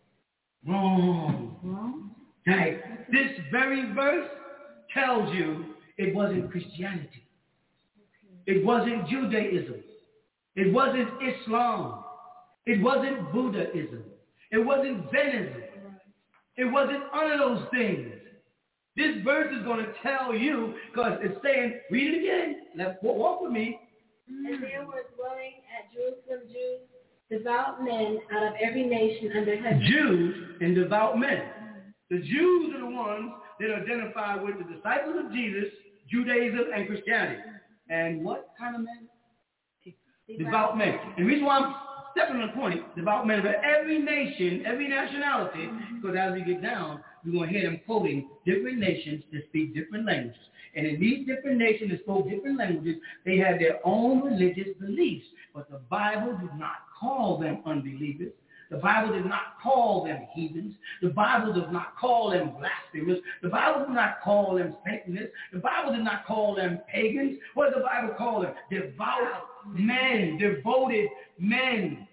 Wrong. Wrong. Right. This very verse tells you it wasn't Christianity. It wasn't Judaism. It wasn't Islam. It wasn't Buddhism. It wasn't Zennism. It wasn't none of those things. This verse is going to tell you, because it's saying, read it again. Let's walk with me. And there were dwelling at Jerusalem Jews, devout men out of every nation under heaven. Jews and devout men. The Jews are the ones that identify with the disciples of Jesus, Judaism, and Christianity. And what kind of men? Devout, devout men. And the reason why I'm stepping on the point, devout men of every nation, every nationality, because as we get down, we're going to hear them quoting different nations that speak different languages. And in these different nations that spoke different languages, they had their own religious beliefs. But the Bible did not call them unbelievers. The Bible did not call them heathens. The Bible does not call them blasphemers. The Bible did not call them Satanists. The Bible did not call them pagans. What does the Bible call them? Devout men, devoted men.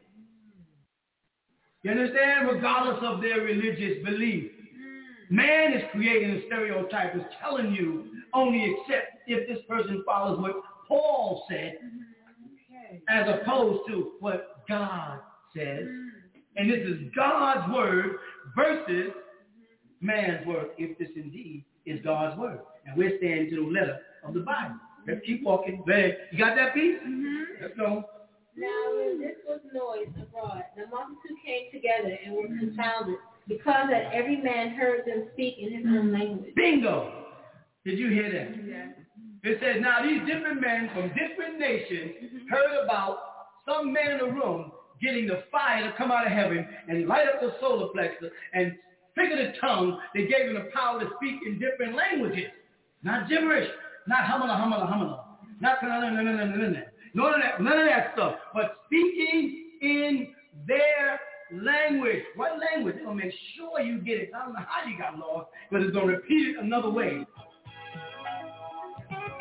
You understand? Regardless of their religious belief. Man is creating a stereotype, is telling you only accept if this person follows what Paul said, okay, as opposed to what God says. And this is God's word versus man's word, if this indeed is God's word. And we're standing to the letter of the Bible. Let's keep walking. You got that piece? Mm-hmm. Let's go. Now when this was noised abroad, the multitude came together and were confounded, because that every man heard them speak in his own language. Bingo! Did you hear that? Yeah. It says, now these different men from different nations mm-hmm. heard about some man in the room getting the fire to come out of heaven and light up the solar plexus and figure the tongue that gave them the power to speak in different languages. Not gibberish, not humala, humala, humala, not no, no, no, no, no, no, no. None of that, none of that stuff, but speaking in their language. What language? They're going to make sure you get it. I don't know how you got lost, but it's going to repeat it another way.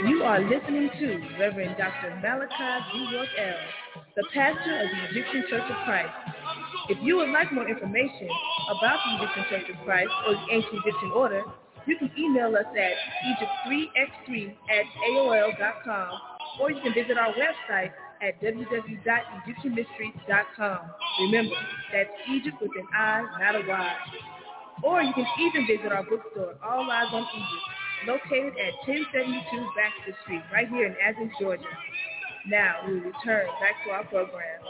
You are listening to Reverend Doctor Malachi G. York L., the pastor of the Egyptian Church of Christ. If you would like more information about the Egyptian Church of Christ or the Ancient Egyptian Order, you can email us at egypt three x three at A O L dot com, or you can visit our website at w w w dot egyptian mysteries dot com. Remember, that's Egypt with an I, not a Y. Or you can even visit our bookstore, All Eyes on Egypt, located at ten seventy-two Baxter Street, right here in Athens, Georgia. Now we will return back to our program.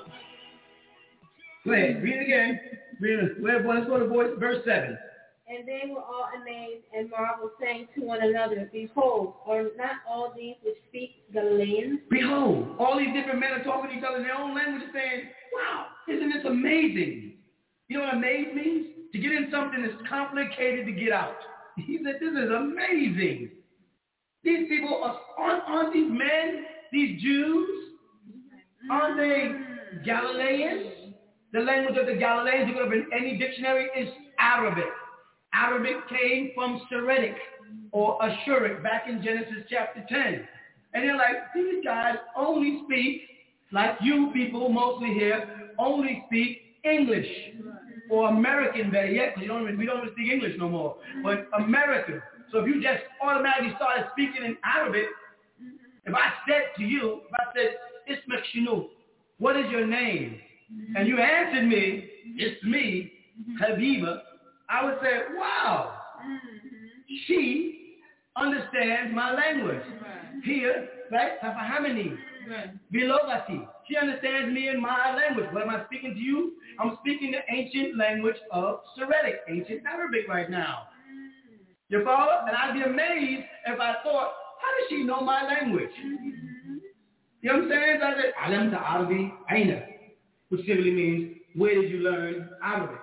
Go ahead, read it again. Read it. Let's go to voice, verse seven. And they were all amazed and marveled, saying to one another, Behold, are not all these which speak Galileans? Behold, all these different men are talking to each other in their own language, saying, wow, isn't this amazing? You know what amaze means? To get in something that's complicated to get out. He said, this is amazing. These people, are, aren't, aren't these men, these Jews, aren't they Galileans? The language of the Galileans, you go up in any dictionary, is Arabic. Arabic came from Syriac or Ashuric back in Genesis chapter ten. And they're like, these guys only speak, like you people mostly here, only speak English. Or American, better yet, because we don't even speak English no more, but American. So if you just automatically started speaking in Arabic, if I said to you, if I said, Ismak Shinu, what is your name? And you answered me, it's me, Habiba, I would say, wow, she understands my language. Here, right, Tafahamini, Bilogati, she understands me in my language. What am I speaking to you? I'm speaking the ancient language of Syriac, ancient Arabic right now. You follow? And I'd be amazed if I thought, how does she know my language? You know what I'm saying? So I said, Alam ta Arabi Aina, which simply means, where did you learn Arabic?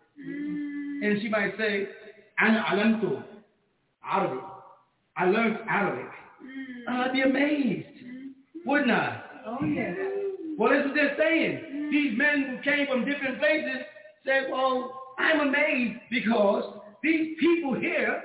And she might say, Ana alamtu Arabic. I learned Arabic. And I'd be amazed, wouldn't I? Oh, yeah. Well, that's what they're saying. These men who came from different places said, well, I'm amazed because these people here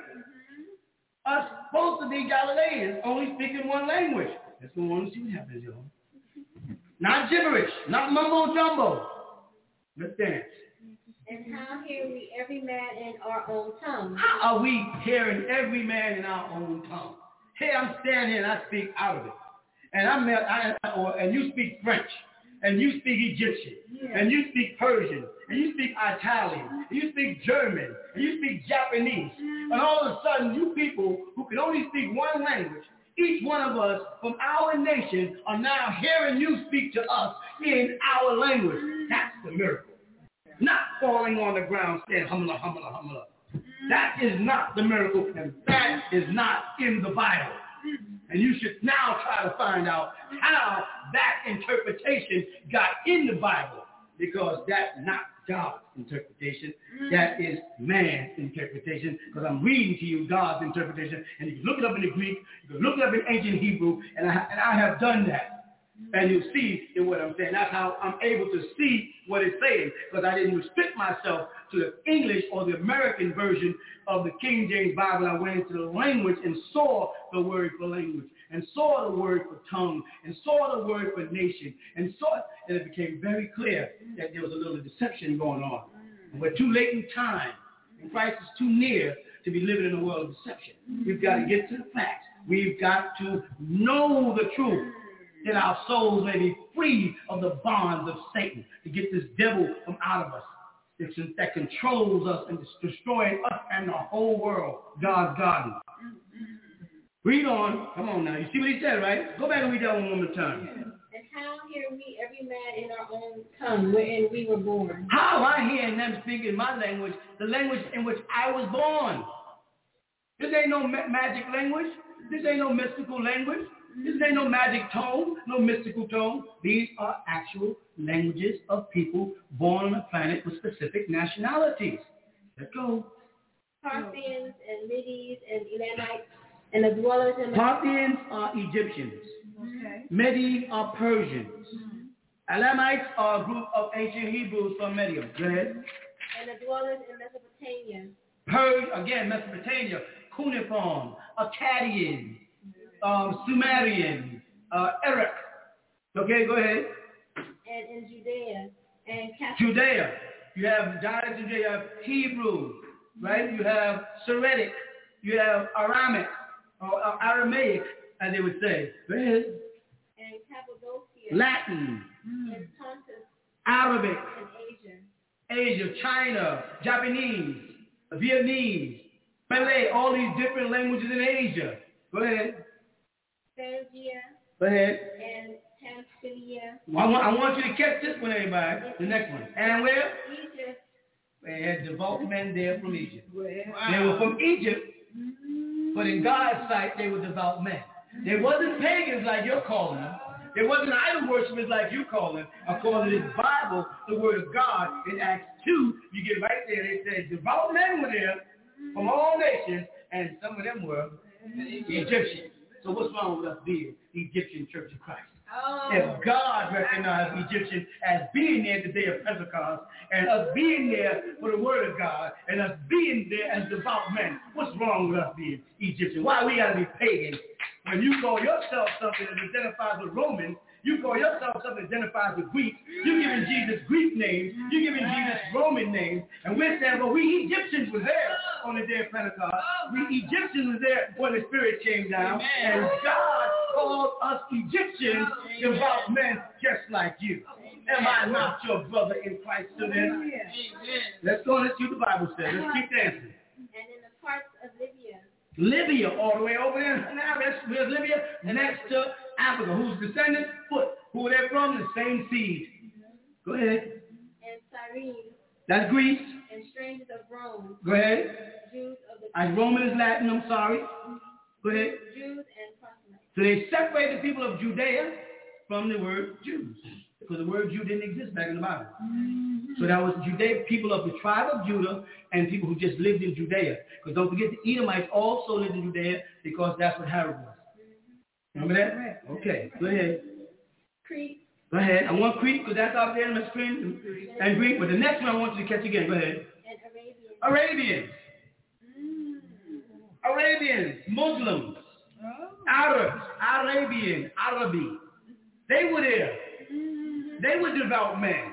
are supposed to be Galileans, only speaking one language. Let's go on and see what happens, y'all. Not gibberish, not mumbo jumbo. Let's dance. And how hear we every man in our own tongue? How are we hearing every man in our own tongue? Hey, I'm standing here and I speak Arabic. And I'm I, I, or, and you speak French. And you speak Egyptian. Yeah. And you speak Persian. And you speak Italian. And you speak German. And you speak Japanese. Mm. And all of a sudden, you people who can only speak one language, each one of us from our nation are now hearing you speak to us in our language. That's the miracle. Not falling on the ground saying, humla, humla, humla. That is not the miracle, and that is not in the Bible. And you should now try to find out how that interpretation got in the Bible, because that's not God's interpretation. That is man's interpretation, because I'm reading to you God's interpretation, and you can look it up in the Greek, you can look it up in ancient Hebrew, and I, and I have done that. And you'll see in what I'm saying. That's how I'm able to see what it's saying, because I didn't restrict myself to the English or the American version of the King James Bible. I went into the language and saw the word for language, and saw the word for tongue, and saw the word for nation, and saw it, and it became very clear that there was a little deception going on. And we're too late in time, and Christ is too near to be living in a world of deception. We've got to get to the facts. We've got to know the truth, that our souls may be free of the bonds of Satan, to get this devil from out of us that controls us and is destroying us and the whole world, God's garden. Read on. Come on now. You see what he said, right? Go back and read that one more time. And how hear we every man in our own tongue wherein we were born? How I hear them speaking my language, the language in which I was born. This ain't no ma- magic language. This ain't no mystical language. This ain't no magic tone, no mystical tone. These are actual languages of people born on the planet with specific nationalities. Let's go. Parthians and Medes and Elamites and the dwellers in the... Parthians are Egyptians. Okay. Medes are Persians. Mm-hmm. Elamites are a group of ancient Hebrews from Medium. Go ahead. And the dwellers in Mesopotamia. Persia, again, Mesopotamia. Cuneiform, Akkadians. um, Sumerian, uh, Eric. Okay, go ahead. And in Judea. And Catholic. Judea. You have dialects in Judea. You have Hebrew, right? You have Syriac. You have Aramic, or uh, Aramaic, as they would say. Go ahead. And Cappadocia. Latin. And Pontus. Arabic. And Asia. Asia, China, Japanese, Vietnamese, Malay, all these different languages in Asia. Go ahead. Phrygia. Go ahead. And Pamphylia. Well, I, want, I want you to catch this one, everybody. The next one. And where? Egypt. They had devout men there from Egypt. Wow. They were from Egypt, but in God's sight, they were devout men. They wasn't pagans like you're calling them. They wasn't idol worshippers like you call them. According to this Bible, the word of God, in Acts two, you get right there, they say devout men were there from all nations, and some of them were Egyptians. So what's wrong with us being the Egyptian Church of Christ? Oh. If God recognized Egyptians as being there the day of Pentecost, and us being there for the word of God, and us being there as devout men, what's wrong with us being Egyptian? Why we got to be pagans? When you call yourself something that identifies with Romans, you call yourself something that identifies with Greeks, you're giving Jesus Greek names, you're giving Jesus Roman names, and we're saying, well, we Egyptians were there on the day of Pentecost. We Egyptians were there when the Spirit came down, and God called us Egyptians devout men just like you. Am I not your brother in Christ today? Let's go and let's see what the Bible says. Let's keep dancing. And in the parts of Libya. Libya, all the way over there. Now, that's where's Libya? Next to Africa. Whose descendants? Foot. Who are they from? The same seed. Go ahead. And Cyrene. That's Greece. And strangers of Rome. Go ahead. Jews of the. And Roman is Latin, I'm sorry. Go ahead. Jews and proselytes. So they separate the people of Judea from the word Jews. Because the word Jew didn't exist back in the Bible. Mm-hmm. So that was Judea, people of the tribe of Judah, and people who just lived in Judea. Because don't forget, the Edomites also lived in Judea because that's what Herod was. Remember that? Okay, go ahead. Crete. Go ahead. I want Crete because that's out there on the screen. And Greek. But the next one I want you to catch again. Go ahead. And Arabians. Arabians. Mm. Arabians. Muslims. Oh. Arabs. Arabian. Arabi. They were there. They were devout men.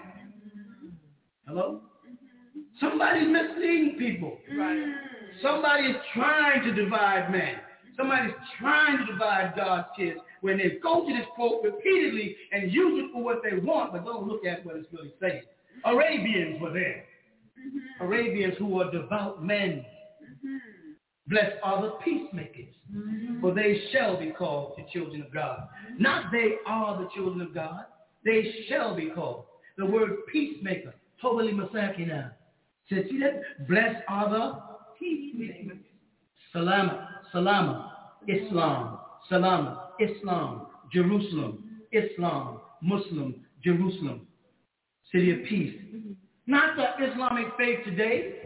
Hello? Somebody's misleading people. Right. Somebody is trying to divide men. Somebody's trying to divide God's kids when they go to this quote repeatedly and use it for what they want, but don't look at what it's really saying. Arabians were there. Mm-hmm. Arabians who were devout men. Mm-hmm. Blessed are the peacemakers, mm-hmm. for they shall be called the children of God. Mm-hmm. Not they are the children of God. They shall be called. The word peacemaker, totally masakina. Said, see that? Blessed are the peacemakers. Salama, salama, Islam, salama, Islam, Jerusalem, Islam, Muslim, Jerusalem. City of peace. Mm-hmm. Not the Islamic faith today.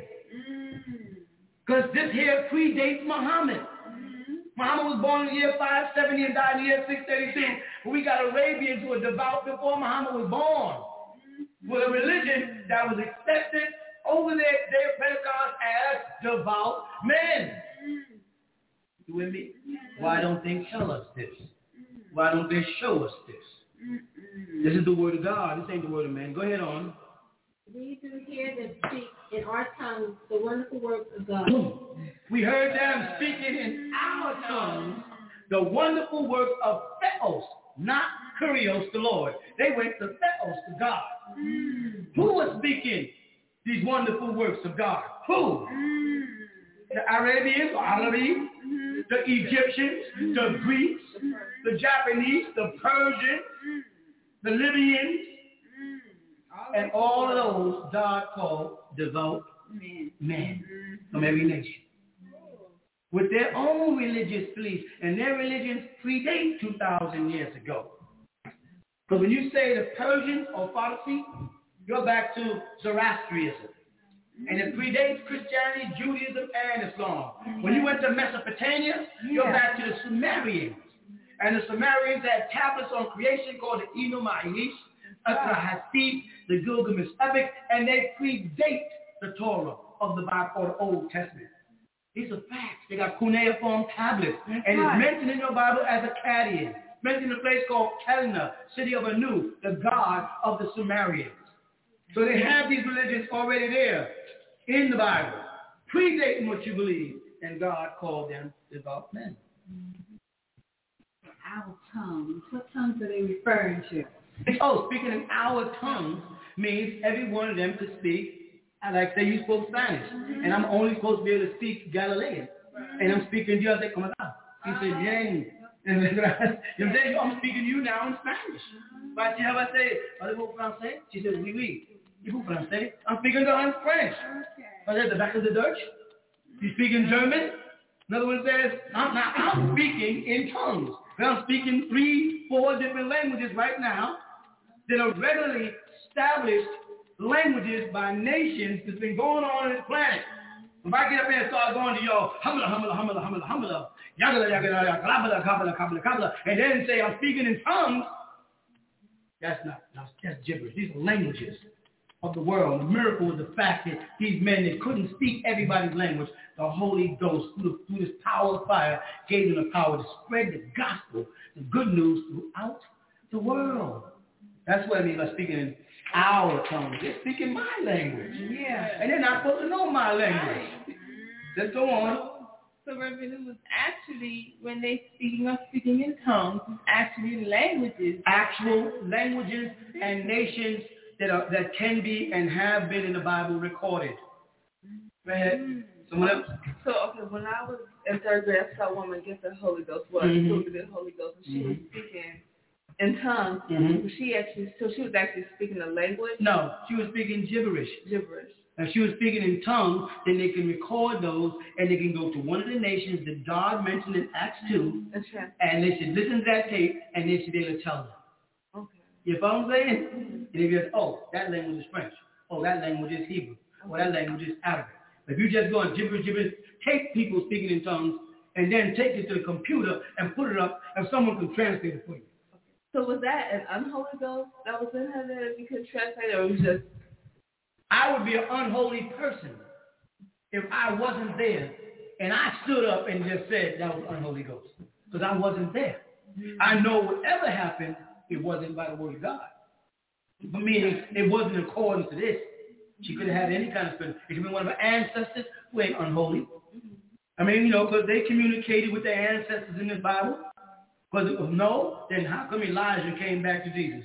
Because mm-hmm. this here predates Muhammad. Muhammad was born in the year five seventy and died in the year six thirty-two. But we got Arabians who were devout before Muhammad was born. Mm-hmm. With a religion that was accepted over their day of Pentecost as devout men. Mm-hmm. You with me? Mm-hmm. Why don't they tell us this? Mm-hmm. Why don't they show us this? Mm-hmm. This is the word of God. This ain't the word of man. Go ahead on. We do hear them speak in our tongues the wonderful works of God. We heard them speaking in our tongues the wonderful works of Theos, not Kurios, the Lord. They went to Theos, to God. Mm. Who was speaking these wonderful works of God? Who? Mm. The Arabians, or Arabi, mm-hmm. the Egyptians, mm-hmm. the Greeks, mm-hmm. the Japanese, the Persians, mm-hmm. the Libyans, and all of those God called devout men, men mm-hmm. from every nation. With their own religious beliefs, and their religions predate two thousand years ago. But when you say the Persians or Farsi, you're back to Zoroastrianism. And it predates Christianity, Judaism, and Islam. When you went to Mesopotamia, you're yeah. back to the Sumerians. And the Sumerians had tablets on creation called the Enu Ma'anish, Atrahasit, the Gilgamesh epic, and they predate the Torah of the Bible or the Old Testament. These are facts. They got cuneiform tablets. That's and right. It's mentioned in your Bible as Akkadian. Mentioned in a place called Kelna, city of Anu, the god of the Sumerians. So they have these religions already there in the Bible, predating what you believe, and God called them devout men. Our tongues. What tongues are they referring to? Oh, speaking in our tongues means every one of them could speak. Like say you spoke Spanish, mm-hmm. and I'm only supposed to be able to speak Galilean, right. and I'm speaking Dios de como está. He said, bien. And then I'm speaking to you now in Spanish. But you know what I say? Parlez-vous français? She said, oui, oui. You français? I'm speaking to her in French. I said, the back of the Dutch? You speak in German? In other words, says, I'm, now, I'm speaking in tongues. I'm speaking three, four different languages right now that are regularly established languages by nations that's been going on on this planet. If I get up there and start going to y'all, humla, humla, humla, humla, humla, yagala, yagala, yagala, kabala, kabala, kabala, and then say I'm speaking in tongues, that's not, that's gibberish. These are languages of the world. The miracle was the fact that these men that couldn't speak everybody's language, the Holy Ghost, through, through this power of fire, gave them the power to spread the gospel, the good news throughout the world. That's what I mean by speaking in our tongue. They're speaking my language. Yeah. And they're not supposed to know my language. Let's go on. So, Reverend, it was actually, when they speaking of speaking in tongues, it's actually languages. Actual languages and nations that are that can be and have been in the Bible recorded. Go ahead. Mm-hmm. Someone else? So, okay, when I was in third grade, I saw a woman get the Holy Ghost. Well, mm-hmm. she was the Holy Ghost, and she mm-hmm. was speaking in tongues. Mm-hmm. She actually, so she was actually speaking a language? No, she was speaking gibberish. Gibberish. If she was speaking in tongues, then they can record those, and they can go to one of the nations that God mentioned in Acts two, okay. and they should listen to that tape, and they should be able to tell them. Okay. You follow what I'm saying? Mm-hmm. And if you go, oh, that language is French. Oh, that language is Hebrew. Okay. Or that language is Arabic. If you just go and gibberish, gibberish, take people speaking in tongues, and then take it to the computer and put it up, and someone can translate it for you. So was that an unholy ghost that was in her that you could translate, or it was just... I would be an unholy person if I wasn't there and I stood up and just said that was unholy ghost, because I wasn't there. Mm-hmm. I know whatever happened, it wasn't by the word of God. Meaning it wasn't in accordance to this. She could have had any kind of spirit. It could have been one of her ancestors who ain't unholy. I mean, you know, because they communicated with their ancestors in this Bible. Because if no, then how come Elijah came back to Jesus?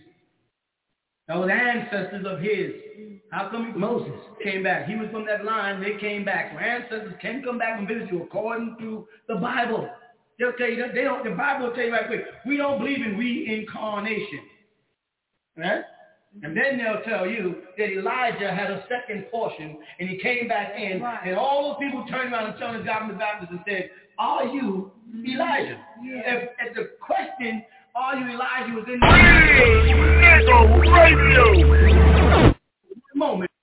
That was ancestors of his. How come Moses came back? He was from that line. They came back. So ancestors can come back and visit you according to the Bible. They'll tell you that they don't. The Bible will tell you right quick. We don't believe in reincarnation, right? And then they'll tell you that Elijah had a second portion, and he came back in, right. and all those people turned around and turned to John the Baptist and said, "Are you Elijah?" Yeah. If, if the question, "Are you Elijah?" was in the radio. Moment.